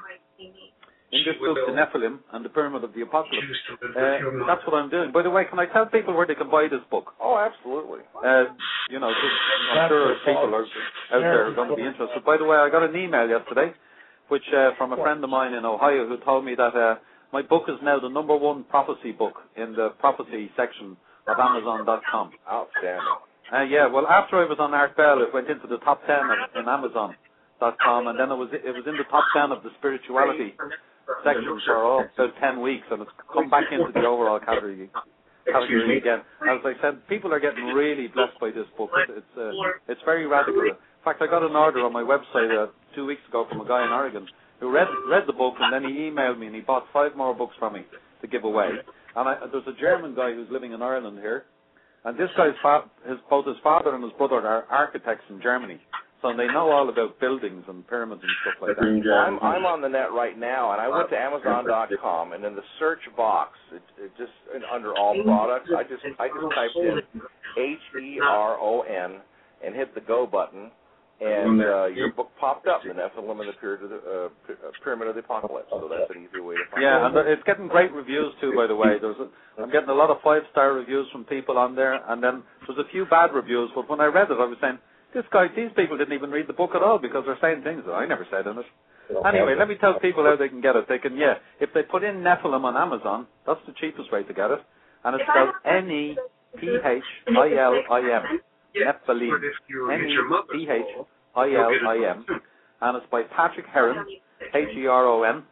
F: in this book, The Nephilim and the Pyramid of the Apocalypse, uh, that's what I'm doing. By the way, can I tell people where they can buy this book?
A: Oh, absolutely.
F: Uh, you know, just, I'm sure people are out there are going to be interested. By the way, I got an email yesterday, which uh, from a friend of mine in Ohio, who told me that uh, my book is now the number one prophecy book in the prophecy section of Amazon dot com.
A: Outstanding.
F: Uh, yeah, well, after I was on Art Bell, it went into the top ten of, in Amazon dot com, and then it was it was in the top ten of the spirituality section for oh, about ten weeks, and it's come back into the overall category category again. As I said, people are getting really blessed by this book. It's it's, uh, it's very radical. In fact, I got an order on my website uh, two weeks ago from a guy in Oregon who read read the book, and then he emailed me and he bought five more books from me to give away. And I, there's a German guy who's living in Ireland here, and this guy's fa- his both his father and his brother are architects in Germany, so they know all about buildings and pyramids and stuff like that.
A: I'm, I'm on the net right now, and I went to Amazon dot com, and in the search box, it, it just under all products, I just I just typed in H E R O N and hit the go button, and uh, your book popped up, The Nephilim and the Pyramid of the, uh, Pyramid of the Apocalypse. So that's an easy way to find
F: yeah,
A: it.
F: Yeah, and it's getting great reviews too, by the way. There's a, I'm getting a lot of five-star reviews from people on there, and then there's a few bad reviews. But when I read it, I was saying, this guy, these people didn't even read the book at all, because they're saying things that I never said in it. Anyway, let me tell people how they can get it. They can, yeah, if they put in Nephilim on Amazon, that's the cheapest way to get it, and it's spelled N E P H I L I M, Nephilim, N E P H I L I M, and it's by Patrick Heron, H E R O N.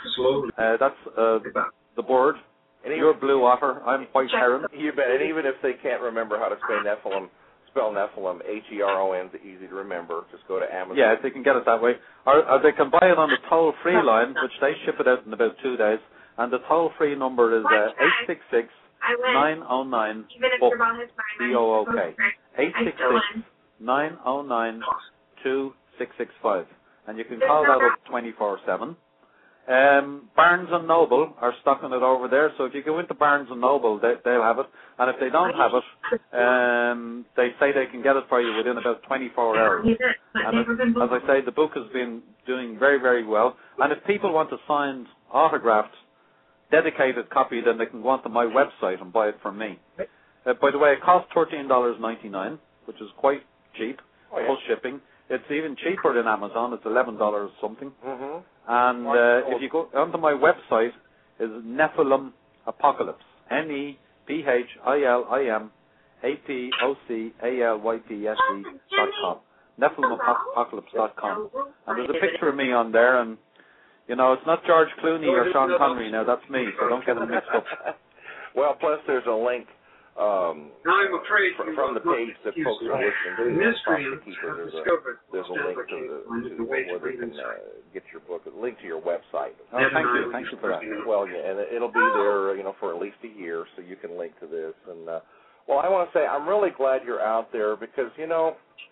F: Uh, that's uh, the bird. You're Blue Otter, I'm White Heron.
A: You bet. And even if they can't remember how to spell Nephilim, spell Nephilim, H E R O N, is easy to remember. Just go to Amazon.
F: Yeah, they can get it that way. Or, or they can buy it on the toll-free line, which they ship it out in about two days. And the toll-free number is uh, eight six six, nine oh nine, B O O K. eight six six, nine oh nine, two six six five. And you can call that up twenty-four seven. Um, Barnes and Noble are stocking it over there, so if you go into Barnes and Noble, they, they'll have it. And if they don't have it, um, they say they can get it for you within about twenty-four hours. And it, as I say, the book has been doing very, very well. And if people want a signed, autographed, dedicated copy, then they can go onto my website and buy it from me. Uh, by the way, it costs thirteen dollars and ninety-nine cents, which is quite cheap, oh, yeah. plus shipping. It's even cheaper than Amazon. It's eleven dollars something. Mm-hmm. And uh, if you go onto my website, is Nephilim Apocalypse. N E P H I L I M A P O C A L Y P S E dot com. Nephilim Apocalypse dot com. And there's a picture of me on there, and, you know, it's not George Clooney or Sean Connery now. That's me, so don't get them mixed up.
A: Well, plus there's a link Um, I'm afraid from, from the page that folks are listening to, Prophecy Keeper, there's a, there's a link to, the, to where they can uh, get your book, a link to your website.
F: Oh, thank you, thank you for that.
A: Well, yeah, and it'll be there, you know, for at least a year, so you can link to this. And uh, well, I want to say I'm really glad you're out there because, you know,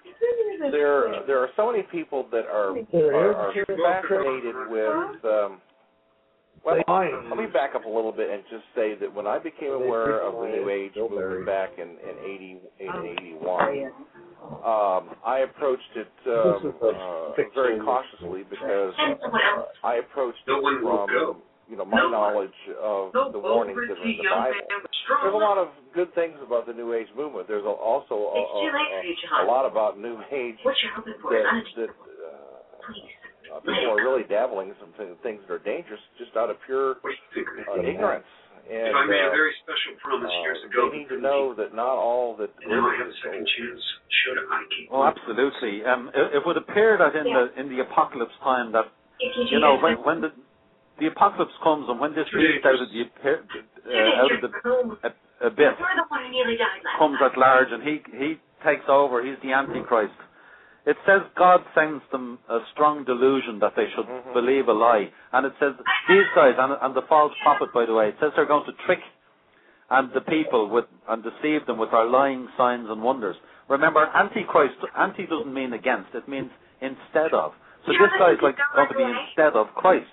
A: there there are so many people that are are, are fascinated with. Um, Well, let me back up a little bit and just say that when I became aware of the New Age movement back in, in eighty, eighty-one, um, I approached it um, uh, very cautiously because uh, I approached it from, you know, my knowledge of the warnings that are in the Bible. There's a lot of good things about the New Age movement. There's also a, a, a, a lot about New Age that, that uh, Uh, people are really dabbling in some things that are dangerous just out of pure uh, ignorance. And,
G: I made
A: uh,
G: a very special promise
A: uh,
G: years ago.
A: They need to know that not all that.
G: And now I have a second chance. Should I keep?
F: Oh, absolutely. Um, it, it would appear that in the in the apocalypse time that you know when when the the apocalypse comes and when this beast out of the uh, out of the abyss comes at large and he he takes over. He's the Antichrist. It says God sends them a strong delusion that they should mm-hmm. believe a lie. And it says these guys, and, and the false prophet, by the way, it says they're going to trick and the people with and deceive them with their lying signs and wonders. Remember, Antichrist, anti doesn't mean against, it means instead of. So this guy's like going to be instead of Christ.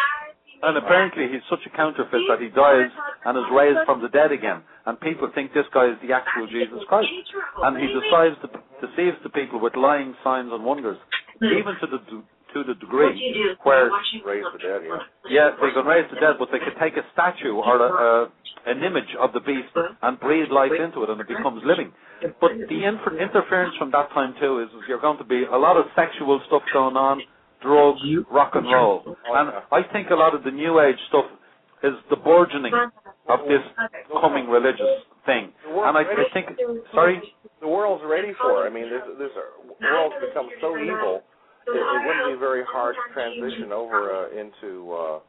F: And apparently he's such a counterfeit that he dies and is raised from the dead again. And people think this guy is the actual Jesus Christ. And he decides to deceives the people with lying signs and wonders, even to the to the degree where
A: raise the dead, yeah.
F: Yeah, they can raise the dead, but they could take a statue or a, a, an image of the beast and breathe life into it, and it becomes living. But the inter- interference from that time too is, is you're going to be a lot of sexual stuff going on, drugs, rock and roll, and I think a lot of the New Age stuff is the burgeoning of this coming religious thing. And I, I think, sorry.
A: The world's ready for it. I mean, this, this world's become so evil, it, it wouldn't be very hard to transition over uh, into uh,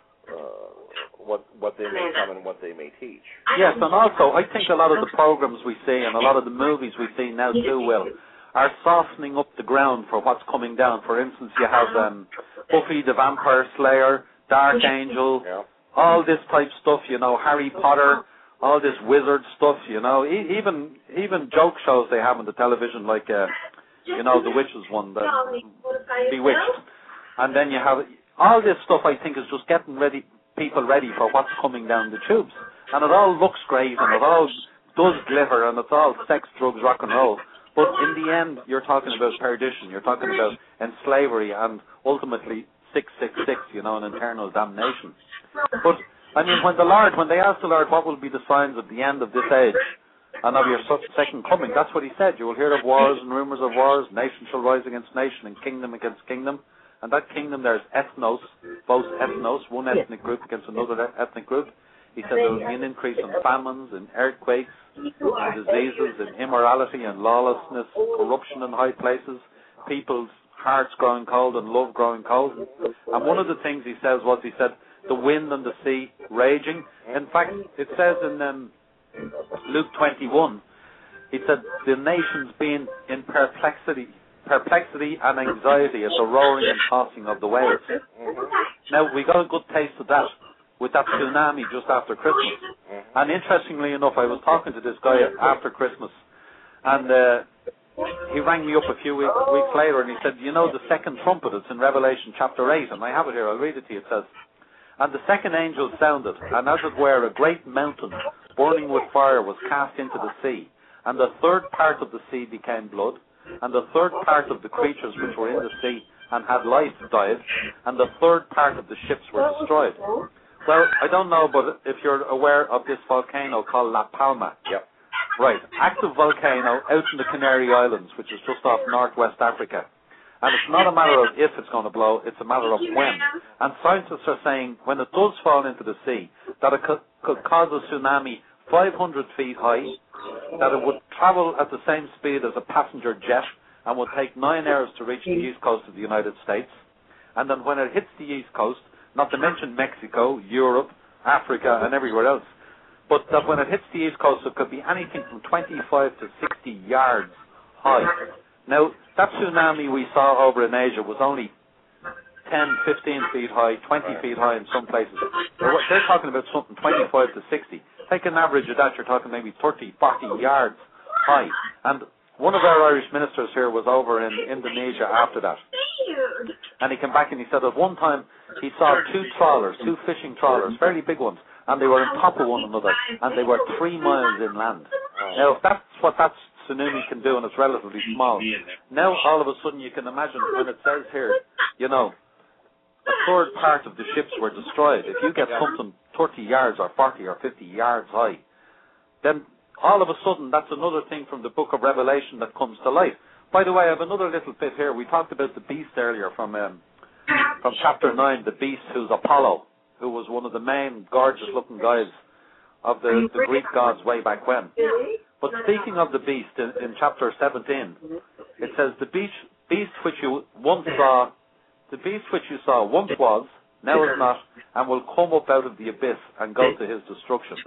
A: uh, what what they may come and what they may teach.
F: Yes, and also I think a lot of the programs we see and a lot of the movies we see now too, Will, are softening up the ground for what's coming down. For instance, you have um, Buffy the Vampire Slayer, Dark Angel, yeah. all this type stuff, you know, Harry Potter, all this wizard stuff, you know, e- even even joke shows they have on the television, like, uh, you know, the Witches one, the Bewitched. And then you have, all this stuff I think is just getting ready, people ready for what's coming down the tubes. And it all looks great, and it all does glitter, and it's all sex, drugs, rock and roll. But in the end, you're talking about perdition, you're talking about enslavery, and ultimately six six six, you know, an eternal damnation. But I mean, when the Lord, when they asked the Lord, what will be the signs of the end of this age and of your second coming, that's what he said. You will hear of wars and rumors of wars. Nation shall rise against nation and kingdom against kingdom. And that kingdom, there's ethnos, both ethnos, one ethnic group against another ethnic group. He said there will be an increase in famines, in earthquakes, in diseases, in immorality and lawlessness, corruption in high places, people's hearts growing cold and love growing cold. And one of the things he says was, he said, the wind and the sea raging. In fact, it says in um, Luke twenty-one, it said the nations being in perplexity, perplexity and anxiety at the roaring and tossing of the waves. Now, we got a good taste of that with that tsunami just after Christmas. And interestingly enough, I was talking to this guy after Christmas, and uh, he rang me up a few weeks, weeks later and he said, you know, the second trumpet, it's in Revelation chapter eight, and I have it here, I'll read it to you. It says, and the second angel sounded, and as it were, a great mountain burning with fire was cast into the sea, and the third part of the sea became blood, and the third part of the creatures which were in the sea and had life died, and the third part of the ships were destroyed. Well, I don't know, but if you're aware of this volcano called La Palma.
A: Yep.
F: Right, active volcano out in the Canary Islands, which is just off northwest Africa. And it's not a matter of if it's going to blow, it's a matter of when. And scientists are saying when it does fall into the sea, that it could, could cause a tsunami five hundred feet high, that it would travel at the same speed as a passenger jet and would take nine hours to reach the east coast of the United States. And then when it hits the east coast, not to mention Mexico, Europe, Africa, and everywhere else, but that when it hits the east coast, it could be anything from twenty-five to sixty yards high. Now, that tsunami we saw over in Asia was only ten, fifteen feet high, twenty feet high in some places. They're talking about something twenty-five to sixty. Take an average of that, you're talking maybe thirty, forty yards high. And one of our Irish ministers here was over in Indonesia after that. And he came back and he said at one time he saw two trawlers, two fishing trawlers, fairly big ones, and they were on top of one another, and they were three miles inland. Now, if that's what that tsunami can do, and it's relatively small, now all of a sudden you can imagine when it says here, you know, a third part of the ships were destroyed. If you get something thirty yards or forty or fifty yards high, then all of a sudden that's another thing from the book of Revelation that comes to light. By the way, I have another little bit here. We talked about the beast earlier from um, from chapter nine, the beast who's Apollo, who was one of the main gorgeous-looking guys of the, the Greek gods way back when. But speaking of the beast in, in chapter seventeen, it says, the beast, beast which you once saw, the beast which you saw once was, now is not, and will come up out of the abyss and go to his destruction.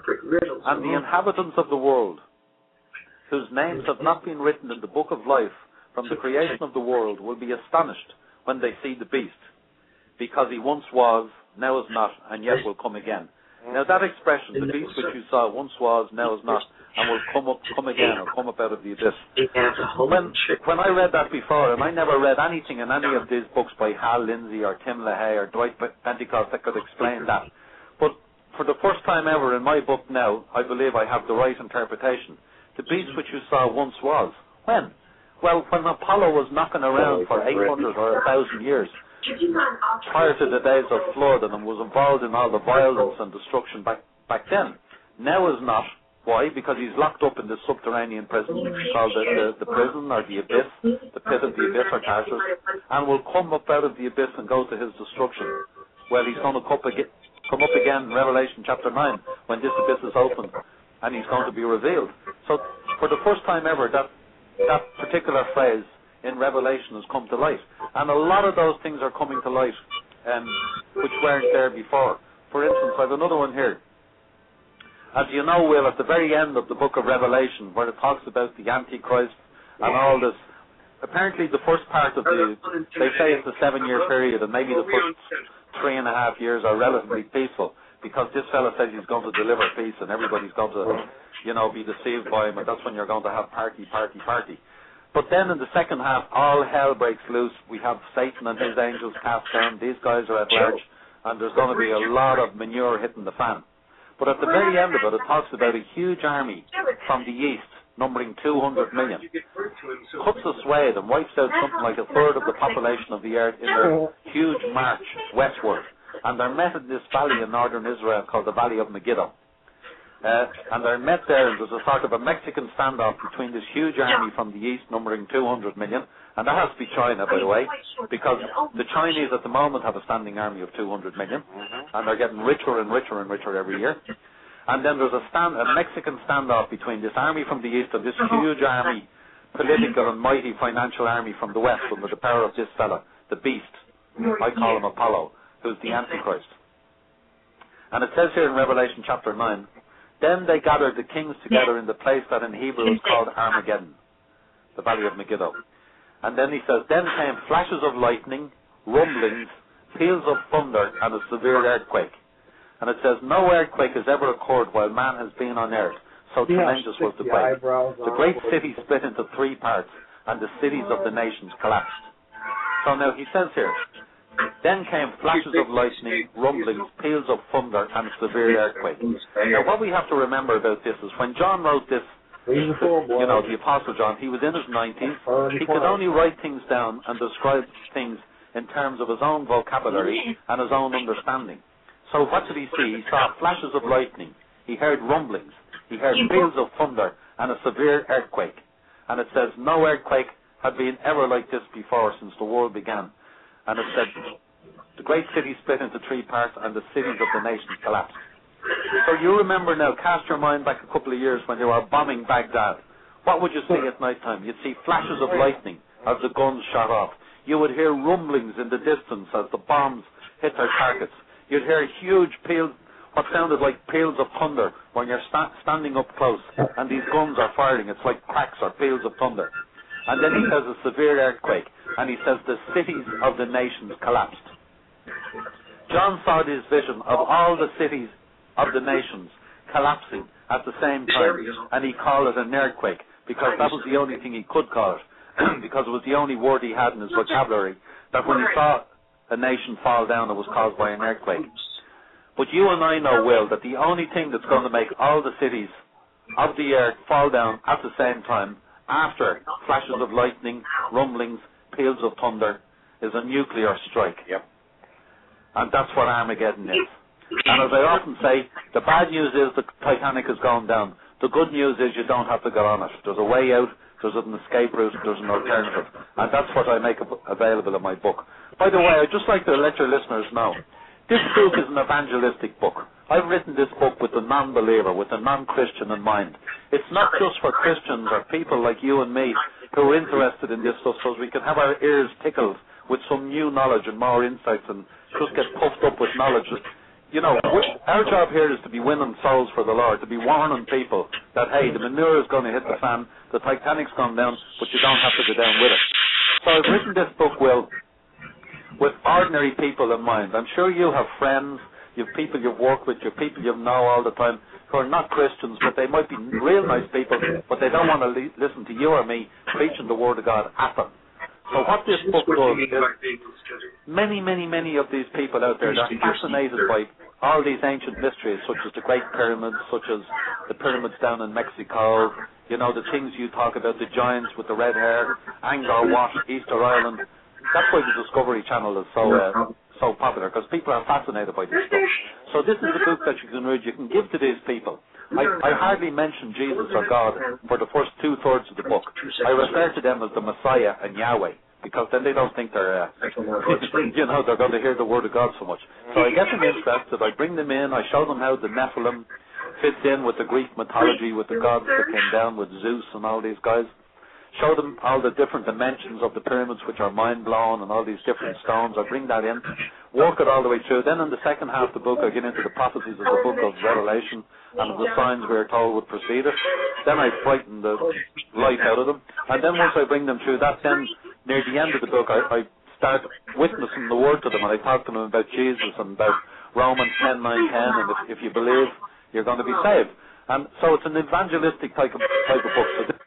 F: And the inhabitants of the world, whose names have not been written in the book of life from the creation of the world, will be astonished when they see the beast, because he once was, now is not, and yet will come again. Now that expression, the beast which you saw once was, now is not, and will come up, come again, or come up out of the abyss. When, when I read that before, and I never read anything in any of these books by Hal Lindsey or Tim LaHaye or Dwight Pentecost that could explain that. But for the first time ever in my book now, I believe I have the right interpretation. The beast which you saw once was. When? Well, when Apollo was knocking around for eight hundred or one thousand years, prior to the days of flood, and was involved in all the violence and destruction back back then. Now is not. Why? Because he's locked up in this subterranean prison called the, the, the prison or the abyss, the pit of the abyss or Tarsus, and will come up out of the abyss and go to his destruction. Well, he's going to come, again, come up again in Revelation chapter nine when this abyss is opened, and he's going to be revealed. So for the first time ever, that that particular phrase in Revelation has come to light. And a lot of those things are coming to light um, which weren't there before. For instance, I have another one here. As you know, Will, at the very end of the book of Revelation, where it talks about the Antichrist and all this, apparently the first part of the, they say it's a seven-year period, and maybe the first three and a half years are relatively peaceful, because this fella says he's going to deliver peace, and everybody's going to, you know, be deceived by him, and that's when you're going to have party, party, party. But then in the second half, all hell breaks loose. We have Satan and his angels cast down. These guys are at large, and there's going to be a lot of manure hitting the fan. But at the very end of it, it talks about a huge army from the east, numbering two hundred million, cuts a swathe and wipes out something like a third of the population of the earth in their huge march westward. And they're met in this valley in northern Israel called the Valley of Megiddo. Uh, and they're met there, and there's a sort of a Mexican standoff between this huge army from the east, numbering two hundred million, and that has to be China, by the way, because the Chinese at the moment have a standing army of two hundred million, and they're getting richer and richer and richer every year. And then there's a, stand, a Mexican standoff between this army from the east and this huge army, political and mighty financial army from the west, under the power of this fella, the beast. I call him Apollo, who's the Antichrist. And it says here in Revelation chapter nine, then they gathered the kings together in the place that in Hebrew is called Armageddon, the Valley of Megiddo. And then he says, then came flashes of lightning, rumblings, peals of thunder, and a severe earthquake. And it says, no earthquake has ever occurred while man has been on earth, So tremendous was the quake. The great city split into three parts, and the cities of the nations collapsed. So now he says here, then came flashes of lightning, rumblings, peals of thunder, and severe earthquake. Now what we have to remember about this is when John wrote this, you know, the Apostle John, he was in his nineties. He could only write things down and describe things in terms of his own vocabulary and his own understanding. So what did he see? He saw flashes of lightning. He heard rumblings. He heard peals of thunder and a severe earthquake. And it says no earthquake had been ever like this before since the world began. And it said the great city split into three parts and the cities of the nations collapsed. So you remember now, cast your mind back a couple of years when they were bombing Baghdad. What would you see at night time? You'd see flashes of lightning as the guns shot off. You would hear rumblings in the distance as the bombs hit their targets. You'd hear huge peals, what sounded like peals of thunder when you're sta- standing up close and these guns are firing. It's like cracks or peals of thunder. And then he says a severe earthquake, and he says the cities of the nations collapsed. John saw this vision of all the cities of the nations collapsing at the same time, and he called it an earthquake because that was the only thing he could call it, because it was the only word he had in his vocabulary, that when he saw a nation fall down, it was caused by an earthquake. But you and I know, Will, that the only thing that's going to make all the cities of the earth fall down at the same time, after flashes of lightning, rumblings, peals of thunder, is a nuclear strike.
A: Yep.
F: And that's what Armageddon is. And as I often say, the bad news is the Titanic is going down. The good news is you don't have to get on it. There's a way out, there's an escape route, there's an alternative. And that's what I make available in my book. By the way, I'd just like to let your listeners know, this book is an evangelistic book. I've written this book with the non-believer, with the non-Christian in mind. It's not just for Christians or people like you and me who are interested in this stuff so we can have our ears tickled with some new knowledge and more insights and just get puffed up with knowledge. You know, our job here is to be winning souls for the Lord, to be warning people that, hey, the manure is going to hit the fan, the Titanic's gone down, but you don't have to go down with it. So I've written this book, Will, with ordinary people in mind. I'm sure you have friends, you have people you've worked with, you have people you know all the time who are not Christians, but they might be real nice people, but they don't want to li- listen to you or me preaching the Word of God at them. So what this book does is many, many, many of these people out there are fascinated by all these ancient mysteries, such as the Great Pyramids, such as the pyramids down in Mexico, you know, the things you talk about, the giants with the red hair, Angkor Wat, Easter Island. That's why the Discovery Channel is so uh, so popular, because people are fascinated by this stuff. So this is a book that you can read, you can give to these people. I, I hardly mention Jesus or God for the first two-thirds of the book. I refer to them as the Messiah and Yahweh, because then they don't think they're, uh, you know, they're going to hear the Word of God so much. So I get them interested, I bring them in, I show them how the Nephilim fits in with the Greek mythology, with the gods that came down with Zeus and all these guys. Show them all the different dimensions of the pyramids, which are mind-blowing, and all these different stones. I bring that in, work it all the way through. Then in the second half of the book, I get into the prophecies of the book of Revelation and the signs we are told would precede it. Then I frighten the life out of them. And then once I bring them through that, then near the end of the book, I, I start witnessing the word to them, and I talk to them about Jesus and about Romans ten, nine, ten, and if, if you believe, you're going to be saved. And so it's an evangelistic type of, type of book. So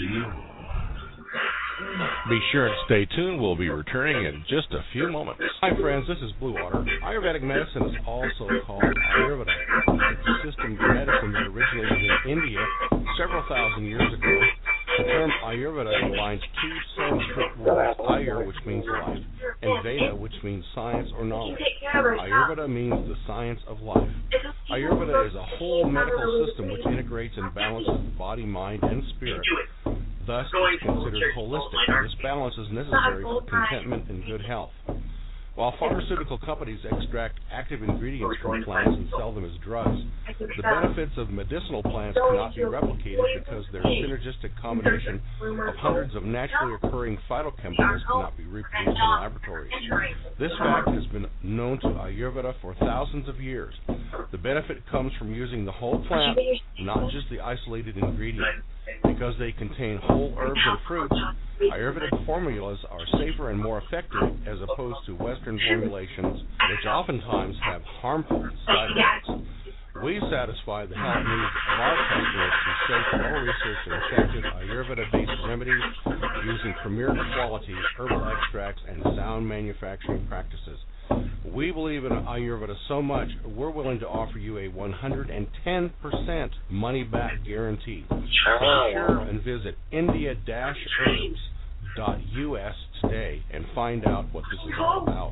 D: be sure and stay tuned. We'll be returning in just a few moments. Hi, friends. This is Blue Water. Ayurvedic medicine is also called Ayurveda. It's a system of medicine that originated in India several thousand years ago. The term Ayurveda combines two Sanskrit words, Ayur, which means life, and Veda, which means science or knowledge. Ayurveda means the science of life. Ayurveda is a whole medical system which integrates and balances the body, mind, and spirit. Thus, it's considered holistic. This balance is necessary for contentment and good health. While pharmaceutical companies extract active ingredients from plants and sell them as drugs, the benefits of medicinal plants cannot be replicated because their synergistic combination of hundreds of naturally occurring phytochemicals cannot be reproduced in laboratories. This fact has been known to Ayurveda for thousands of years. The benefit comes from using the whole plant, not just the isolated ingredient. Because they contain whole herbs and fruits, Ayurvedic formulas are safer and more effective as opposed to Western formulations, which oftentimes have harmful side effects. We satisfy the health needs of our customers through safe, well-researched and effective Ayurveda-based remedies using premier quality herbal extracts and sound manufacturing practices. We believe in Ayurveda so much, we're willing to offer you a one hundred ten percent money-back guarantee. Be sure and visit india dash herbs dot U S today and find out what this is all about.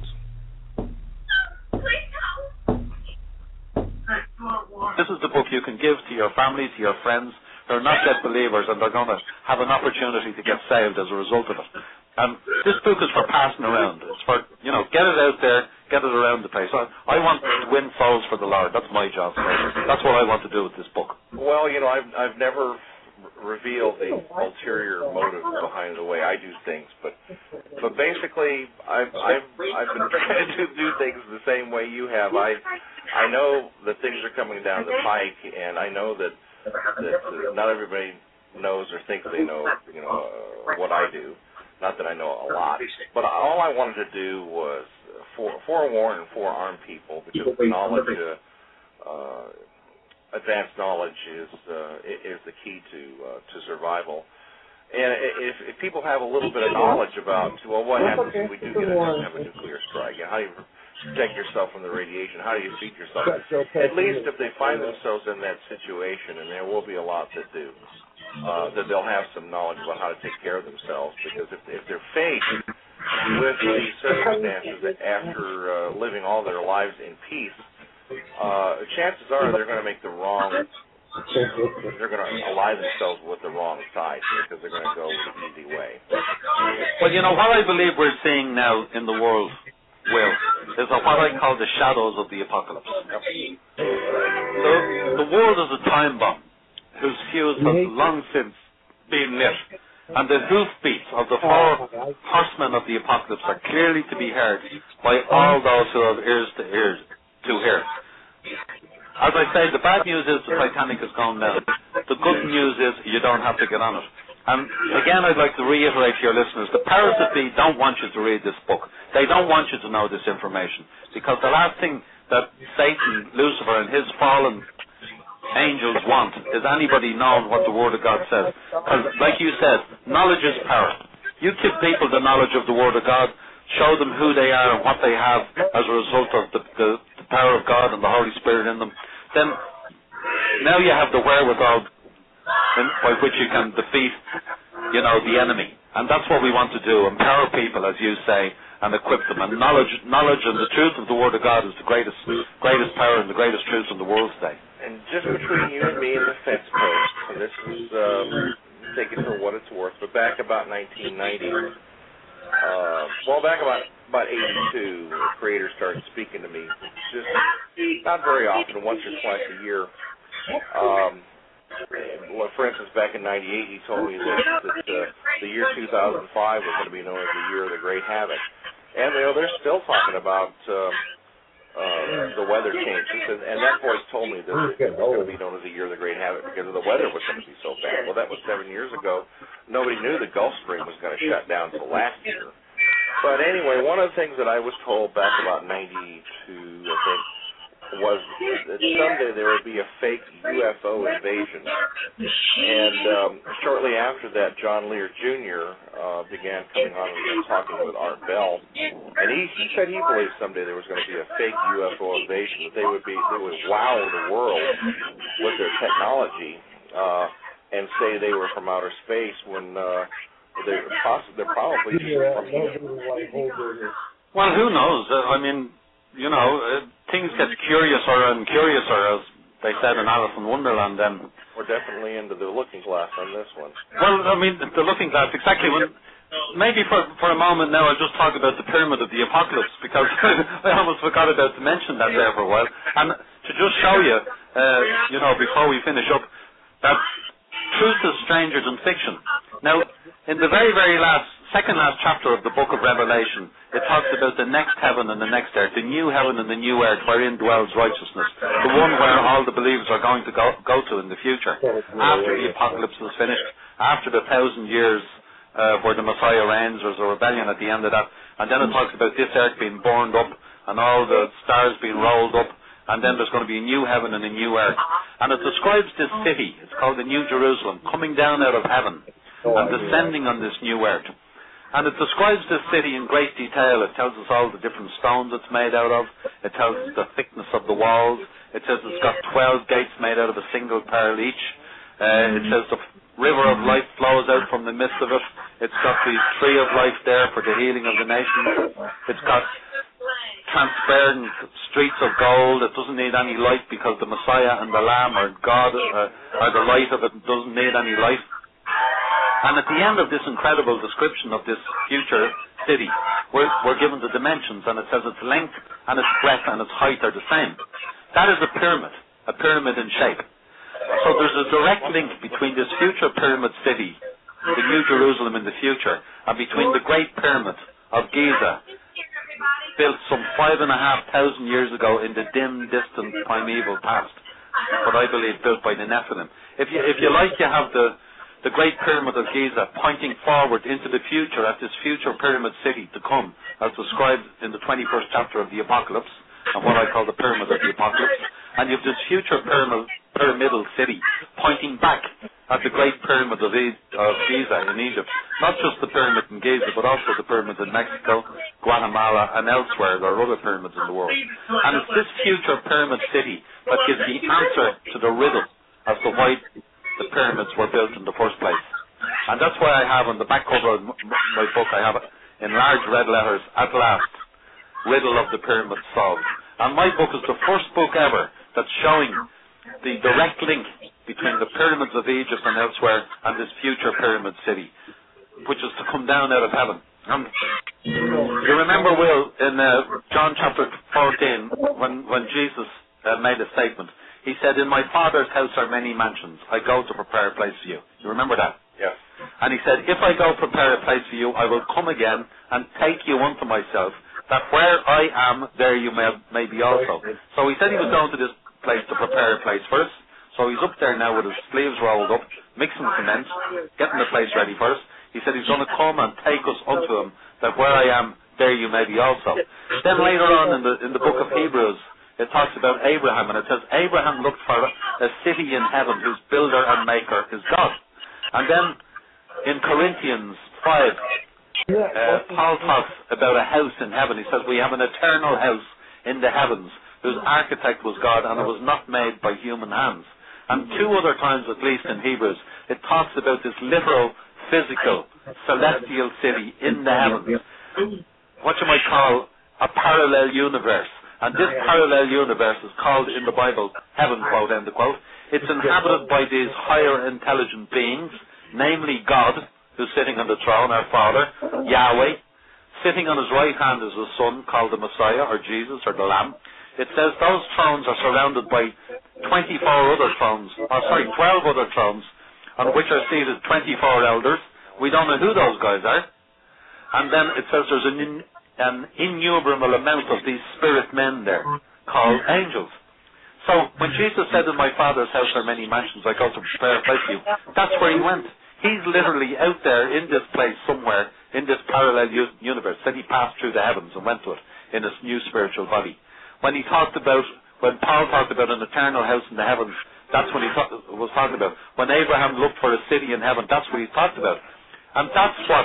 F: This is the book you can give to your family, to your friends who are not yet believers, and they're going to have an opportunity to get saved as a result of it. And this book is for passing around. It's for, you know, get it out there, get it around the place. I, I want to win souls for the Lord. That's my job. That's what I want to do with this book.
A: Well, you know, I've I've never revealed the ulterior motive behind the way I do things, but but basically, I've I've I've been trying to do things the same way you have. I I know that things are coming down the pike, and I know that that uh, not everybody knows or thinks they know, you know, uh, what I do. Not that I know a lot, but all I wanted to do was fore, forewarn and forearm people, because knowledge, uh, uh, advanced knowledge is uh, is the key to uh, to survival. And if, if people have a little bit of knowledge about, well, what happens if we do get a, have a nuclear strike? How do you protect yourself from the radiation? How do you feed yourself? At least if they find themselves in that situation, and there will be a lot that do, uh, that they'll have some knowledge about how to take care of themselves. Because if, if they're faced with the circumstances that after uh, living all their lives in peace, uh, chances are they're going to make the wrong, they're going to ally themselves with the wrong side, because they're going to go the easy way.
F: Well, you know, what I believe we're seeing now in the world, Will, is what I call the shadows of the apocalypse. The, the world is a time bomb whose fuse has long since been lit, and the hoofbeats of the four horsemen of the apocalypse are clearly to be heard by all those who have ears to ears to hear. As I say, the bad news is the Titanic has gone down. The good news is you don't have to get on it. And again, I'd like to reiterate to your listeners, the powers that be don't want you to read this book. They don't want you to know this information, because the last thing that Satan, Lucifer, and his fallen angels want is anybody knowing what the Word of God says. Because, like you said, knowledge is power. You give people the knowledge of the Word of God, show them who they are and what they have as a result of the, the, the power of God and the Holy Spirit in them, then now you have the wherewithal in, by which you can defeat, you know, the enemy. And that's what we want to do, empower people, as you say, and equip them. And knowledge knowledge and the truth of the Word of God is the greatest greatest power and the greatest truth in the world today.
A: And just between you and me and the fence post, and this is, um, take it for what it's worth, but back about nineteen ninety, uh, well, back about, about eighty-two, the Creator started speaking to me, just not very often, once or twice a year. Um, well, for instance, back in ninety-eight, he told me that, that uh, the year two thousand five was going to be known as the year of the Great Havoc. And, you know, they're still talking about uh, uh, the weather changes, and, and that voice told me that it was going to be known as the year of the Great Havoc because the weather was going to be so bad. Well, that was seven years ago. Nobody knew the Gulf Stream was going to shut down until last year. But anyway, one of the things that I was told back about ninety-two, I think, was that someday there would be a fake U F O invasion. And um, shortly after that, John Lear Junior Uh, began coming on and talking with Art Bell, and he, he said he believed someday there was going to be a fake U F O invasion, that they would be they would wow the world with their technology uh, and say they were from outer space when uh, they're, poss- they're probably just from here.
F: Well, who knows? Uh, I mean, you know, uh, things get curiouser and curiouser, as they said in Alice in Wonderland. Then
A: we're definitely into the looking glass on this one.
F: Well, I mean, the looking glass, exactly. When, maybe for for a moment now, I'll just talk about the pyramid of the apocalypse, because I almost forgot about to mention that there for a while. And to just show you, uh, you know, before we finish up, that truth is stranger than fiction. Now, in the very, very last, second last chapter of the book of Revelation, it talks about the next heaven and the next earth, the new heaven and the new earth wherein dwells righteousness, the one where all the believers are going to go, go to in the future, after the apocalypse is finished, after the thousand years uh, where the Messiah reigns. There's a rebellion at the end of that, and then it talks about this earth being burned up and all the stars being rolled up, and then there's going to be a new heaven and a new earth. And it describes this city, it's called the New Jerusalem, coming down out of heaven and descending on this new earth. And it describes this city in great detail. It tells us all the different stones it's made out of. It tells us the thickness of the walls. It says it's got twelve gates made out of a single pearl each. Uh, it says the river of life flows out from the midst of it. It's got the tree of life there for the healing of the nations. It's got transparent streets of gold. It doesn't need any light because the Messiah and the Lamb or God uh, are the light of it. It doesn't need any light. And at the end of this incredible description of this future city, we're, we're given the dimensions, and it says its length and its breadth and its height are the same. That is a pyramid, a pyramid in shape. So there's a direct link between this future pyramid city, the New Jerusalem in the future, and between the Great Pyramid of Giza, built some five and a half thousand years ago in the dim, distant, primeval past, what I believe built by the Nephilim. If you, if you like, you have the the Great Pyramid of Giza pointing forward into the future at this future pyramid city to come, as described in the twenty-first chapter of the Apocalypse, and what I call the Pyramid of the Apocalypse. And you have this future pyramid, pyramidal city pointing back at the Great Pyramid of, e- of Giza in Egypt. Not just the pyramid in Giza, but also the pyramids in Mexico, Guatemala, and elsewhere. There are other pyramids in the world. And it's this future pyramid city that gives the answer to the riddle as to why the pyramids were built in the first place. And that's why I have on the back cover of my book, I have in large red letters, at last, Riddle of the Pyramid Solved. And my book is the first book ever that's showing the direct link between the pyramids of Egypt and elsewhere and this future pyramid city, which is to come down out of heaven. Um, you remember, Will, in uh, John chapter fourteen, when, when Jesus uh, made a statement, he said, "In my Father's house are many mansions. I go to prepare a place for you." You remember that?
A: Yes.
F: And he said, "If I go prepare a place for you, I will come again and take you unto myself, that where I am, there you may, may be also." So he said he was going to this place to prepare a place for us. So he's up there now with his sleeves rolled up, mixing cement, getting the place ready for us. He said he's going to come and take us unto him, that where I am, there you may be also. Then later on in the in the book of Hebrews, it talks about Abraham, and it says, Abraham looked for a city in heaven whose builder and maker is God. And then in Corinthians five, uh, Paul talks about a house in heaven. He says, we have an eternal house in the heavens whose architect was God, and it was not made by human hands. And two other times, at least in Hebrews, it talks about this literal, physical, celestial city in the heavens, what you might call a parallel universe. And this parallel universe is called in the Bible heaven, quote, end of quote. It's inhabited by these higher intelligent beings, namely God, who's sitting on the throne, our Father, Yahweh. Sitting on his right hand is the Son, called the Messiah, or Jesus, or the Lamb. It says those thrones are surrounded by twenty-four other thrones, or sorry, twelve other thrones, on which are seated twenty-four elders. We don't know who those guys are. And then it says there's an, in, an innumerable amount of these spirit men there, called angels. So when Jesus said, "In my Father's house are many mansions, I go to prepare a place for you," that's where he went. He's literally out there in this place somewhere, in this parallel u- universe. Then he passed through the heavens and went to it in his new spiritual body. When he talked about, when Paul talked about an eternal house in the heavens, that's what he talk, was talking about. When Abraham looked for a city in heaven, that's what he talked about. And that's what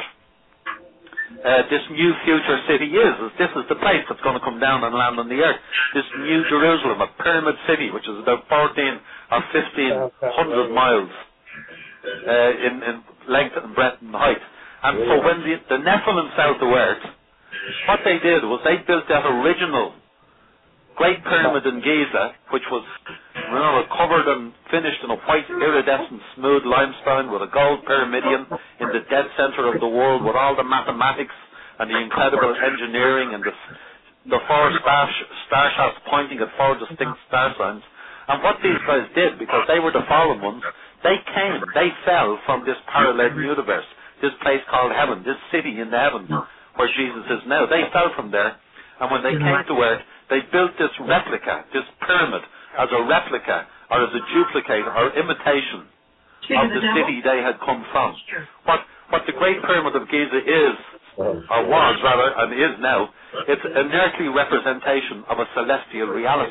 F: uh, this new future city is, is. This is the place that's going to come down and land on the earth. This New Jerusalem, a pyramid city, which is about fourteen or fifteen hundred miles uh, in, in length and breadth and height. And so when the, the Nephilim fell to earth, what they did was they built that original Great Pyramid in Giza, which was, remember, covered and finished in a white, iridescent, smooth limestone with a gold pyramidion in the dead center of the world, with all the mathematics and the incredible engineering and the, the four star, star shots pointing at four distinct star signs. And what these guys did, because they were the fallen ones, they came, they fell from this parallel universe, this place called heaven, this city in the heavens where Jesus is now. They fell from there, and when they came to earth, they built this replica, this pyramid, as a replica, or as a duplicate, or imitation of the city they had come from. What what the Great Pyramid of Giza is, or was rather, and is now, it's an earthly representation of a celestial reality.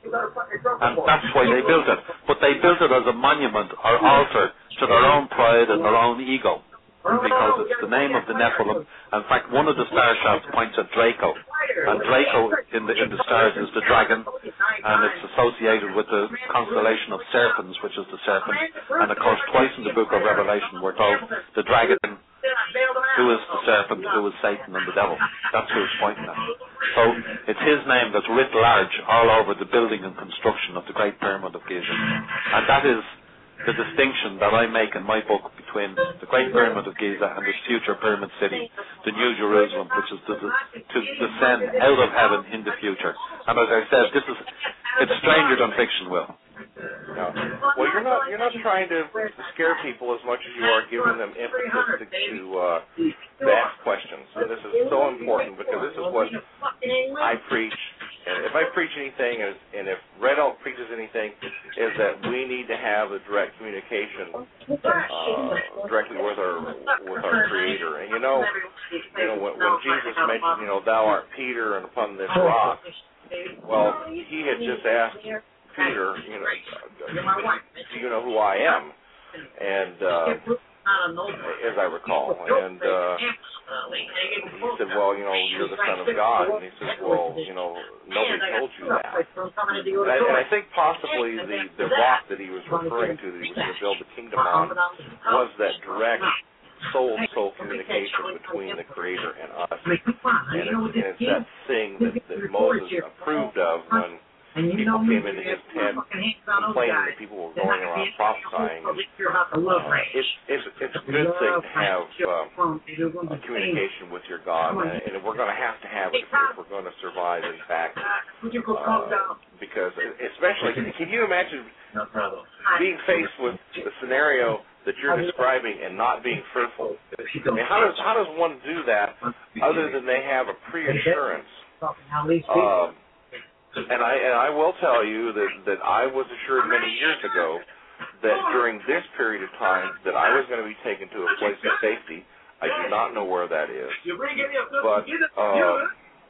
F: And that's why they built it. But they built it as a monument or altar to their own pride and their own ego, because it's the name of the Nephilim. In fact, one of the star shafts points at Draco, and Draco in the in the stars is the dragon, and it's associated with the constellation of serpents, which is the serpent. And of course, twice in the book of Revelation we're told the dragon, who is the serpent, who is Satan and the devil. That's who it's pointing at. So it's his name that's writ large all over the building and construction of the Great Pyramid of Giza. And that is the distinction that I make in my book between the Great Pyramid of Giza and this future pyramid city, the New Jerusalem, which is to, to descend out of heaven in the future. And as I said, this is it's stranger than fiction, Will.
A: No. Well, you're not you're not trying to scare people as much as you are giving them impetus to to, uh, to ask questions. And this is so important, because this is what I preach. And if I preach anything, and, and if Red Elk preaches anything, is that we need to have a direct communication uh, directly with our with our Creator. And you know, you know when, when Jesus mentioned, you know, thou art Peter, and upon this rock. Well, he had just asked Peter, you know, do you know who I am? And uh, as I recall, and uh, he said, well, you know, you're the Son of God. And he said, well, you know, nobody told you that. And I, and I think possibly the, the rock that he was referring to, that he was going to build the kingdom on, was that direct soul-to-soul communication between the Creator and us. And it's, and it's that thing that, that Moses approved of when people came into his tent complaining that people were going around prophesying. Uh, it's, it's, it's a good thing to have um, a communication with your God, and, and we're going to have to have it if, if we're going to survive, in fact. Uh, because, especially, can you imagine being faced with the scenario that you're describing and not being fearful? I mean, how does how does one do that other than they have a pre-assurance? Um, And I and I will tell you that, that I was assured many years ago that during this period of time that I was going to be taken to a place of safety. I do not know where that is, but uh,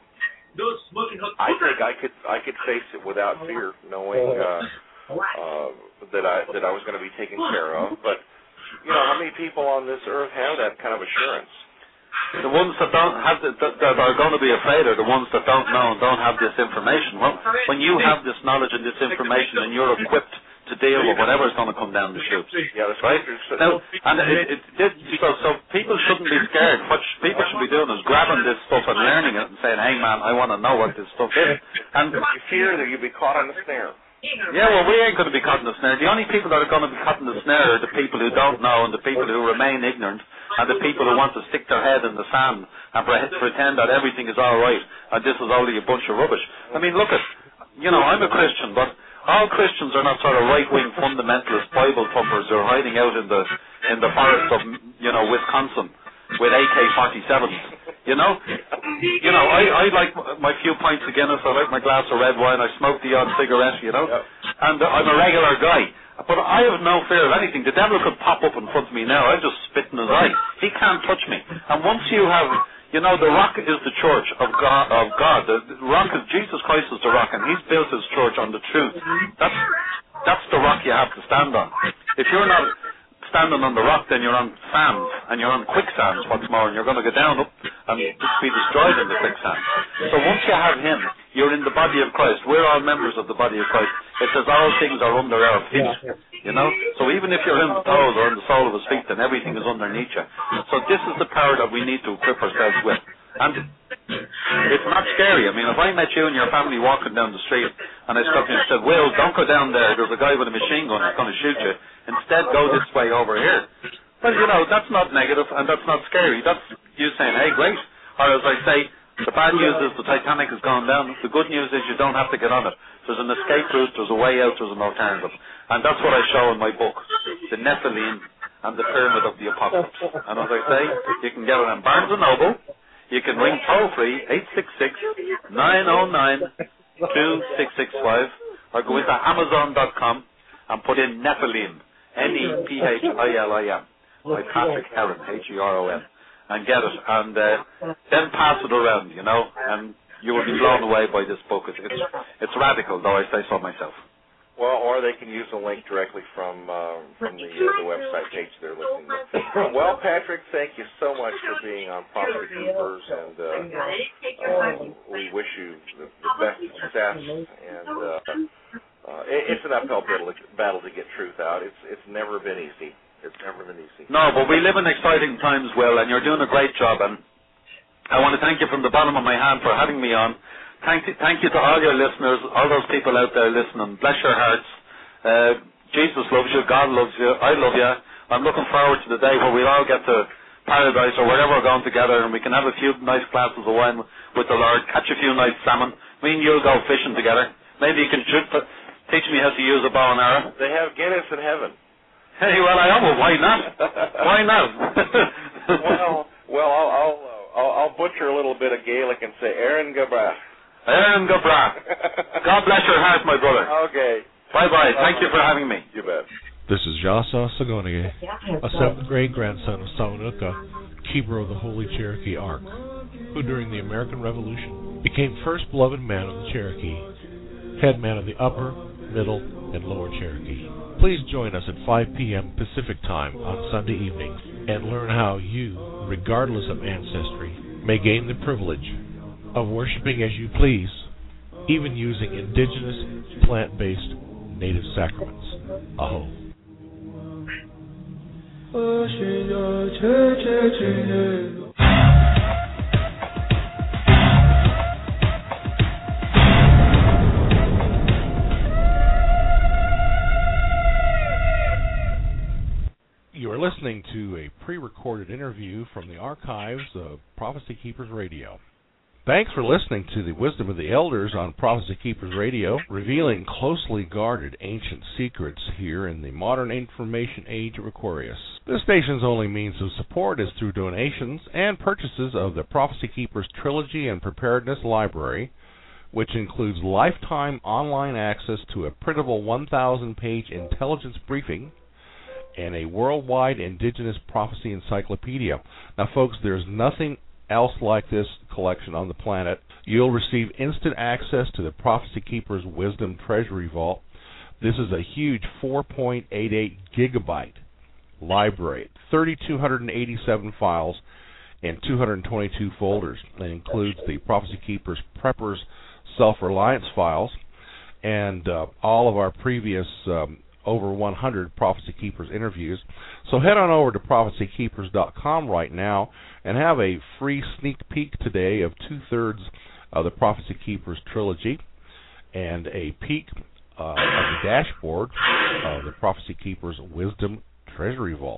A: I think I could I could face it without fear, knowing uh, uh, that I that I was going to be taken care of. But you know, how many people on this earth have that kind of assurance?
F: The ones that don't have the, that, that are going to be afraid are the ones that don't know and don't have this information. Well, when you have this knowledge and this information, and you're equipped to deal with whatever is going to come down the chute,
A: yeah, that's
F: right? Now, and it, it, it, so, so people shouldn't be scared. What people should be doing is grabbing this stuff and learning it and saying, "Hey, man, I want to know what this stuff is." And
A: you fear that you'll be caught in the snare.
F: Yeah, well, we ain't going to be caught in the snare. The only people that are going to be caught in the snare are the people who don't know, and the people who remain ignorant, and the people who want to stick their head in the sand and pre- pretend that everything is all right and this is only a bunch of rubbish. I mean, look at, you know, I'm a Christian, but all Christians are not sort of right-wing fundamentalist Bible thumpers who are hiding out in the in the forests of, you know, Wisconsin with A K forty-sevens. You know, you know, I, I like my few pints of Guinness, I like my glass of red wine, I smoke the odd cigarette, you know, and uh, I'm a regular guy. But I have no fear of anything. The devil could pop up in front of me now. I just spit in his eye. He can't touch me. And once you have, you know, the rock is the church of God. Of God. The, the rock is Jesus Christ is the rock, and He's built His church on the truth. That's that's the rock you have to stand on. If you're not standing on the rock, then you're on sand, and you're on quicksands. What's more, and you're going to go down up and be destroyed in the quicksand. So once you have Him, you're in the body of Christ. We're all members of the body of Christ. It says all things are under our feet, you know. So even if you're in the toes or in the sole of His feet, then everything is underneath you. So this is the power that we need to equip ourselves with. And it's not scary. I mean, if I met you and your family walking down the street, and I stopped you and said, "Will, don't go down there. There's a guy with a machine gun that's going to shoot you. Instead, go this way over here." Well, you know, that's not negative and that's not scary. That's you saying, "Hey, great." Or as I say, the bad news is the Titanic has gone down. The good news is you don't have to get on it. There's an escape route, there's a way out, there's an alternative. And that's what I show in my book, The Nephilim and the Pyramid of the Apocalypse. And as I say, you can get it on Barnes and Noble. You can ring toll-free, eight six six, nine oh nine, two six six five, or go into amazon dot com and put in Nephilim, N E P H I L I M, by Patrick Heron, H E R O N, and get it. And uh, then pass it around, you know, and you will be blown away by this book. It's it's, it's radical, though I say so myself.
A: Well, or they can use the link directly from uh, from the uh, the website page they're listening to. Well, Patrick, thank you so much for being on Prophecy Keepers, and uh, uh, we wish you the, the best success. And uh, uh, it, it's an uphill battle, battle to get truth out. It's it's never been easy. It's never been easy.
F: No, but we live in exciting times, Will, and you're doing a great job. And I want to thank you from the bottom of my hand for having me on. Thank you, thank you to all your listeners, all those people out there listening. Bless your hearts. Uh, Jesus loves you. God loves you. I love you. I'm looking forward to the day where we'll all get to paradise or wherever we're going together, and we can have a few nice glasses of wine with the Lord, catch a few nice salmon. Me and you'll go fishing together. Maybe you can teach me how to use a bow and arrow.
A: They have Guinness in heaven.
F: Hey, well, I know. Why not? Why not?
A: well, well, I'll, I'll, I'll, I'll butcher a little bit of Gaelic and say Aaron Gabra.
F: Aaron Gabra. God bless your heart, my brother.
A: Okay.
F: Bye-bye. Thank you for having me.
A: You bet.
D: This is Jasa Sagonige, a seventh grade grandson of Saunuka, keeper of the Holy Cherokee Ark, who during the American Revolution became first beloved man of the Cherokee, head man of the Upper, Middle, and Lower Cherokee. Please join us at five p.m. Pacific Time on Sunday evenings and learn how you, regardless of ancestry, may gain the privilege of worshiping as you please, even using indigenous, plant-based, native sacraments. Aho. You are listening to a pre-recorded interview from the archives of Prophecy Keepers Radio. Thanks for listening to the Wisdom of the Elders on Prophecy Keepers Radio, revealing closely guarded ancient secrets here in the modern information age of Aquarius. This station's only means of support is through donations and purchases of the Prophecy Keepers Trilogy and Preparedness Library, which includes lifetime online access to a printable one thousand page intelligence briefing and a worldwide indigenous prophecy encyclopedia. Now, folks, there's nothing else like this collection on the planet. You'll receive instant access to the Prophecy Keepers Wisdom Treasury Vault. This is a huge four point eight eight gigabyte library, three thousand two hundred eighty-seven files, and two hundred twenty-two folders. It includes the Prophecy Keepers Preppers Self-Reliance files and uh, all of our previous um, over one hundred Prophecy Keepers interviews. So head on over to prophecy keepers dot com right now and have a free sneak peek today of two-thirds of the Prophecy Keepers trilogy and a peek uh, of the dashboard of the Prophecy Keepers Wisdom Treasury Vault.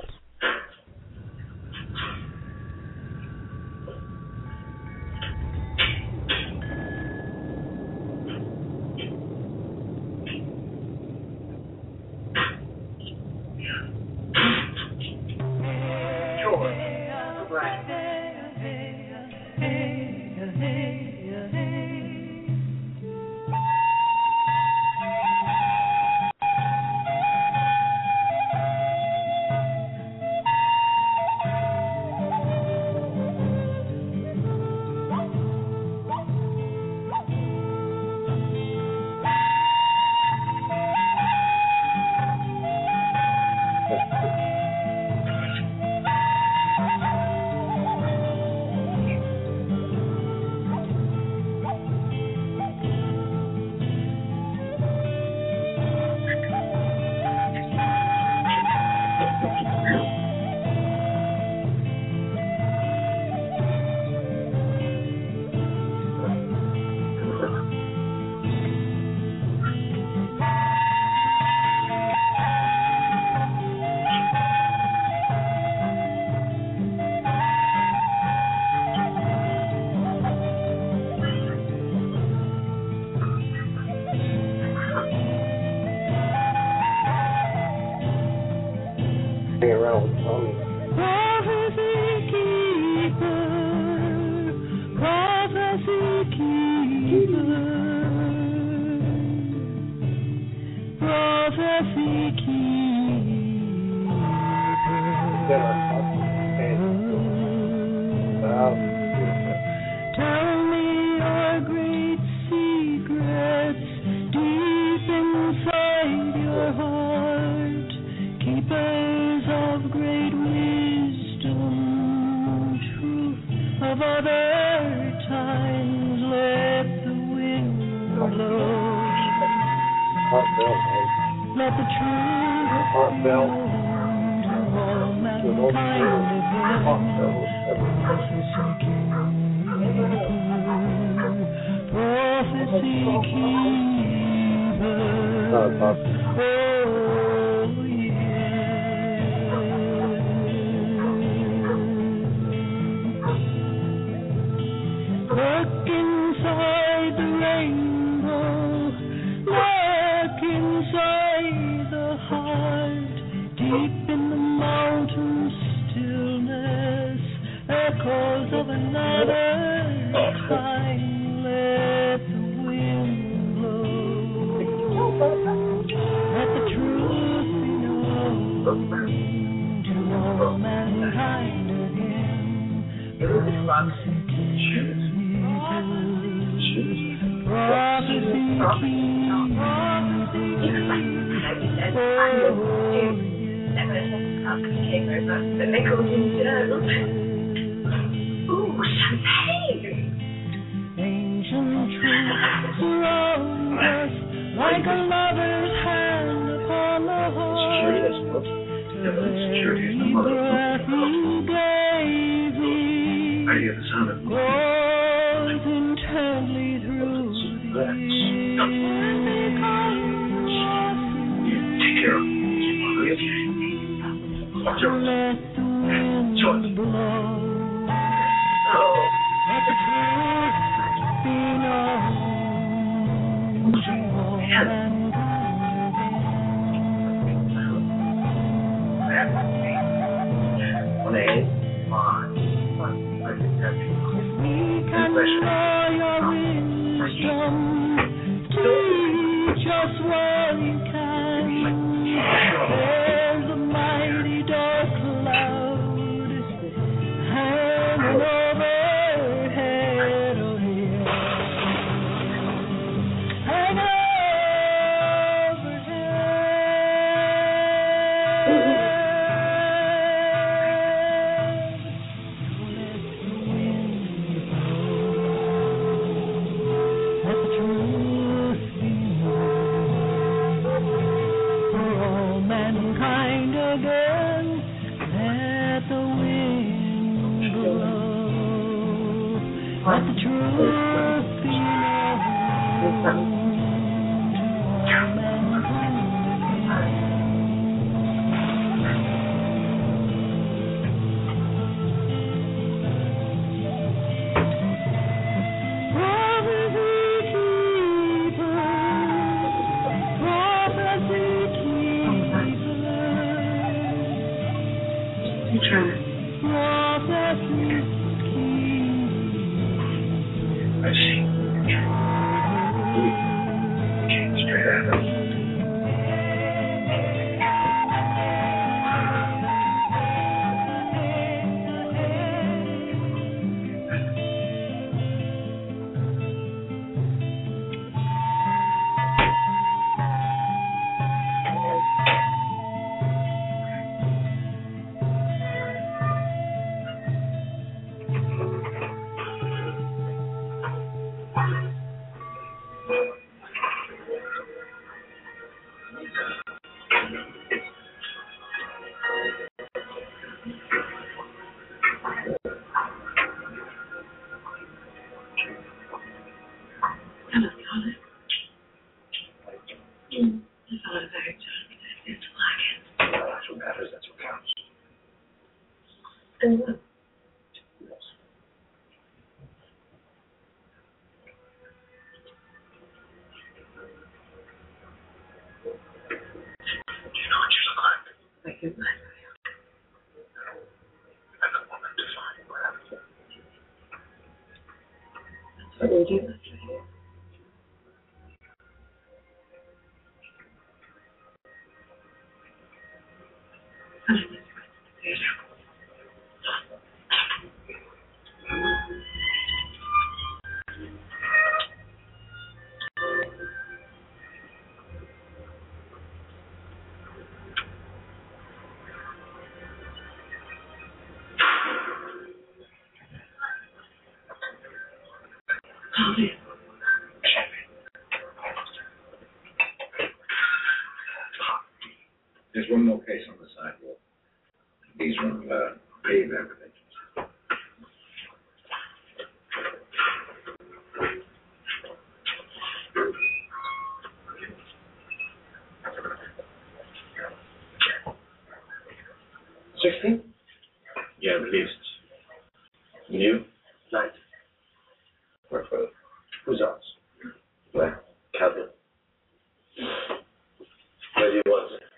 H: Tell me your great Let the truth
I: Heartfelt.
H: prophecy keeper.
I: Uh, uh,
H: Oh, yeah. Look inside the rainbow, look inside the heart, deep in the mountain stillness, echoes of another time. Let the wind blow, let the truth be known to all mankind again. Prophecy keeps prophecy
J: Ooh, champagne!
H: Ancient truths surround us like a lover's hand upon the heart. The very breath he gave me goes intently through the years.
J: Take care of me.
H: Let the wind blow. Let the truth be known to all mankind again. We can share your wisdom, teach us what you can. There's a mighty dark cloud hanging overhead of you. Hanging let the truth be known for all mankind again. Let the wind blow. Let the truth be known to all mankind again.
J: I see. Okay, straight at us. That's what matters, that's what counts.
K: And what?
J: Do you know what you look like?
K: Like your black.
J: And the woman defined gravity.
K: That's what they do. That's what they do.
J: Champagne. There's one more case on the sidewalk. These are on uh, paved applications.
I: Sixteen?
J: Yeah, released.
I: New? Nice. Where for? Who's ours? Where? Calvin. Where do you want it?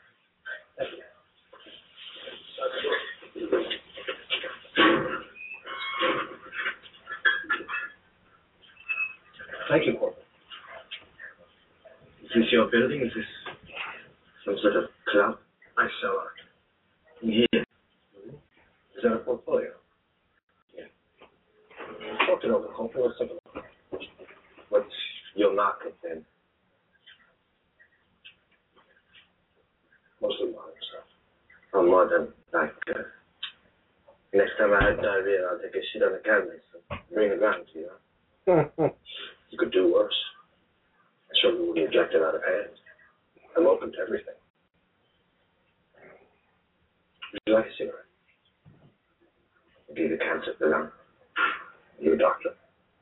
I: Thank you, Corporal. Is this your building? Is this some sort of club? I sell art. Yeah. Is that a portfolio? Yeah. Talk it over, Corporal. Let's take a look. What's your market then? Mostly modern stuff. Oh, modern. Like, uh, next time I have diarrhea, I'll take a shit on the cabinets and bring it around to you. Know? You could do worse. I certainly wouldn't reject it out of hand. I'm open to everything. Would you like a cigarette? I'll give you the cancer for lung. You're a doctor.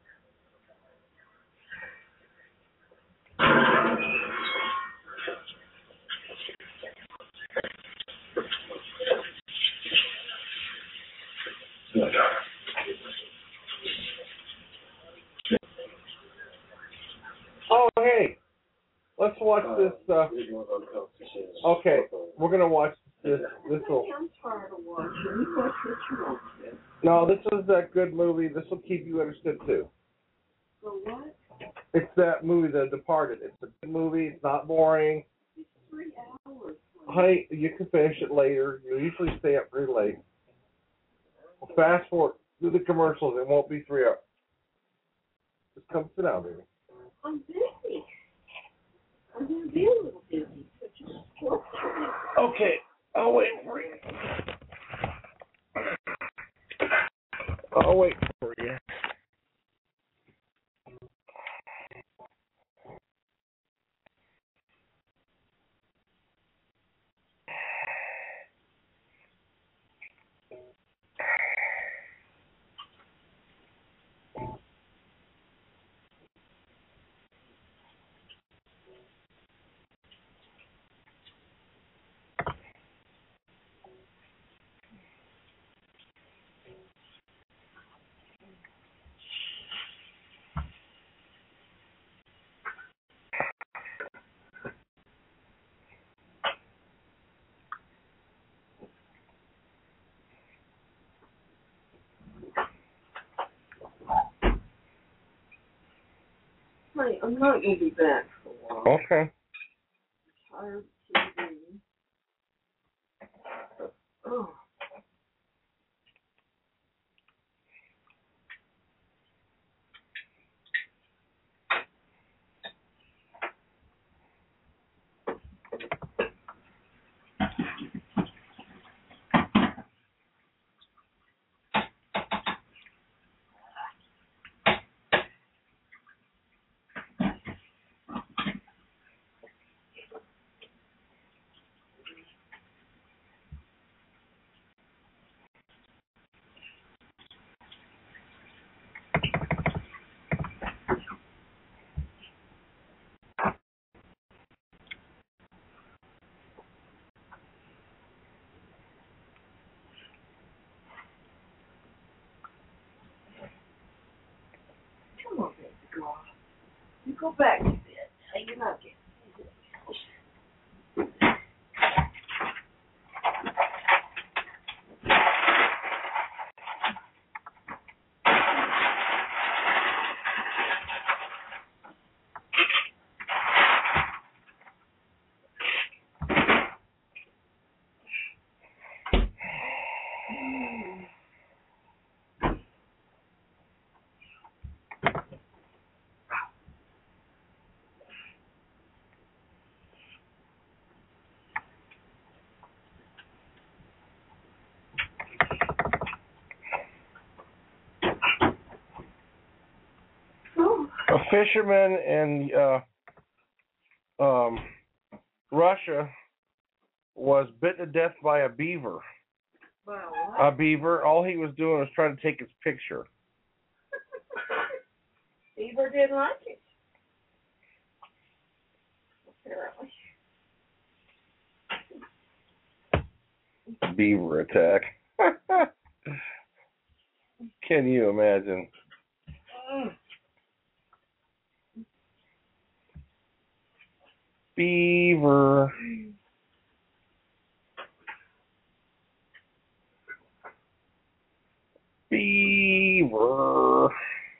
D: Oh, hey, let's watch uh, this. Uh, okay, we're gonna watch this. This will.
K: I'm tired of watching. You watch what you want to.
D: No, this is that good movie. This will keep you interested too.
K: So what?
D: It's that movie, The Departed. It's a good movie. It's not boring.
K: It's three hours.
D: Honey, you can finish it later. You usually stay up pretty late. Fast forward through the commercials. It won't be three hours. Just come sit down, baby.
K: I'm busy. I'm going to be a little busy. So just work for me.
D: Okay, I'll wait for you. I'll wait for you.
K: Honey, I'm not going to be back for a while.
D: Okay.
K: I'm tired of T V. Oh. Come on, baby girl. You go back to bed. Hey, you're not getting
D: A fisherman in uh, um, Russia
L: was bitten to death by a beaver.
K: Well,
L: A beaver. All he was doing was trying to take his picture.
K: Beaver didn't like it. Apparently.
L: Beaver attack. Can you imagine? Beaver. Beaver.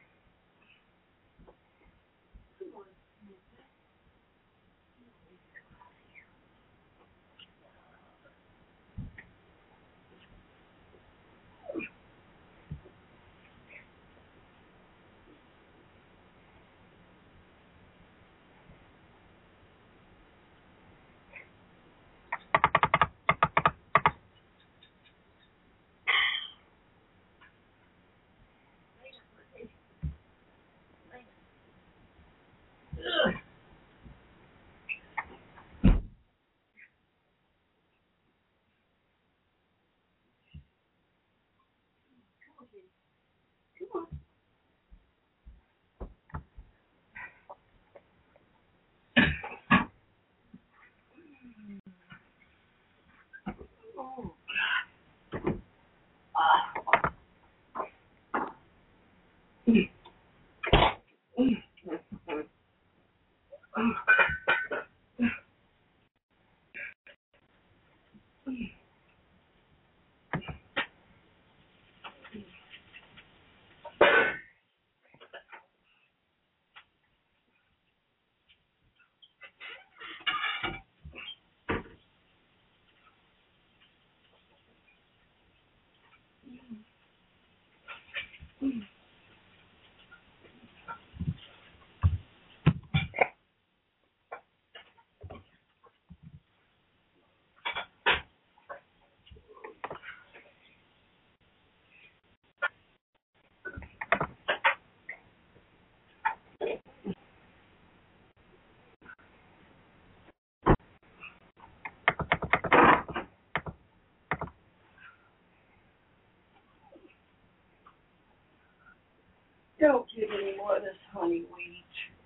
K: Don't give any more of this honey wheat.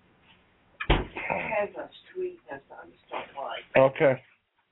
K: It has a sweetness I just don't like.
L: Okay.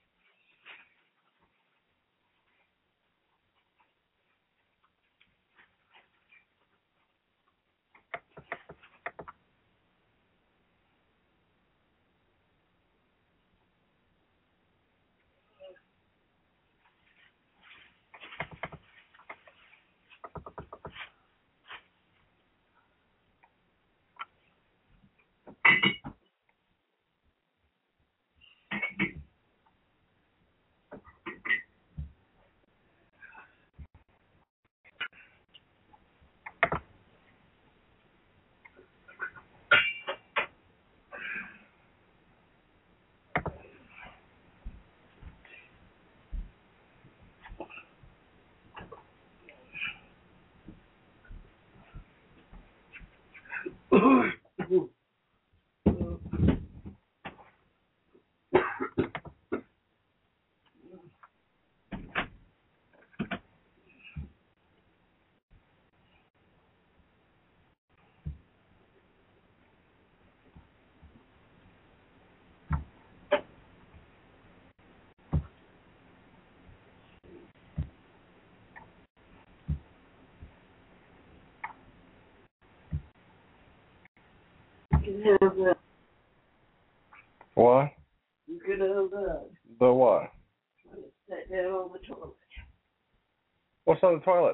K: You can have that.
L: What?
K: You can have that.
L: The what?
K: Sit down on the toilet.
L: What's on the toilet?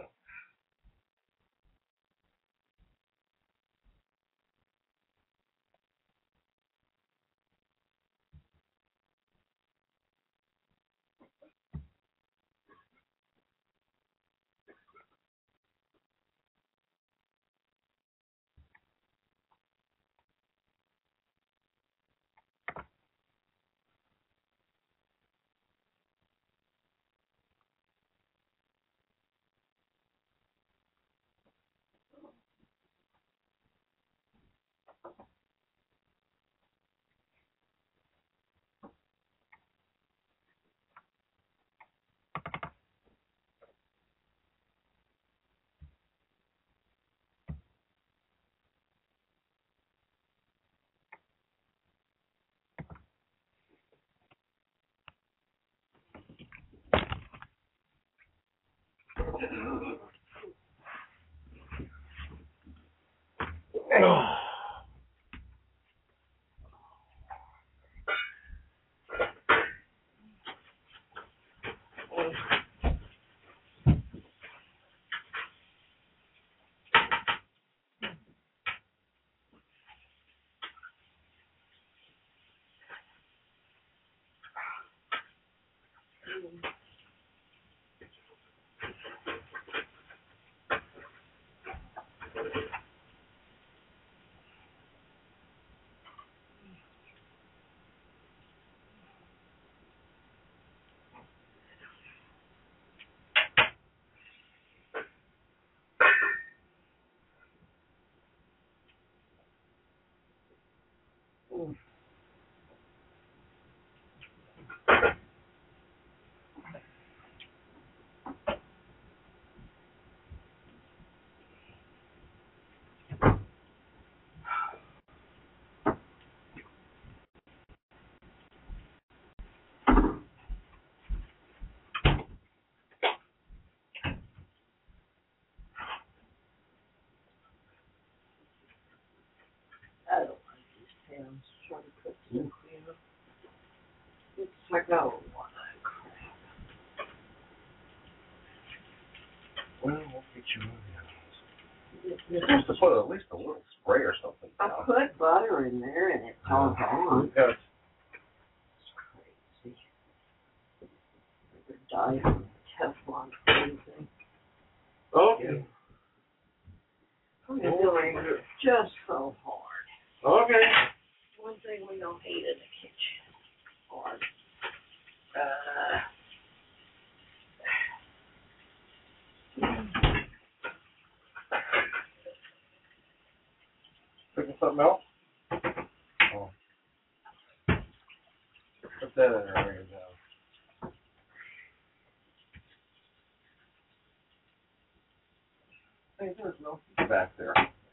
K: Mm. I don't like these pens. Trying to put stuff in. It's like, oh, what a crap.
L: Well, we'll get you moving. You're supposed to put at least a little spray or something.
K: I put butter in there and it's all gone.
L: Yeah.
K: It's crazy. Never died from Teflon or anything.
L: Okay.
K: I'm doing it just so hard.
L: Okay.
K: One thing we don't hate in the kitchen. Hard. Uh,
L: Cooking something else? Oh. Put that in there right now. Hey, there's no heat back there.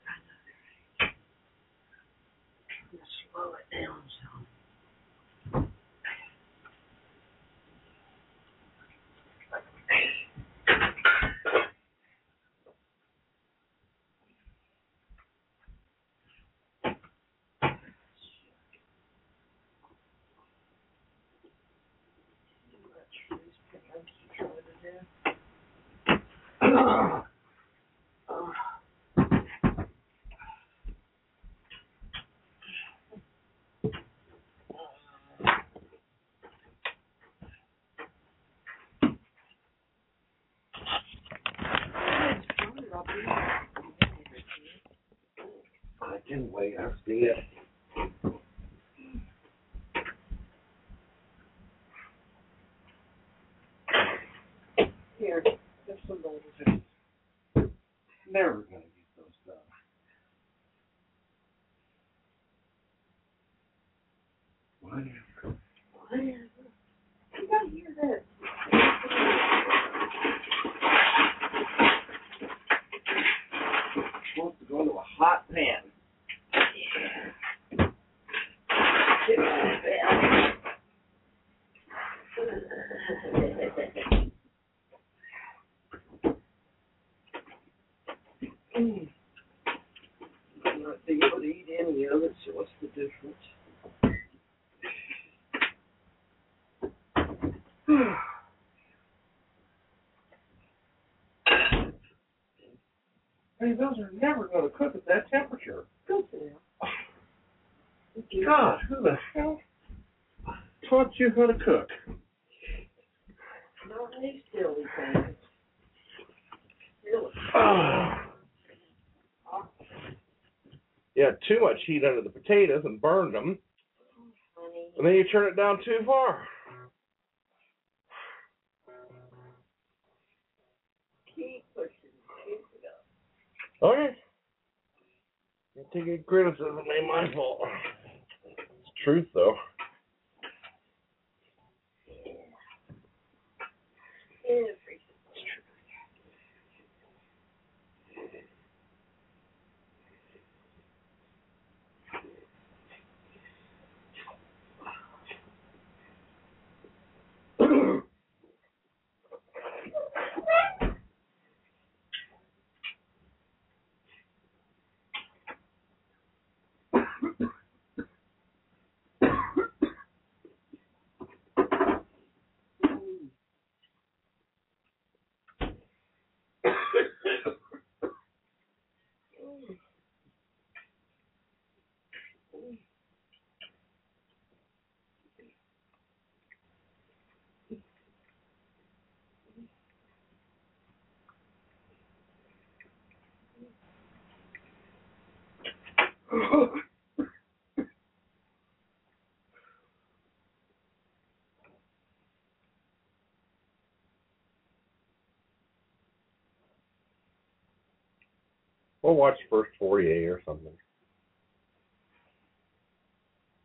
K: slow it down some.
L: I can wait. I see it.
K: Here, there's some boulders.
L: Never gonna get those done. Whatever.
K: Whatever. You gotta hear this.
L: Supposed to go into a hot pan.
K: Yeah. Get my bed. Mm. I'm not being able to eat any of it, so what's the difference?
L: Hey, those are never going to cook at that temperature.
K: Good now.
L: God, who the hell taught you how to cook?
K: Not these silly things. Really?
L: Oh. You had too much heat under the potatoes and burned them.
K: Honey.
L: And then you turn it down too far.
K: Keep pushing. Keep it up.
L: Okay. Can't take any criticism, ain't my fault. It's truth, though.
K: Everything's true.
L: We'll watch first forty-eight or something.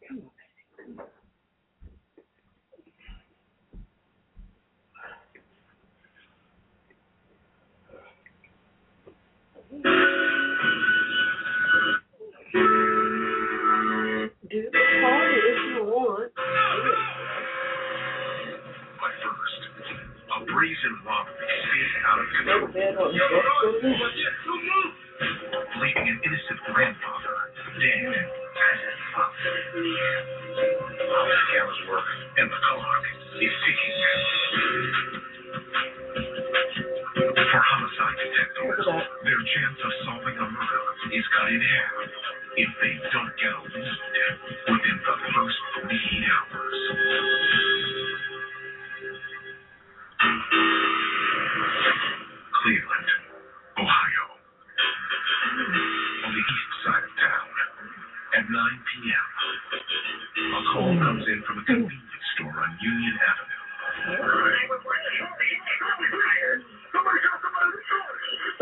K: Do the party if you want.
M: But first, a brazen robbery spins out of control, leaving an innocent grandfather dead as his father. How scams work, and the clock is ticking. For homicide detectives, their chance of solving a murder is cut in half if they don't get a lead within the first forty-eight hours. Cleveland, Ohio. On the east side of town, at nine p.m., a call comes in from a convenience store on Union Avenue. Somebody got somebody in the store.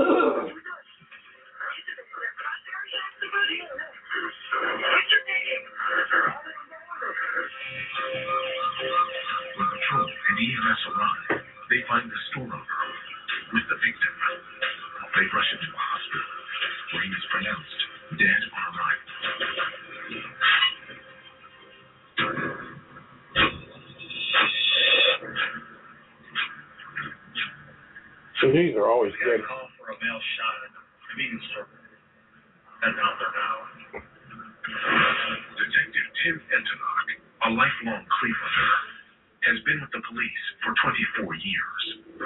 M: When patrol and E M S arrive, they find the store owner with the victim. They rush him to a hospital where he is pronounced dead on arrival.
L: So these are always good.
M: Call for a male shot at the convenience store. And now they're now. Detective Tim Entenach, a lifelong Clevelander, has been with the police for twenty-four years.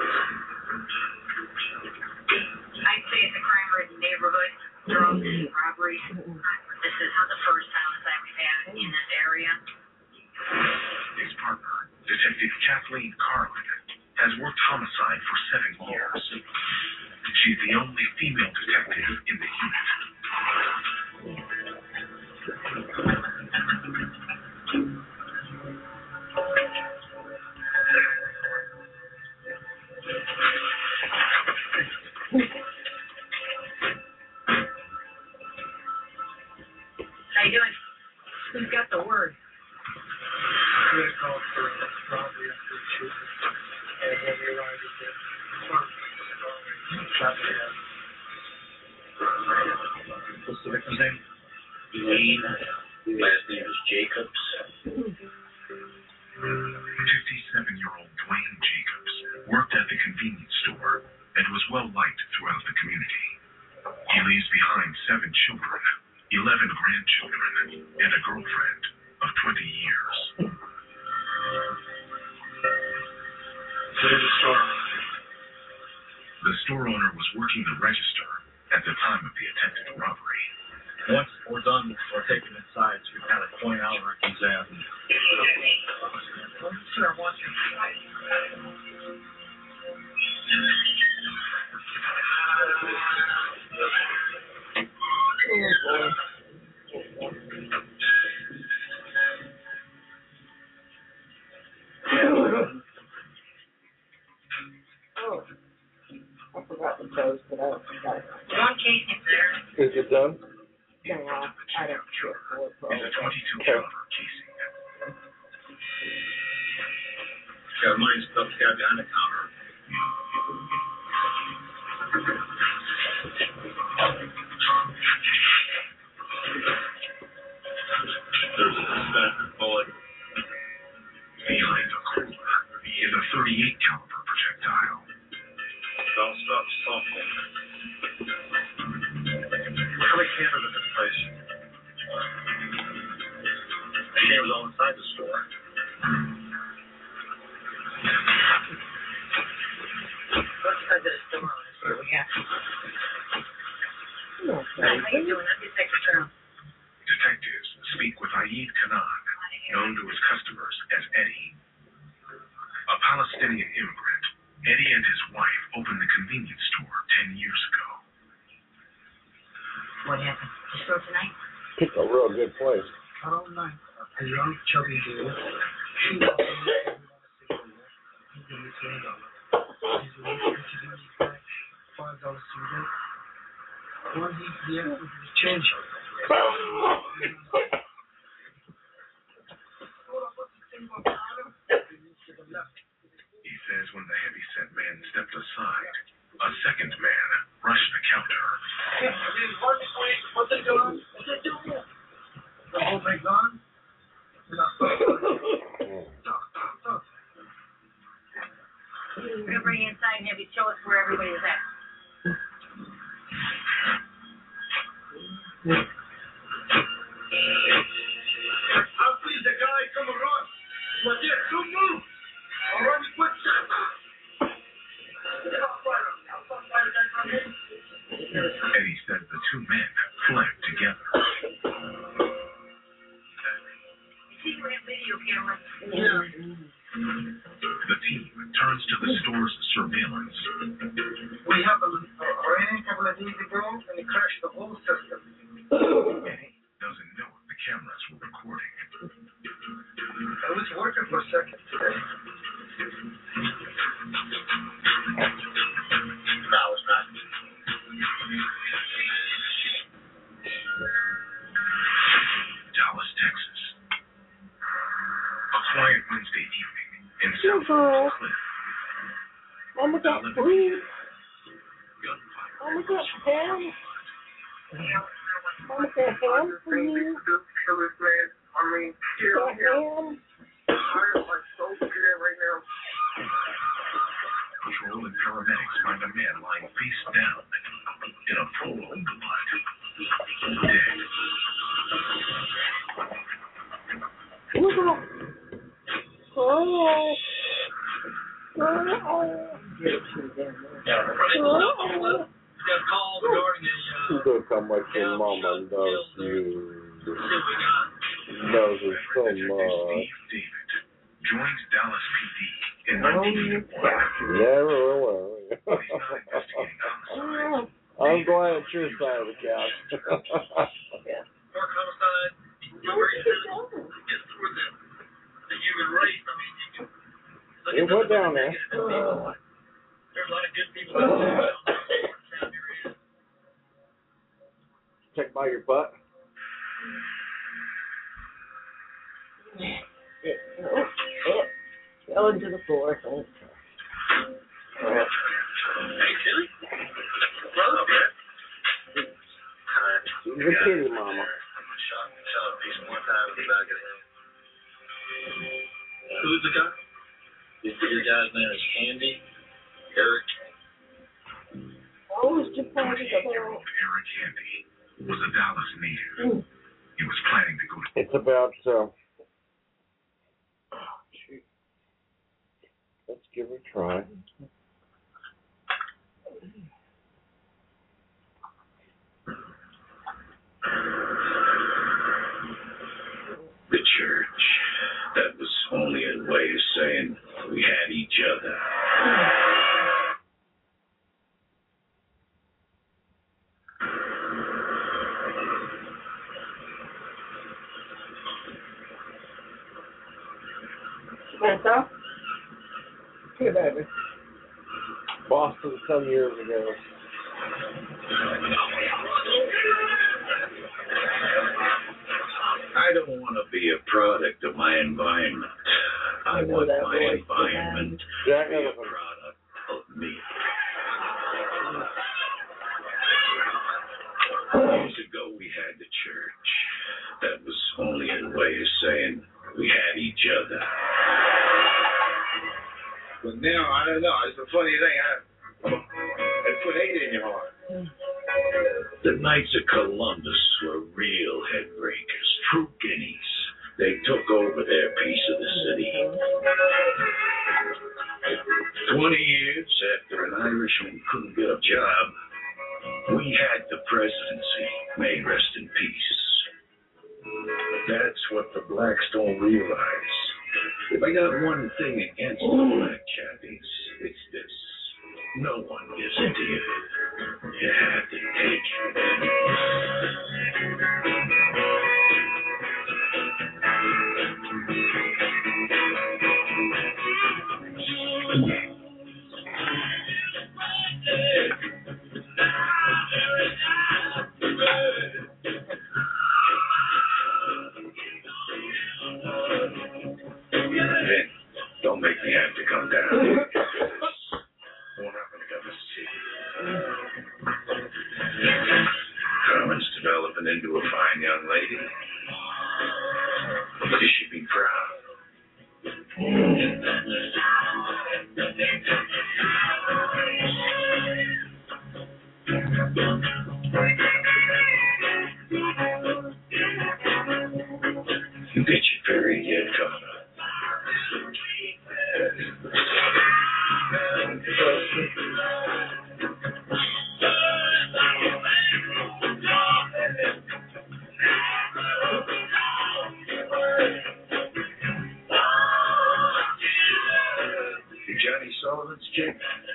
N: I'd say it's a crime-ridden neighborhood. Drugs, robberies. This is the first homicide we've had in this area.
M: His partner, Detective Kathleen Carlin, has worked homicide for seven years. She's the only female detective in the unit.
N: How you doing? Who's got the word?
O: We had called for a robbery after the shooting. And when we arrived at the farm, shot in the head. What's the victim's name?
P: Dwayne. Last name is Jacobs.
M: fifty-seven-year-old Dwayne Jacobs worked at the convenience store and was well liked throughout the community. He leaves behind seven children, eleven grandchildren, and a girlfriend of twenty years.
O: The store.
M: The store owner was working the register at the time of the attempted robbery.
O: Once we're done, we're taking it inside, so we kind of point out where he's at.
N: Sure, watch it.
K: Oh, I forgot the toast, but I got it.
N: One case in there.
L: Is it done?
K: No, I don't care for it.
M: In a twenty-two caliber casing.
O: Got money stuff guy behind the counter.
M: There's a suspended bullet. Behind the cooler is a thirty-eight caliber projectile.
O: Bounced off something. How many cameras in this place? The cameras all inside the store.
N: Let's go to the store on this here. We have to. How you doing? I'm Detective Charles.
M: Detectives speak with Aid Kanan, known to his customers as Eddie. A Palestinian immigrant, Eddie and his wife opened the convenience store ten years ago.
N: What happened? The store tonight?
L: It's a real good place.
O: All night, a young chubby dude. She was He's going to ten dollars. He's going to introduce back five dollars to the One he yeah, with his change.
M: when the heavyset man stepped aside. A second man rushed the counter.
O: What's it doing? What's it doing? The whole thing gone?
N: We're going to bring you inside and have you show us where everybody is at.
O: I'll see the guy come across. But yeah, don't move. I'll run you quick.
M: Eddie said the two men fled together.
N: You see, you have video cameras.
O: Yeah.
M: The team turns to the store's surveillance.
O: We have a, a range couple of days ago, and it crashed the whole system.
M: Eddie doesn't know if the cameras were recording.
O: I was working for a second today.
P: No, it's not.
M: Dallas, Texas. A quiet Wednesday evening in South Cliff.
L: Mama got food. Mama got ham. Mama got ham for you.
O: I mean, here,
L: Got
O: here.
L: ham.
O: I'm like so scared right now.
M: Patrol and paramedics find a man lying face down in a pool of blood. Dead.
L: Look at him. Oh. Oh. Oh.
O: Got called regarding a, uh,
L: Look how much your mama loves you. Loves you so much.
M: David joins Dallas P D in nineteen eighty-one.
L: Never will. I'm going at your side of the couch.
O: yeah. Mark homicide. Gets toward the, the human race. I mean, you can look
L: You
O: at
L: put down there.
O: There's a lot of good people out there.
L: Check by your butt.
K: Fell into the floor.
O: Hey, Tilly. Brother, man.
L: She's a kitty mama.
O: Who's the guy?
P: Your guy's name is Andy. Eric.
K: Oh, it's just
M: twenty-eight year old Eric Handy was a Dallas native. He was planning to go to.
L: It's about, uh, oh, shoot. Let's give it a try.
C: The church. That was only a way of saying we had each other.
K: Samantha? Here, baby.
L: Boston some years ago.
C: I don't want to be a product of my environment. I, I want my environment to
L: Jack
C: be a
L: Ellison.
C: product of me. Years ago, we had the church. That was only a way of saying we had each other.
J: But now, I don't know. It's a funny thing. I, it put hate in your heart.
C: The Knights of Columbus were real headbreakers, true guineas. They took over their piece of the city. Twenty years after an Irishman couldn't get a job, we had the presidency. May rest in peace. That's what the blacks don't realize. If I got one thing against the black chappies, it's this. No one gives it to you. You have to take Don't make me have to come down. into a fine young lady. You should be proud. You get your period yet coming up. Johnny Sullivan's chick?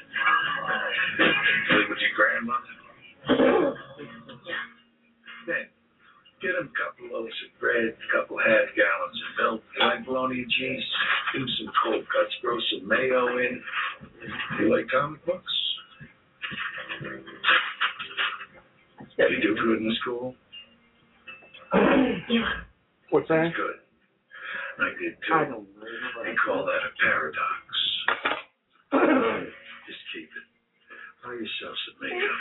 C: Live with your grandmother? Then, get him a couple loaves of bread, a couple half gallons of milk, like bologna and cheese, do some cold cuts, throw some mayo in. You like comic books? Did you do good in school?
L: Yeah. What's that?
C: That's good. I did too. I don't know. They call that a paradox. Just keep it. Buy yourself some makeup.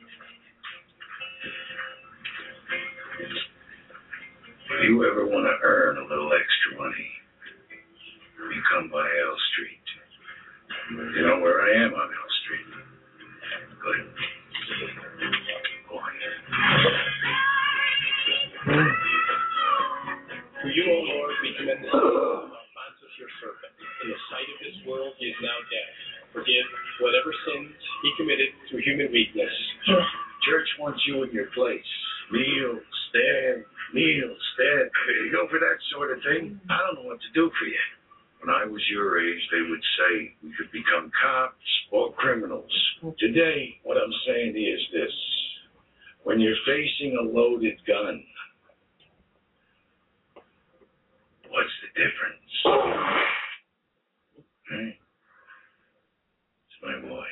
C: If you ever want to earn a little extra money, you come by L Street. You know where I am on L Street. Good. Boy.
Q: For you, O Lord, we commend this Alphonsus, your servant. In the sight of this world, he is now dead. Forgive whatever sins he committed through human weakness.
C: Church wants you in your place. Kneel, stand, kneel, stand. You go for that sort of thing? I don't know what to do for you. When I was your age, they would say we could become cops or criminals. Today, what I'm saying is this. When you're facing a loaded gun, what's the difference? Hey? It's my boy.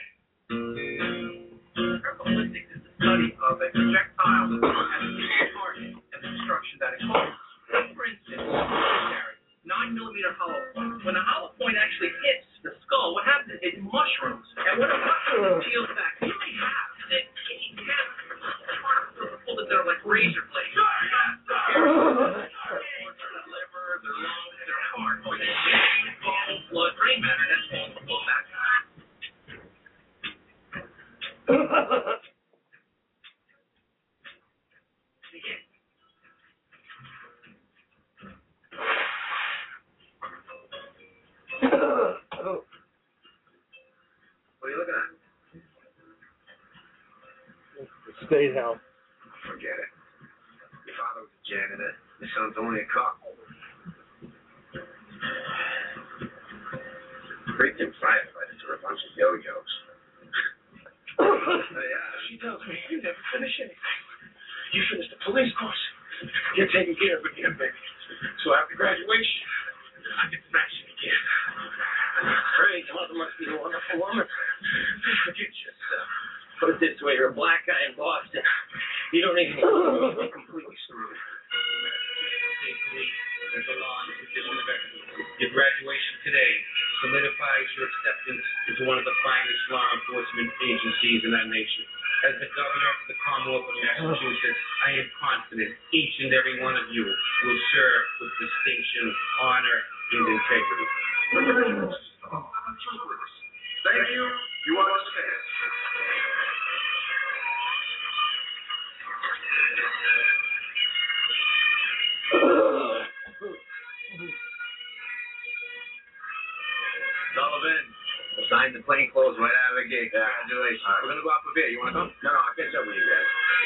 G: Ballistics is the study of a projectile and the target and the destruction that it causes. For instance, nine millimeter hollow point. When a hollow point actually hits the skull, what happens is it mushrooms. And when a mushroom peels back, you may have that you have particles that are like razor blades. Their liver, their lungs, their heart, or their blood, brain matter that's called the pull back. What are you looking at?
L: The State House.
G: Forget it. Your father was a janitor. Your son's only a cop. Freaking firefighters are a bunch of yo-yos. Yeah, she tells me you never finish anything. You finished the police course. You're taking care of again, baby. So after graduation, I get smashing again. Great, your mother must be a wonderful woman. Forget yourself. Put it this way, you're a black guy in Boston. You don't even know you're completely screwed. There's a law and condition of excellence. Your graduation today solidifies your acceptance into one of the finest law enforcement agencies in our nation. As the governor of the Commonwealth of Massachusetts, I am confident each and every one of you will serve with distinction, honor, and integrity.
C: Thank you. You understand.
G: Sullivan, signed the plain clothes right out of the gate. Congratulations. Right. We're going to go out for beer. You want to come? No, no, I'll catch up with you guys.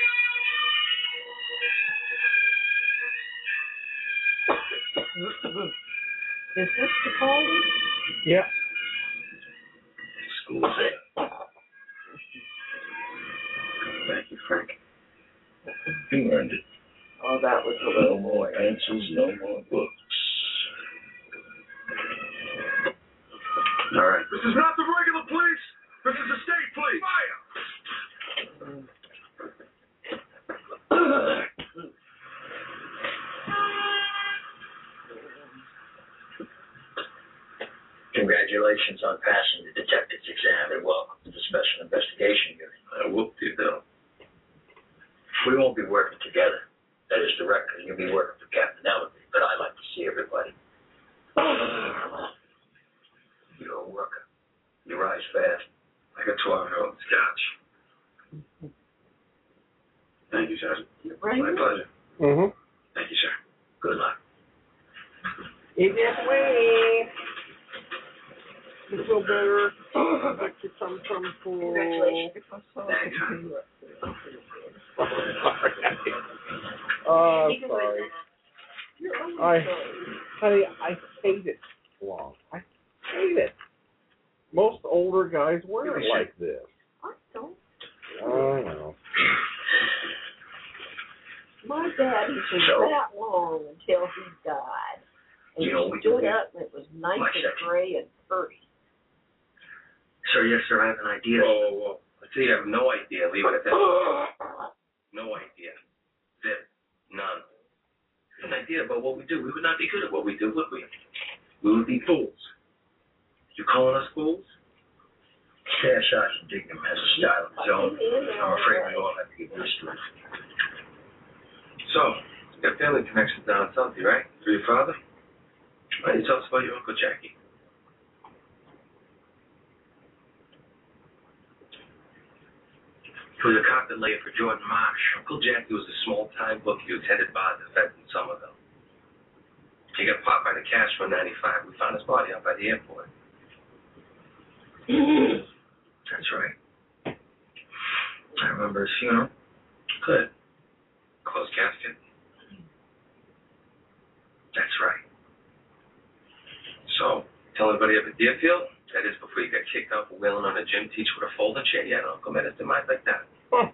K: Is this the party?
L: Yeah.
C: School's in. Thank you, Frank. You earned it.
K: Oh, that was a little
C: No more answers, no more books. All right.
J: This is not the regular police. This is the state police. Fire!
P: Congratulations on passing the detective's exam and welcome to the Special Investigation Unit.
C: I whooped you, though.
P: We won't be working together. That is director. You'll be working for Captain Ellerby, but I like to see everybody. You're a worker. You rise fast.
C: Like a twelve-year-old scotch. Thank you, Sergeant.
K: Right.
C: My pleasure.
L: Mm-hmm.
C: Thank you, sir.
P: Good luck.
K: In this way.
L: You feel better. Back to some some food.
K: Congratulations.
L: Oh, sorry. I, honey, I hate it long. I hate it. Most older guys wear it like this.
K: I don't.
L: I know.
K: My daddy was
P: So-
K: that long until he died. And
P: You know,
K: he
P: we
K: stood
P: do-
K: up and it was nice
P: My
K: and
P: section.
K: gray and pretty.
P: Sir, yes, sir, I have an idea.
C: Whoa, whoa, whoa. I tell you, I have no idea. Leave it at that. No idea. Zip. None. An idea about what we do. We would not be good at what we do, would we? We would be fools. You calling us fools?
P: Staff Sergeant Dignam has a style of his own. I'm afraid we all have to get used to it.
C: So, you got family connections down in Southie, right? Through your father? Why don't you tell us about your Uncle Jackie? He was a cop that laid for Jordan Marsh. Uncle Jackie was a small-time bookie who attended bar defense in Somerville. He got popped by the cash for ninety-five. We found his body out by the airport. That's right. I remember his funeral. Good. Closed casket. That's right. So, tell everybody up at Deerfield, that is before you got kicked out for wheeling on a gym teacher with a folding chair. Yeah, no, Uncle Med is demise like that.
L: Huh.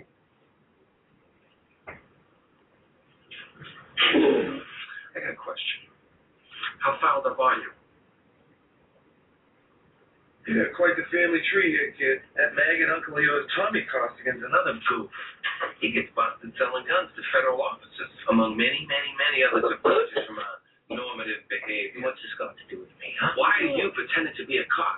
C: I got a question. How fouled up are you?
J: You got quite the family tree here, kid. That maggot uncle of yours, Tommy Costigan's another goof.
C: He gets busted selling guns to federal officers, among many, many, many other approaches from a normative behavior.
P: What's this got to do with me, huh?
C: Why are you pretending to be a cop?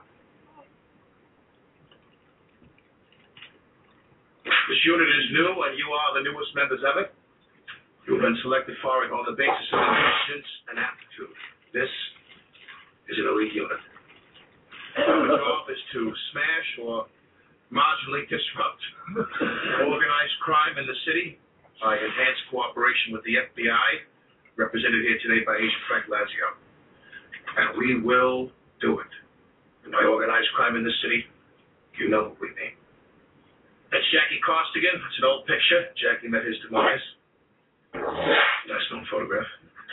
J: This unit is new, and you are the newest members of it. You've been selected for it on the basis of intelligence and aptitude. This is an elite unit. Our job is to smash or marginally disrupt organized crime in the city by enhanced cooperation with the F B I, represented here today by Agent Frank Lazio. And we will do it. And by organized crime in the city, you know what we mean. That's Jackie Costigan. It's an old picture. Jackie met his demise. Nice known photograph.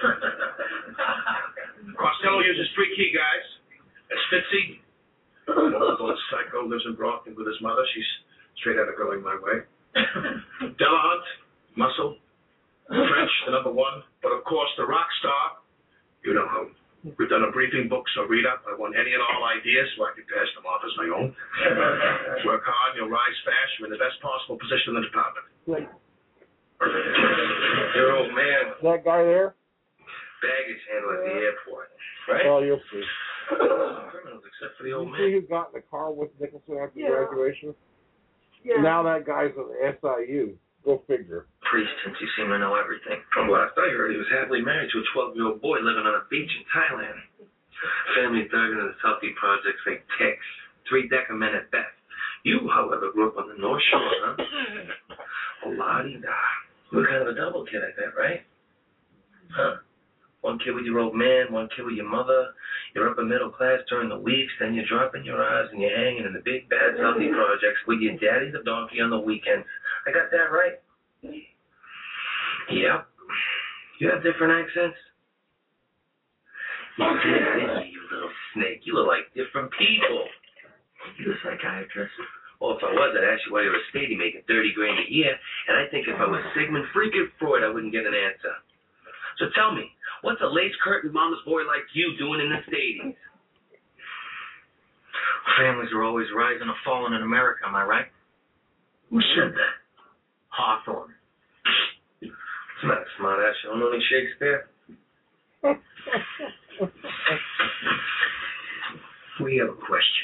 J: Costello uses three key guys. That's Fitzy. An old psycho lives in Brockton with his mother. She's straight out of going my way. Delahunt, Muscle, French, the number one. But of course, the rock star, you know who. We've done a briefing book, so read up. I want any and all ideas so I can pass them off as my own. Work hard, you'll rise fast. You're in the best possible position in the department.
L: Like,
C: Your old man,
L: that guy there?
C: baggage handler at the airport, right?
L: Oh, you'll see.
C: Criminals, except for the
L: You
C: old
L: see
C: man.
L: who got in the car with Nicholson after
K: Yeah.
L: graduation?
K: Yeah.
L: Now that guy's at S I U. Go figure.
C: Priest, since you seem to know everything. From last I heard, he was happily married to a twelve-year-old boy living on a beach in Thailand. Family third into the Southie projects like Tex, three-decker men at best. You, however, grew up on the North Shore, huh? Oh, la-di-da. You were kind of a double kid, I bet, right? Huh? One kid with your old man, one kid with your mother. You're upper middle class during the weeks, then you're dropping your eyes and you're hanging in the big bad Southie projects with your daddy the donkey on the weekends. I got that right? Yep. You have different accents? Yeah, you little snake. You look like different people. You a psychiatrist? Well, if I was, I'd ask you why you're a statey making thirty grand a year, and I think if I was Sigmund freaking Freud, I wouldn't get an answer. So tell me, what's a lace curtain mama's boy like you doing in the Stadies? Families are always rising or falling in America, am I right? Who said that? Hawthorne. It's not a smart ass. You don't know any Shakespeare?
P: We have a question.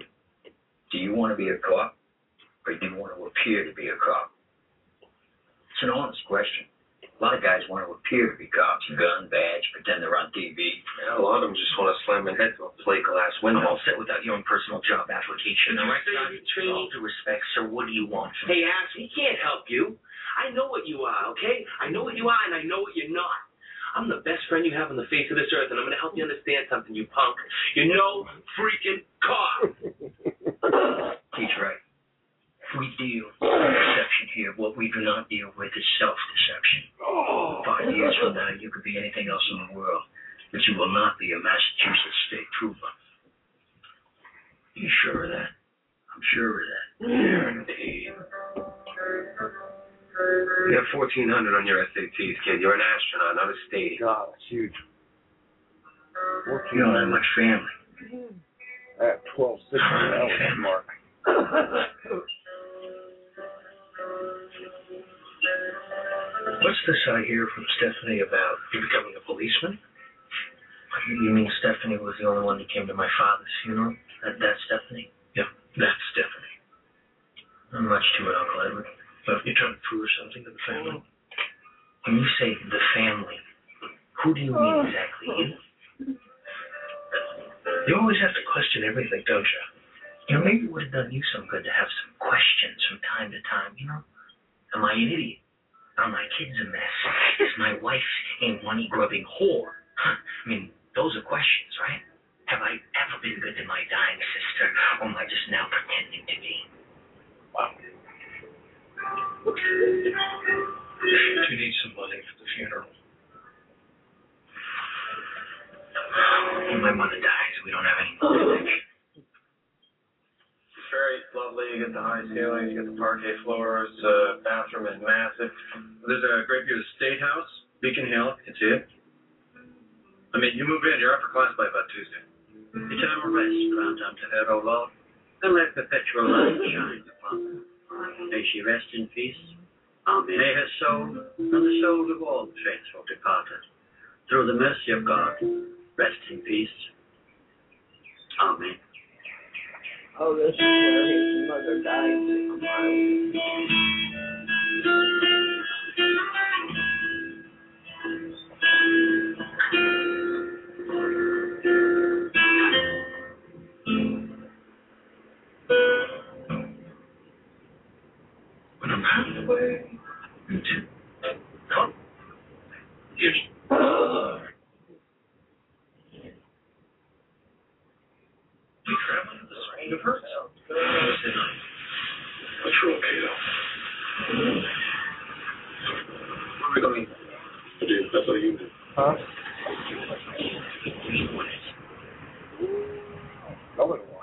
P: Do you want to be a cop, or do you want to appear to be a cop? It's an honest question. A lot of guys want to appear to be cops, gun, badge, pretend they're on T V.
C: Yeah, a lot of them just want to slam their head through a plate glass window.
P: I'm all set without your own personal job application.
C: Did you
P: All right,
C: say
P: son?
C: you
P: With
C: trained-
P: all due respect, sir, what do you want from
J: Hey,
P: me?
J: Ash, he can't help you. I know what you are, okay? I know what you are, and I know what you're not. I'm the best friend you have on the face of this earth, and I'm going to help you understand something, you punk. You're no freaking cop.
P: He's right. We deal with deception here. What we do not deal with is self-deception.
C: Oh.
P: Five years from now, you could be anything else in the world, but you will not be a Massachusetts state trooper. You sure of that? I'm sure of that.
C: Guaranteed. You have fourteen hundred on your S A Ts, kid. You're an astronaut, not a state.
L: God, it's huge.
P: You don't have much family.
L: At twelve sixty, that was Mark.
P: What's this I hear from Stephanie about you becoming a policeman? You mean Stephanie was the only one that came to my father's funeral? That, that's Stephanie?
C: Yeah, that's Stephanie.
P: Not much to it, Uncle Edward. But you're trying to prove something to the family. When you say the family, who do you mean exactly? You? You always have to question everything, don't you? You know, maybe it would have done you some good to have some questions from time to time, you know? Am I an idiot? Are my kids a mess? Is my wife a money-grubbing whore? Huh. I mean, those are questions, right? Have I ever been good to my dying sister, or am I just now pretending to be?
L: Wow.
P: Do you need some money for the funeral? When my mother dies, we don't have any money.
C: It's very lovely. You get the high ceilings, you get the parquet floors, uh, bathroom is massive. There's a great view of the State House, Beacon Hill, you can see it. I mean, you move in, you're upper class by about Tuesday.
P: Eternal rest grant unto her, O Lord, and let perpetual light shine upon her. May she rest in peace. Amen. May her soul, and the souls of all the faithful departed, through the mercy of God, rest in peace. Amen.
K: Oh, this is where his mother died six miles.
P: When I'm halfway into come, you we travel in the speed of Hertz. Patrol Kato. What are we going to do? That's what you do.
L: Huh? Nobody wants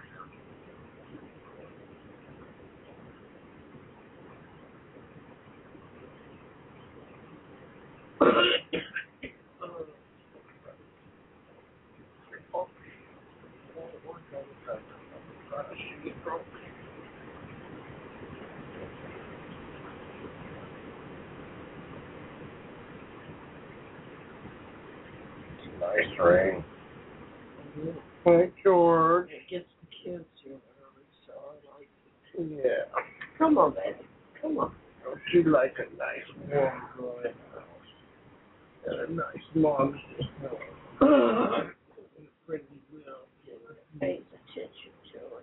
L: nice rain. Hey, George.
K: It gets the kids here early, so I like it.
L: Yeah.
K: Come on, baby. Come on.
L: Don't you like a nice warm dry house? And a nice modest house. Pretty well.
K: Pays attention to it.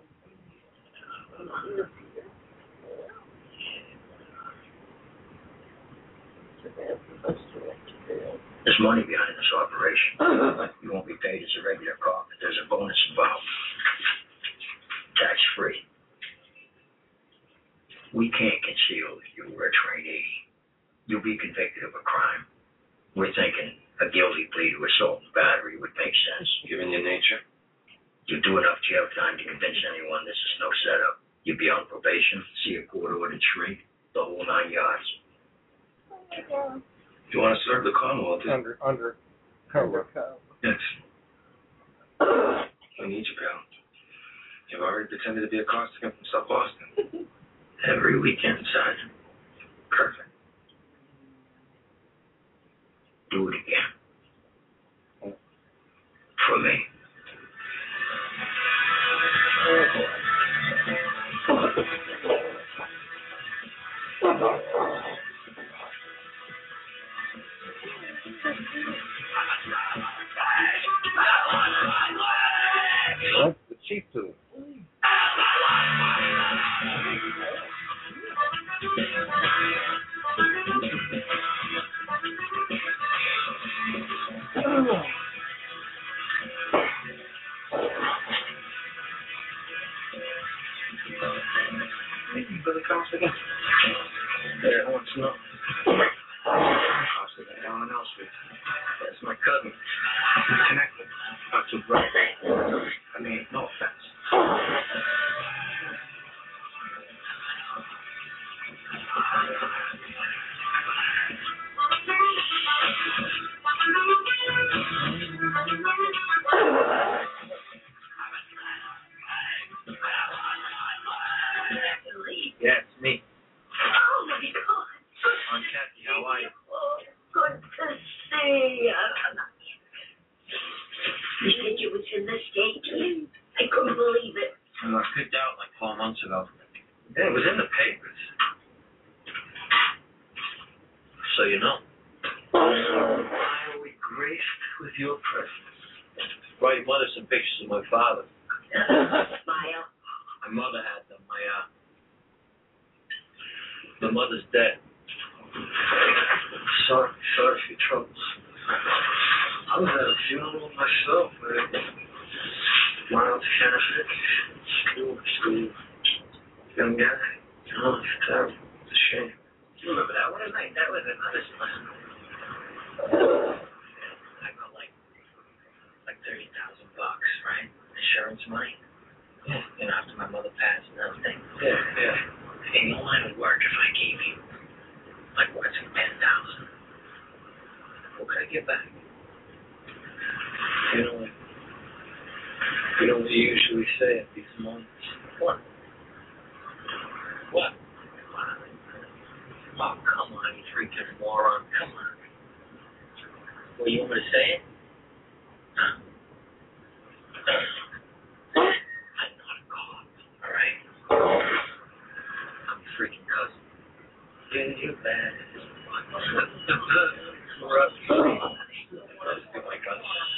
P: There's money behind this operation. You won't be paid as a regular cop, but there's a bonus involved. Tax-free. We can't conceal that you were a trainee. You'll be convicted of a crime. We're thinking a guilty plea to assault and battery would make sense.
C: Given your nature.
P: You do enough jail time to convince anyone this is no setup. You'd be on probation, see a court-ordered shrink, the whole nine yards.
C: You want to serve the Commonwealth?
L: Under, under cover.
C: Yes. I need you, pal. You've already pretended to be a costume from South Boston.
P: Every weekend, Sergeant.
C: Perfect.
P: Do it again. For me. You Billy Costa again? Yeah, I want to know. Costa down on L Street. That's my cousin. We're connected. Not too bright. I mean, no offense. Yeah, it's me.
N: Oh my God.
P: I'm Kathy. How are you?
N: Oh, good to see you. You said you was in the States? I couldn't believe it.
P: I got kicked out like four months ago. Yeah, it was in the papers. So you know. Why are we graced with your presence? Brought your mother some pictures of my father.
N: Smile.
P: My mother had them. My, uh, my mother's dead. Sorry, sorry for your troubles. I was at a funeral myself, man. Mild Catholic, school, school, young guy. Oh, it's terrible. It's a shame. You remember that one? That, that was another lesson. I got like, like thirty thousand bucks, right? Insurance money. Yeah. You know, after my mother passed and everything. Yeah, yeah. And you know what would work if I gave you, like, what, ten thousand? What could I get back? You know what? You know what you usually say at these moments? What? What? Oh, come on, you freaking moron. Come on. Well, you want me to say it? Huh? I'm not a cop, alright? I'm your freaking cousin. Yeah, you're bad. We're up. Oh my God.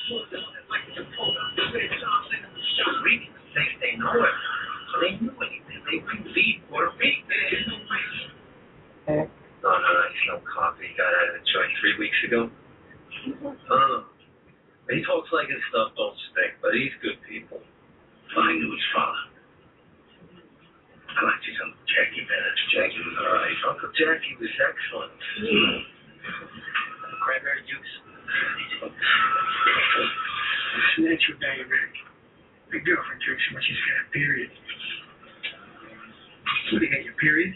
P: They, they know it. They knew anything. They couldn't leave Puerto Rico. No, no, no, he's no cop. He got out of the joint three weeks ago. Uh, he talks like his stuff don't stink, but he's good people. I knew his father. I liked his Uncle Jackie better. Jackie was all right. Uncle Jackie was excellent. Mm. Cranberry juice.
O: Natural diabetic. My girlfriend drinks when she's got a period. What, you got your period?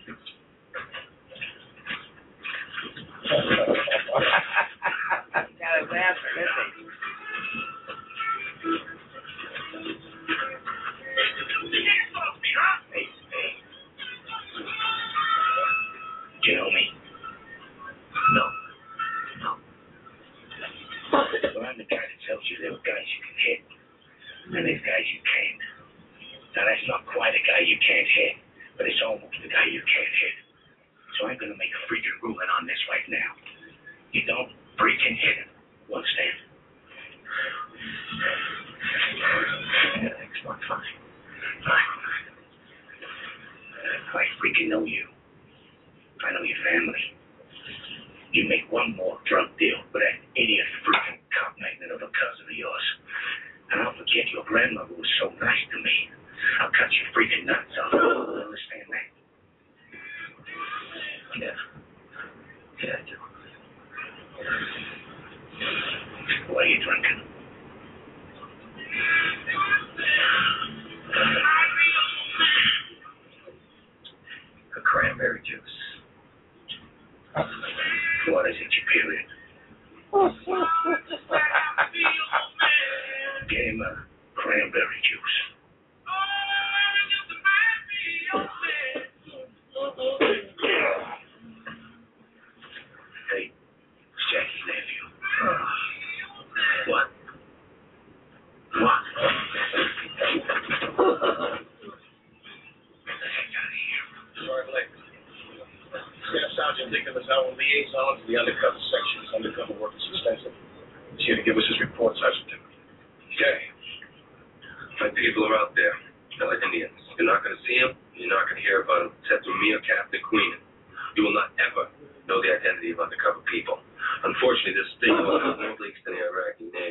L: Got his answer, didn't he?
C: Hey, hey. Do you know me? No. No. Well, I'm the guy that tells you there are guys you can hit, and there's guys you can't. Now, that's not quite a guy you can't hit, but it's almost a guy you can't hit. So I'm going to make a freaking ruling on this right now. You don't freaking hit him. You understand? Yeah, that's not fine. Fine. I freaking know you. I know your family. You make one more drug deal with that idiot freaking cop magnet of a cousin of yours, and I'll forget your grandmother was so nice to me. I'll cut your freaking nuts off. You understand that? Yeah. Yeah, I do. What are you drinking? A cranberry juice. What is it, your period? Get him a cranberry juice. Hey, it's Jackie's nephew. What? What?
J: Sorry, Blake. Staff Sergeant Nicholas, our liaison to the undercover section. His undercover work is extensive. He's here to give us his report, Sergeant Nicholas.
C: Okay. My people are out there. They're like Indians. You're not going to see them. You're not going to hear about them except from me or Captain Queen. You will not ever know the identity of undercover people. Unfortunately, this thing has more leaks than the Iraqi Navy.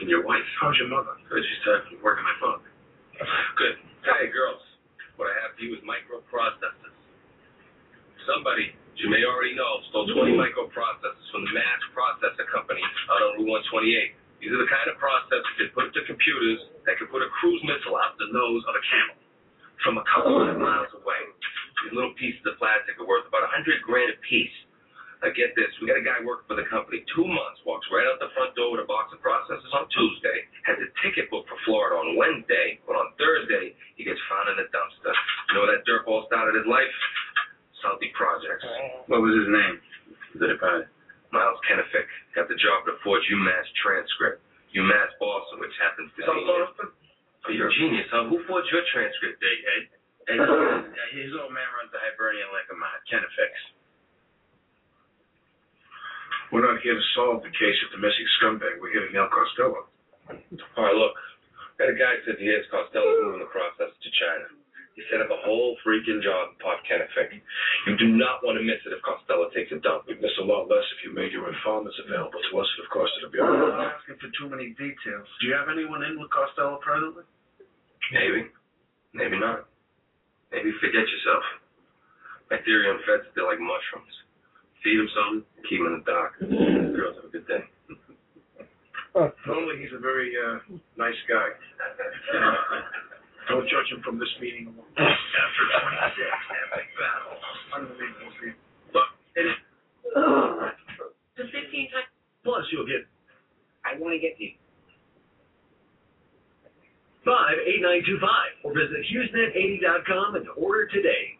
C: And your wife? How's your mother? Good, she's uh, working my phone. Good. Hey, girls, what I have for you is microprocessors. Somebody, you may already know, stole twenty microprocessors from the Mass Processor Company out on Route one twenty-eight. These are the kind of processors that put to computers that can put a cruise missile out the nose of a camel from a couple of miles away. These little pieces of plastic are worth about a hundred grand a piece. Now get this, we got a guy working for the company two months, walks right out the front door with a box of processors on Tuesday, has a ticket booked for Florida on Wednesday, but on Thursday, he gets found in a dumpster. You know where that dirtball started his life? Southie Projects. What was his name? The departed. Miles Kennefic. Got the job at Ford's UMass transcript. UMass Boston, which happens to be... Oh, you're a genius, huh? Who forged your transcript, Ed? Ed? Ed? His old man runs the Hibernian Liquor Mart, Kennefic.
J: We're not here to solve the case of the missing scumbag. We're here to nail Costello.
C: All right, look. Got a guy said he has Costello moving the process to China. He set up a whole freaking job in Pop Kennefic. You do not want to miss it if Costello takes a dump.
J: We'd miss a lot less if you made your informants available to us, and of course it'll be all
C: I'm
J: right.
C: not asking for too many details.
J: Do you have anyone in with Costello presently?
C: Maybe. Maybe not. Maybe forget yourself. My theory on feds, they're like mushrooms. Feed him something, keep him in the dark. Girls have a good day.
J: Normally he's a very uh, nice guy. Don't judge him from this meeting alone.
C: After twenty-six, epic battle.
J: Unbelievable.
C: Look, it is.
P: The fifteen times.
C: Plus, you'll get.
P: I want to get you.
R: five eight nine two five or visit Hughes Net eighty dot com and order today.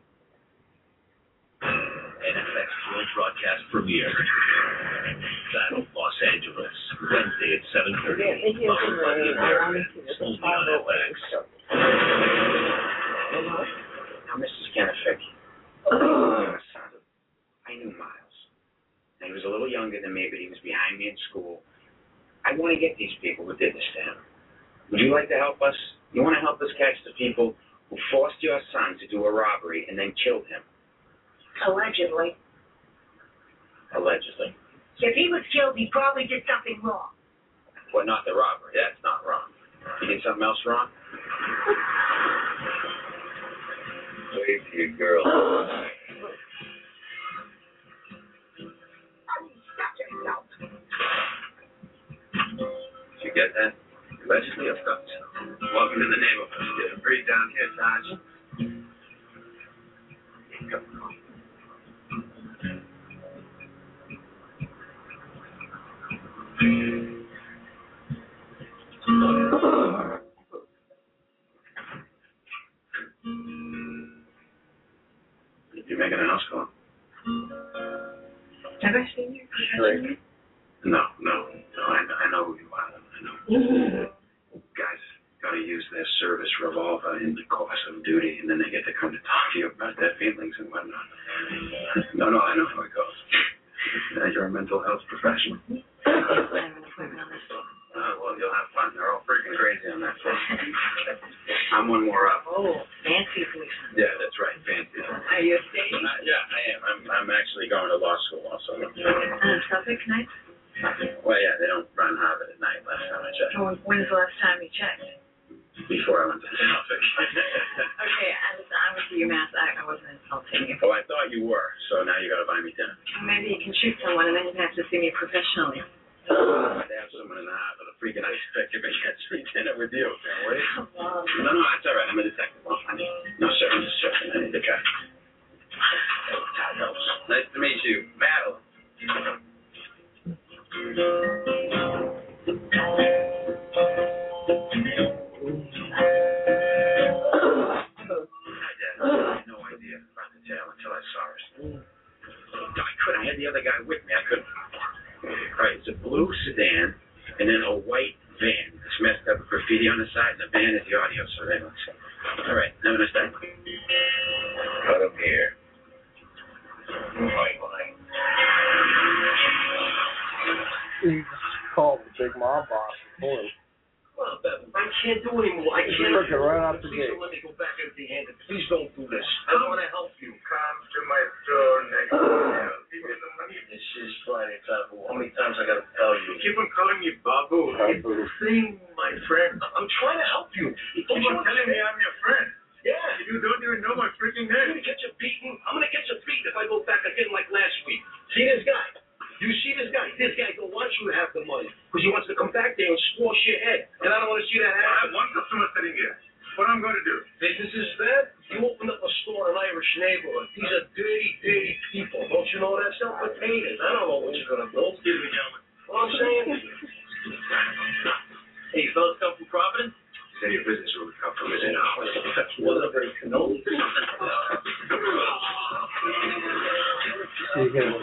R: N F X World Broadcast Premiere. Battle, Los Angeles. Wednesday at seven thirty. Followed by the Americans. Only on F X.
P: Now, Missus Kennefic, I knew Miles. And he was a little younger than me, but he was behind me in school. I want to get these people who did this to him. Would you like to help us? You want to help us catch the people who forced your son to do a robbery and then killed him?
N: Allegedly.
P: Allegedly.
N: If he was killed, he probably did something wrong.
P: Well, not the robbery. That's not wrong. He did something else wrong?
C: Wait for your girl. Did you get that? Allegedly, of course. Welcome to the neighborhood. Getting free down here, Sergeant. You making a house call?
N: Have I seen you?
C: Right. No, no, no. I, I know who you are. I know. Guys got to use their service revolver in the course of duty, and then they get to come to talk to you about their feelings and whatnot. No, no, I know how it goes. Uh, you're a mental health professional. Uh, well, you'll have fun. They're all freaking crazy on that phone. I'm one more up.
N: Oh, fancy policeman.
C: Yeah, that's right, fancy.
N: Are you dating?
C: Uh, yeah, I am. I'm, I'm actually going to law school also.
N: Uh, Suffolk night?
C: Well, yeah, they don't run Harvard at night last time I checked.
N: Oh, when's the last time you checked?
C: Before I went to Suffolk.
N: Okay, I was, I was at UMass. I, I wasn't insulting you.
C: Well, I thought you were, so now you got to buy me dinner.
N: Maybe you can shoot someone and then you can have to see me professionally.
C: I'd have someone in the heart with a freaking ice pick if it gets me dinner with you. No, no, that's all right. I'm a detective. Oh, honey. No, sir, I'm just joking. I need the guy. That helps. Nice to meet you, Madeline. I had no idea about the tail until I saw her. I couldn't. I had the other guy with me. I couldn't. All right, it's a blue sedan and then a white van. It's messed up with graffiti on the side, and the van is the audio surveillance. All right, have a nice day. Put him here. Bye bye.
L: You just called the big mob boss for him.
R: Well, I can't do anymore. I
L: He's
R: can't.
L: working right out the
R: Please
L: gate.
R: don't let me go back empty-handed. Please don't do this. I want to help you.
C: Come to my store next week. This is Friday, Tabu. How many times I gotta tell you?
J: Keep on calling me Babu.
C: It's the thing, my friend. I'm trying to help you. Don't you telling me I'm your friend? Yeah. You don't even know my freaking name. I'm gonna get you beaten. I'm gonna get you beaten if I go back again like last week. See this guy? You see this guy? This guy don't want you to have the money because he wants to come back there and squash your head. And I don't want to see that happen. I have one customer sitting here. What I'm going to do? Business is bad. You opened up a store in an Irish neighborhood. These are dirty, dirty people. Don't you know that? Sell potatoes. I don't know what you're going to do. Excuse me, gentlemen. What I'm saying? Hey, you fellas come from Providence? Is any business where we come from? Is it? What are they cannoli?
L: You get it.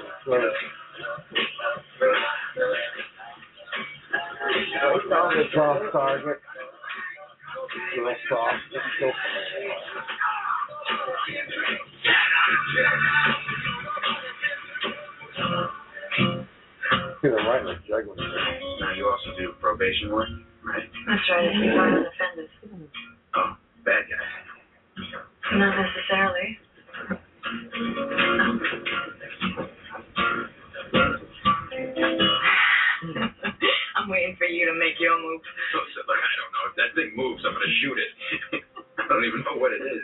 L: I found a soft target. Real soft. Let's go for it. Hit him right in the jugular.
C: Now you also do probation work, right?
N: That's right. If you find an offender.
C: Oh, bad guy.
N: Not necessarily. I'm waiting for you to make your move.
C: Look, I don't know. If that thing moves, I'm going to shoot it. I don't even know what it is.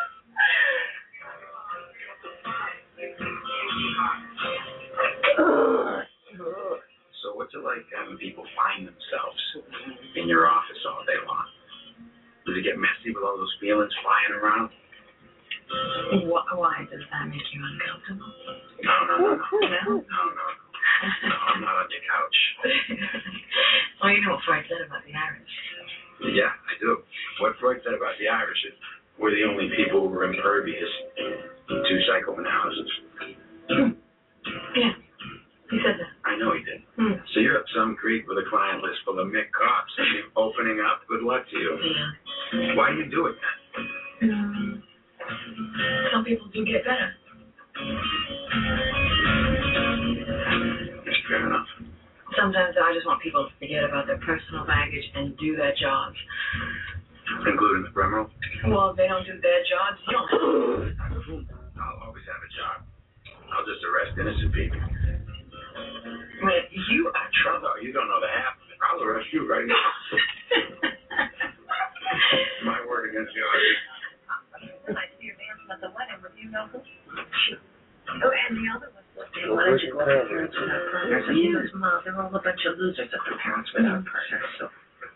C: So what's it like having people find themselves in your office all day long? Does it get messy with all those feelings flying around?
N: Why does that make you uncomfortable?
C: No, no, no, no. No, no, no. No, I'm not on your couch.
N: Well, you know what Freud said about the Irish.
C: Yeah, I do. What Freud said about the Irish is we're the only people who are impervious to psychoanalysis.
N: Yeah, he said that.
C: I know he did.
N: Hmm.
C: So you're up some creek with a client list full of Mick cops and you're opening up. Good luck to you.
N: Yeah.
C: Why do you do it then?
N: Um, some people do get better.
C: That's fair enough.
N: Sometimes I just want people to forget about their personal baggage and do their jobs.
C: Including the criminal?
N: Well, if they don't do their jobs, you don't.
C: I'll always have a job. I'll just arrest innocent people.
N: Well, you are trouble.
C: No, you don't know the half of it. I'll arrest you right now. My word against yours.
N: I see your dancing at the wedding with you, know who? Oh, and the other was what they wanted to go to parents without partners. And he goes, Mom, they're all a bunch of losers at their parents without partners. So,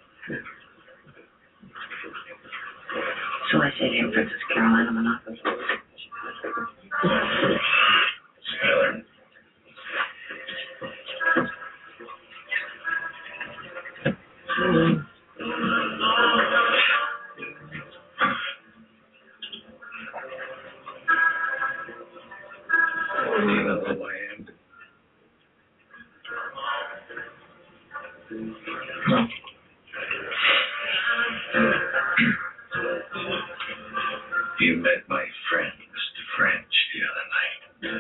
N: so I say to him, Princess Carolina Monopoly.
C: Skyler.
N: Mm.
C: You know who I am?
N: No.
C: You met my friend, Mister French, the other night.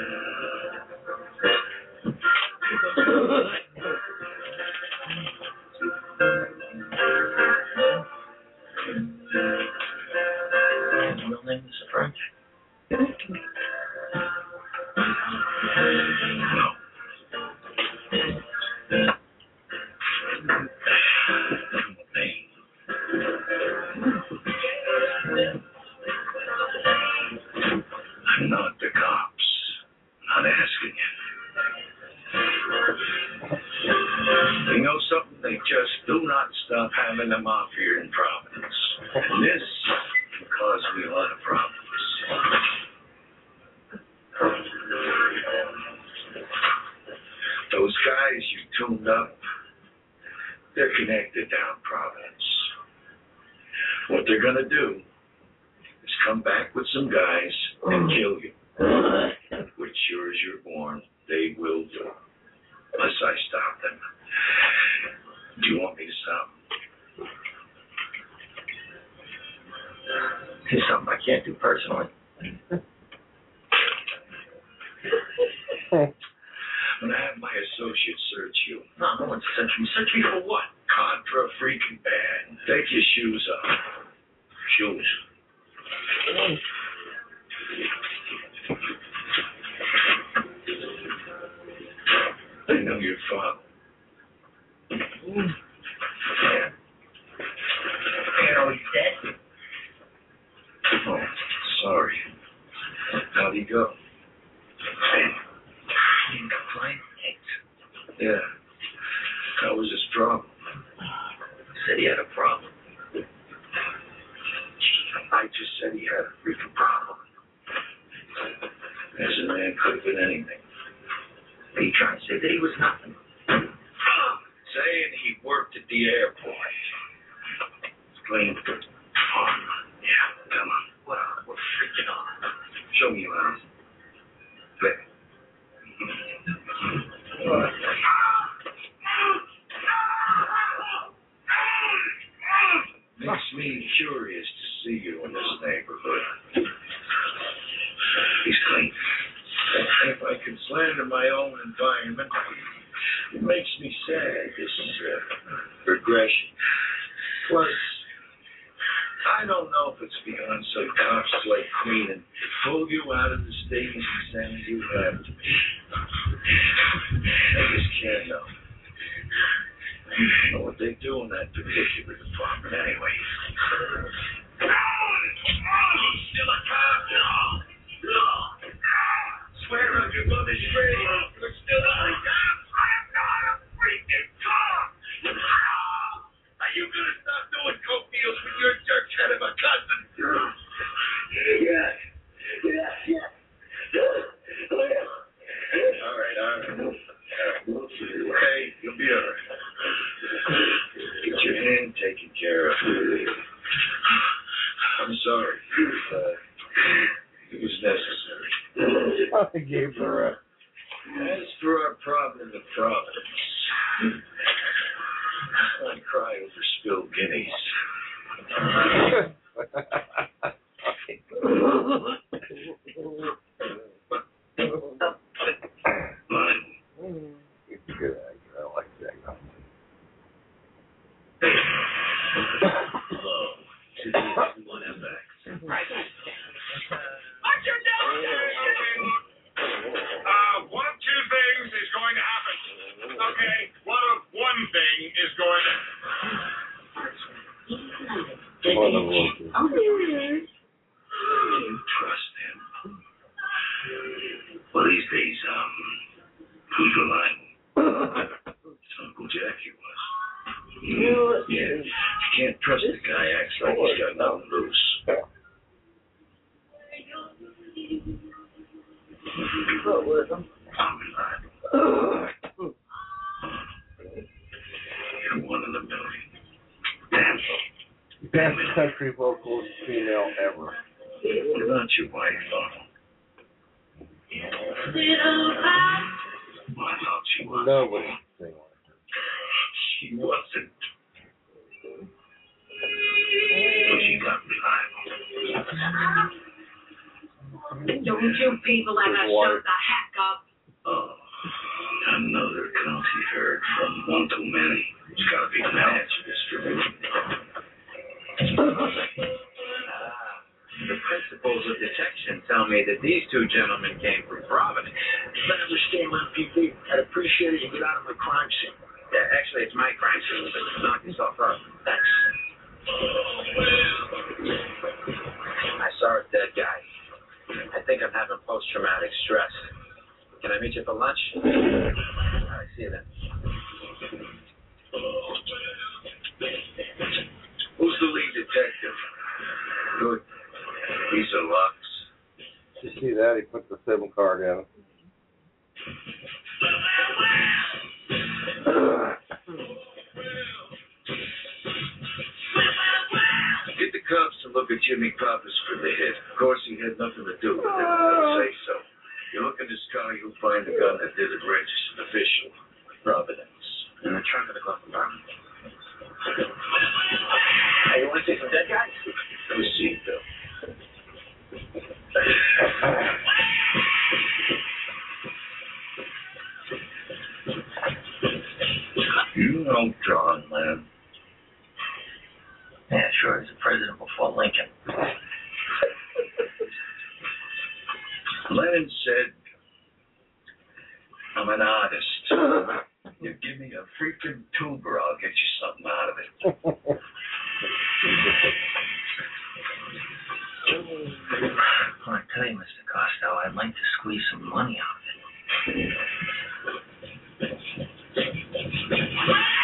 P: Real name, Mister French?
C: No. I'm not the cops. Not asking you. You know something? They just do not stop having them off here in Providence. And this can cause me a lot of problems. Those guys you tuned up, they're connected down Providence. What they're going to do is come back with some guys and kill you. Which sure as you're born, they will do. Unless I stop them. Do you want me to stop?
P: It's something I can't do personally.
C: I'm going to have my associate search you.
P: No, no one's search me. Search me for what?
C: Contra freaking bad. Take your shoes off. Shoes. I know your father. That was his problem.
P: He said he had a problem.
C: I just said he had a freaking problem. As a man, could have been anything.
P: Are you trying to say that he was nothing?
C: Saying he worked at the airport. It's clean. On. Yeah, come on.
P: What on? We're freaking on.
C: Show me around. There. Makes me curious to see you in this neighborhood. He's clean. If I can slander my own environment, it makes me sad, this uh, regression. Plus, I don't know if it's beyond some cops like cleaning to pull you out of the state and send you have to be. I just can't know. I don't know what they do in that particular department anyway. Still a cop? No! No! Swear on your mother's grave, you're still a cop! I am not a freaking cop! Are you gonna stop doing coke deals with your jerk head of a cousin? Yeah. Yeah, yeah. All right, all right. Hey, you'll be all right. Get your hand taken care of. I'm sorry. Uh, it was necessary.
L: I gave her a...
C: As for our problem of Providence, I cry over spilled guineas. Mine.
L: It's a good actor. I like that guy.
R: Hello to the one F X.
J: Watch your Uh, one of two things is going to happen. Okay, one of one thing is going to
L: One of them.
C: Oh, there it is. You trust him. Well, these days, um, who's reliable? It's Uncle Jackie was.
K: You
C: Yeah, you can't trust the guy acts like he's got nothing loose.
K: What with him?
C: I'm reliable. You're one in a million. Damn.
L: Best country vocalist female ever.
C: What about your wife, Donald? I thought she was.
L: Nobody can sing like her.
C: She wasn't. But she got reliable.
N: Don't you people ever shut the heck up?
C: Oh, another county heard from Uncle Manny. It's got to be the match distribution.
E: The principles of detection tell me that these two gentlemen came from Providence.
C: I understand, man, P P. I'd appreciate it if you get out of my crime scene.
E: Yeah, actually, it's my crime scene, but knock yourself out.
C: Thanks.
E: I saw a dead guy. I think I'm having post-traumatic stress. Can I meet you for lunch? All right, see you then.
C: Who's the lead detective? Good. He's a Lux.
L: You see that? He put the seven card in.
C: Get the cops to look at Jimmy Pappas for the hit. Of course, he had nothing to do with it. I'll say so. You look in his car, you'll find the gun that did it registered official. Providence.
E: In the trunk of the glove compartment. Hey, you want to see some dead guys?
C: Receipt, Bill. You know John, man.
P: Yeah, sure. He's the president before Lincoln.
C: Lennon said, I'm an artist. You give me a freaking tuber, I'll get you something out of it.
P: Well, I tell you, Mister Costello, I'd like to squeeze some money out of it.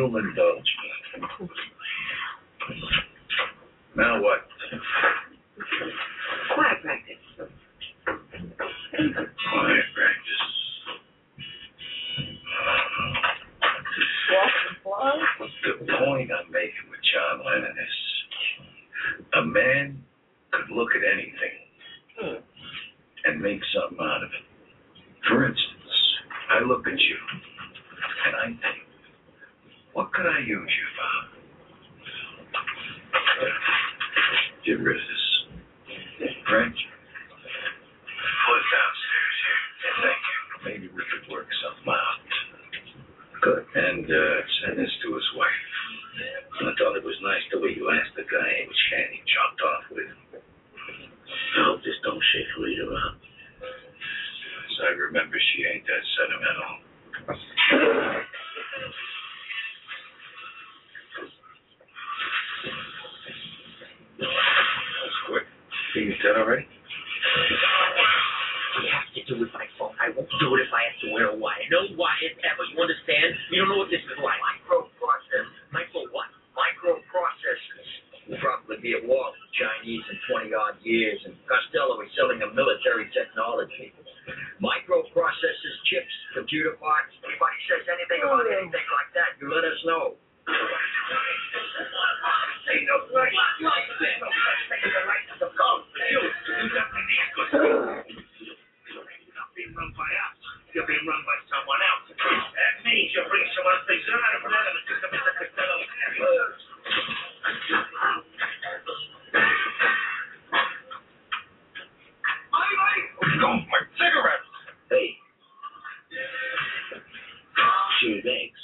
C: You'll indulge me. Now what?
P: Quiet practice.
C: Quiet practice. The point I'm making with John Lennon is a man could look at anything and make something out of it. For instance, I look at you and I think, what could I use you for? Get rid of this. French? Put it downstairs here. Thank you. Maybe we could work something out. Good. And uh, send this to his wife. I thought it was nice the way you asked the guy which hand he chopped off with. I hope this don't shake Rita up. As I remember, she ain't that sentimental. That's quick. Can you tell already?
P: I have to do it by phone. I won't do it if I have to wear a wire. No wires ever. You understand? You don't know what this is like. Microprocessors. Micro what? Microprocessors. We'll probably be at war with the Chinese in twenty-odd years, and Costello is selling them military technology. Microprocessors, chips, computer parts. Anybody says anything about anything like that, you let us know. Ain't no right. No such thing as the right to the code. You, you got the You're not being run by us. You're being run by someone else. That means you bring some other things out of that and the system is a Costello. Go for cigarettes. Hey. Shoot eggs.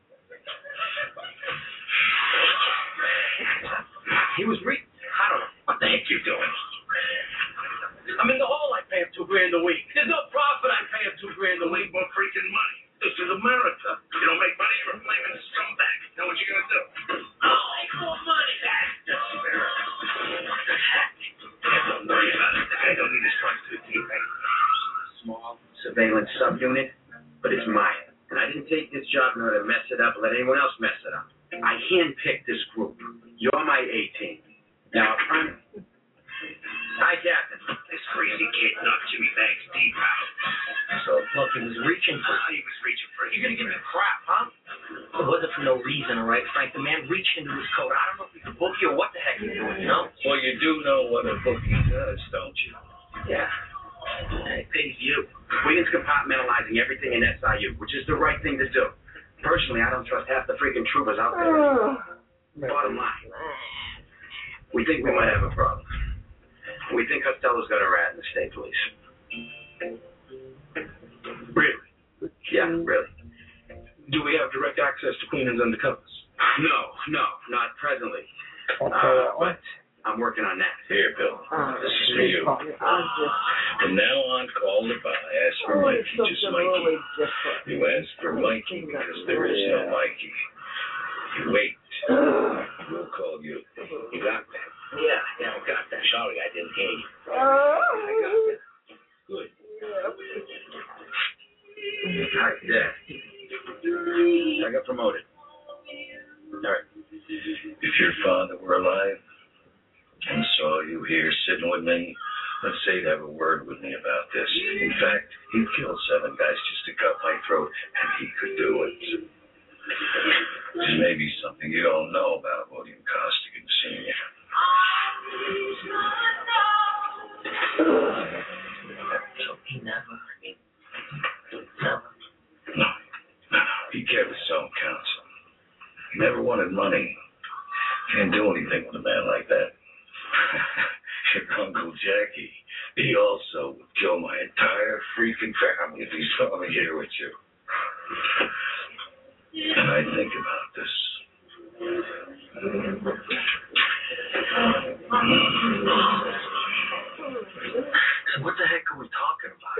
P: He was re- I don't know. What the heck you doing? I'm in the hall. I pay him two grand a week. There's no profit. I pay him two grand a week.
C: More freaking money. This is America. You don't make money, you're a flaming scumbag. Now what you gonna do?
P: Oh, more money. That's America.
C: Don't worry about it. The guy don't need his trust to keep it.
P: Small surveillance subunit, but it's mine. And I didn't take this job in order to mess it up or let anyone else mess it up. I handpicked this group. You're my A-team. Now, I'm... Hi, Captain.
C: This crazy kid knocked Jimmy Banks deep out.
P: So, look, he was reaching for...
C: Ah, he was reaching for it.
P: You're going to give me crap, huh? It wasn't for no reason, all right, Frank? The man reached into his coat. I don't know if he could book you or what the heck he's doing, you know?
C: Well, you do know what a bookie does, don't you?
P: Yeah. It pays you. Wiggins compartmentalizing everything in S I U, which is the right thing to do. Personally, I don't trust half the freaking troopers out there. Oh. Bottom line, we think we might have a problem. We think Costello's got a rat in the state police.
C: Really?
P: Yeah, really.
C: Do we have direct access to Queenan's undercovers?
P: No, no, not presently.
L: Okay.
P: Uh, but I'm working on that.
C: Here, Bill.
K: Oh,
C: this is for you. From now on, call the bar. Ask for
K: Oh,
C: Mikey,
K: it's
C: just
K: something
C: Mikey.
K: really different.
C: You ask for Mikey because there is no Mikey. You wait. We'll call you. You got that?
P: Yeah, yeah, I got that. Sorry, I didn't hear you.
K: Oh.
P: I got that. Good.
K: Yeah.
P: Right there. I got promoted. All right.
C: If your father were alive and saw you here sitting with me, let's say he'd have a word with me about this. In fact, he'd kill seven guys just to cut my throat, and he could do it. There's maybe something you don't know about William Costigan Senior
P: So he never, I mean, never.
C: No, no, he kept his own counsel. He never wanted money. Can't do anything with a man like that. Your Uncle Jackie, he also would kill my entire freaking family if he saw me here with you. And I think about this.
P: So what the heck are we talking about?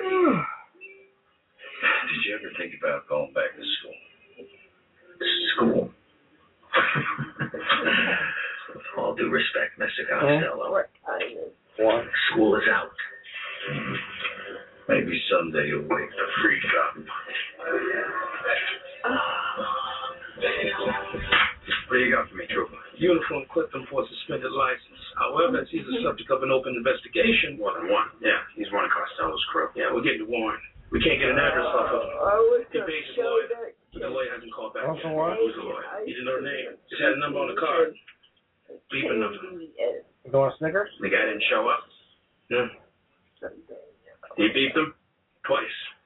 C: Did you ever think about going back to school?
P: School? With all due respect, Mister Costello.
K: What?
P: School is out.
C: Maybe someday you'll wake the freak up. What do you got for me, Trooper?
J: Uniform clipped him for a suspended license. However, as he's the subject of an open investigation.
C: More than one. Yeah, he's one of Costello's crew.
J: Yeah, we're getting warned. We can't get an address off of him. He pays his lawyer, but the lawyer hasn't called back.
L: Also what?
J: Who's the lawyer? He didn't know the name. Just had a number on the card. Beeping number.
L: You want a Snickers?
C: The guy didn't show up?
J: Yeah. He beeped him twice.